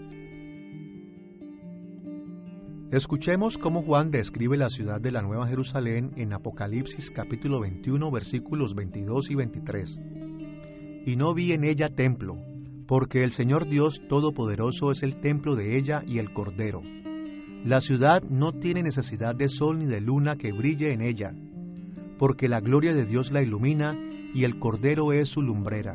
Speaker 2: Escuchemos cómo Juan describe la ciudad de la Nueva Jerusalén en Apocalipsis capítulo 21, versículos 22 y 23. Y no vi en ella templo, porque el Señor Dios Todopoderoso es el templo de ella y el Cordero. La ciudad no tiene necesidad de sol ni de luna que brille en ella, porque la gloria de Dios la ilumina y el Cordero es su lumbrera.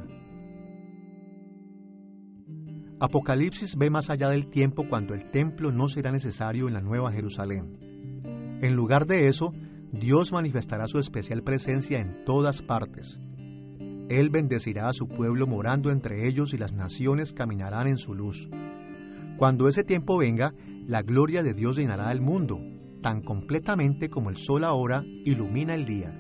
Speaker 2: Apocalipsis ve más allá del tiempo cuando el templo no será necesario en la Nueva Jerusalén. En lugar de eso, Dios manifestará su especial presencia en todas partes. Él bendecirá a su pueblo morando entre ellos y las naciones caminarán en su luz. Cuando ese tiempo venga, la gloria de Dios llenará el mundo, tan completamente como el sol ahora ilumina el día.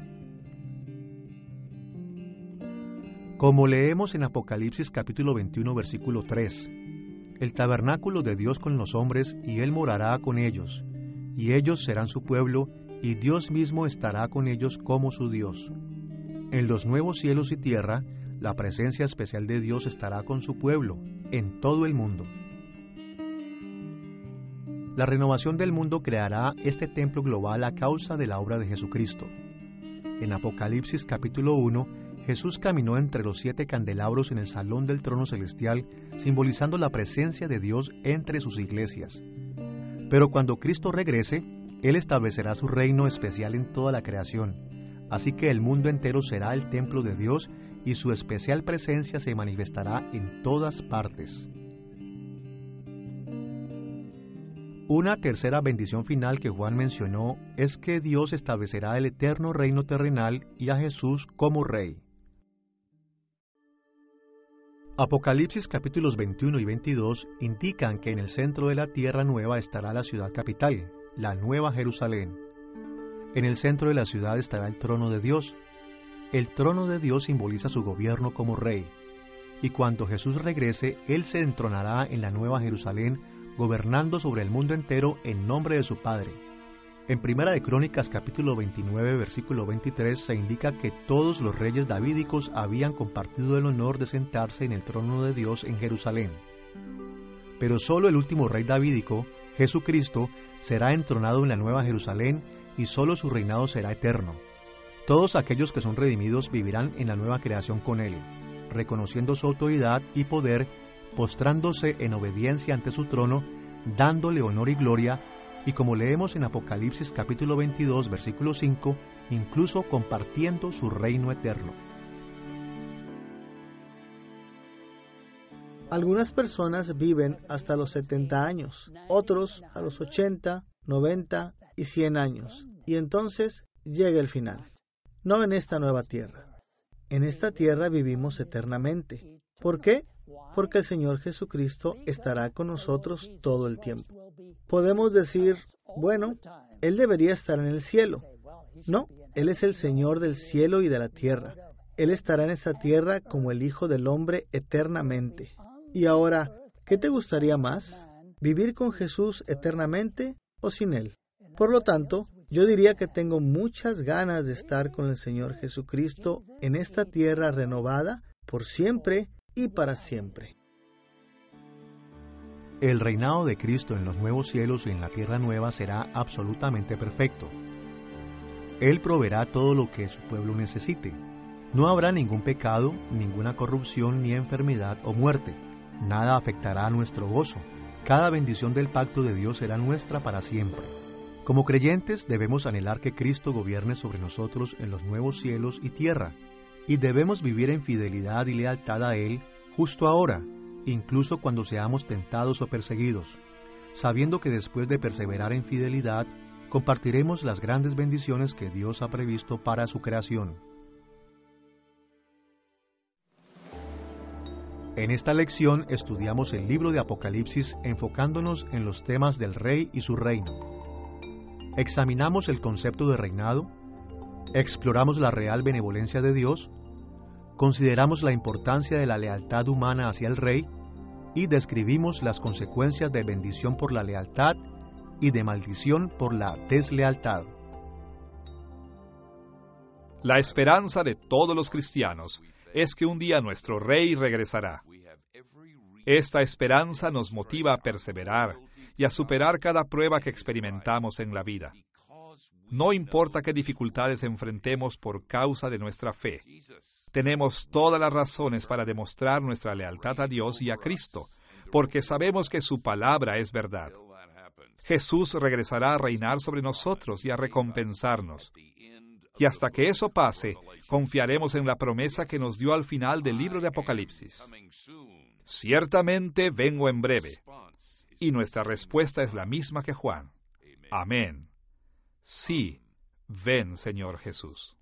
Speaker 2: Como leemos en Apocalipsis capítulo 21, versículo 3, el tabernáculo de Dios con los hombres, y Él morará con ellos, y ellos serán su pueblo, y Dios mismo estará con ellos como su Dios. En los nuevos cielos y tierra, la presencia especial de Dios estará con su pueblo, en todo el mundo. La renovación del mundo creará este templo global a causa de la obra de Jesucristo. En Apocalipsis capítulo 1, Jesús caminó entre los 7 candelabros en el salón del trono celestial, simbolizando la presencia de Dios entre sus iglesias. Pero cuando Cristo regrese, Él establecerá su reino especial en toda la creación, así que el mundo entero será el templo de Dios y su especial presencia se manifestará en todas partes. Una tercera bendición final que Juan mencionó es que Dios establecerá el eterno reino terrenal y a Jesús como Rey. Apocalipsis capítulos 21 y 22 indican que en el centro de la tierra nueva estará la ciudad capital, la Nueva Jerusalén. En el centro de la ciudad estará el trono de Dios. El trono de Dios simboliza su gobierno como Rey. Y cuando Jesús regrese, Él se entronará en la Nueva Jerusalén, gobernando sobre el mundo entero en nombre de su Padre. En Primera de Crónicas capítulo 29, versículo 23, se indica que todos los reyes davídicos habían compartido el honor de sentarse en el trono de Dios en Jerusalén. Pero solo el último rey davídico, Jesucristo, será entronado en la Nueva Jerusalén y solo su reinado será eterno. Todos aquellos que son redimidos vivirán en la nueva creación con Él, reconociendo su autoridad y poder, postrándose en obediencia ante su trono, dándole honor y gloria, y como leemos en Apocalipsis capítulo 22, versículo 5, incluso compartiendo su reino eterno.
Speaker 3: Algunas personas viven hasta los 70 años, otros a los 80, 90 y 100 años, y entonces llega el final. No en esta nueva tierra. En esta tierra vivimos eternamente. ¿Por qué? Porque el Señor Jesucristo estará con nosotros todo el tiempo. Podemos decir, bueno, Él debería estar en el cielo. No, Él es el Señor del cielo y de la tierra. Él estará en esta tierra como el Hijo del Hombre eternamente. Y ahora, ¿qué te gustaría más? ¿Vivir con Jesús eternamente o sin Él? Por lo tanto, yo diría que tengo muchas ganas de estar con el Señor Jesucristo en esta tierra renovada por siempre y para siempre.
Speaker 2: El reinado de Cristo en los nuevos cielos y en la tierra nueva será absolutamente perfecto. Él proveerá todo lo que su pueblo necesite. No habrá ningún pecado, ninguna corrupción, ni enfermedad o muerte. Nada afectará a nuestro gozo. Cada bendición del pacto de Dios será nuestra para siempre. Como creyentes debemos anhelar que Cristo gobierne sobre nosotros en los nuevos cielos y tierra, y debemos vivir en fidelidad y lealtad a Él justo ahora, incluso cuando seamos tentados o perseguidos, sabiendo que después de perseverar en fidelidad, compartiremos las grandes bendiciones que Dios ha previsto para su creación. En esta lección estudiamos el libro de Apocalipsis enfocándonos en los temas del Rey y su reino. Examinamos el concepto de reinado, exploramos la real benevolencia de Dios, consideramos la importancia de la lealtad humana hacia el rey y describimos las consecuencias de bendición por la lealtad y de maldición por la deslealtad.
Speaker 1: La esperanza de todos los cristianos es que un día nuestro Rey regresará. Esta esperanza nos motiva a perseverar y a superar cada prueba que experimentamos en la vida. No importa qué dificultades enfrentemos por causa de nuestra fe, tenemos todas las razones para demostrar nuestra lealtad a Dios y a Cristo, porque sabemos que su palabra es verdad. Jesús regresará a reinar sobre nosotros y a recompensarnos. Y hasta que eso pase, confiaremos en la promesa que nos dio al final del libro de Apocalipsis. Ciertamente vengo en breve. Y nuestra respuesta es la misma que Juan. Amén. Sí, ven, Señor Jesús.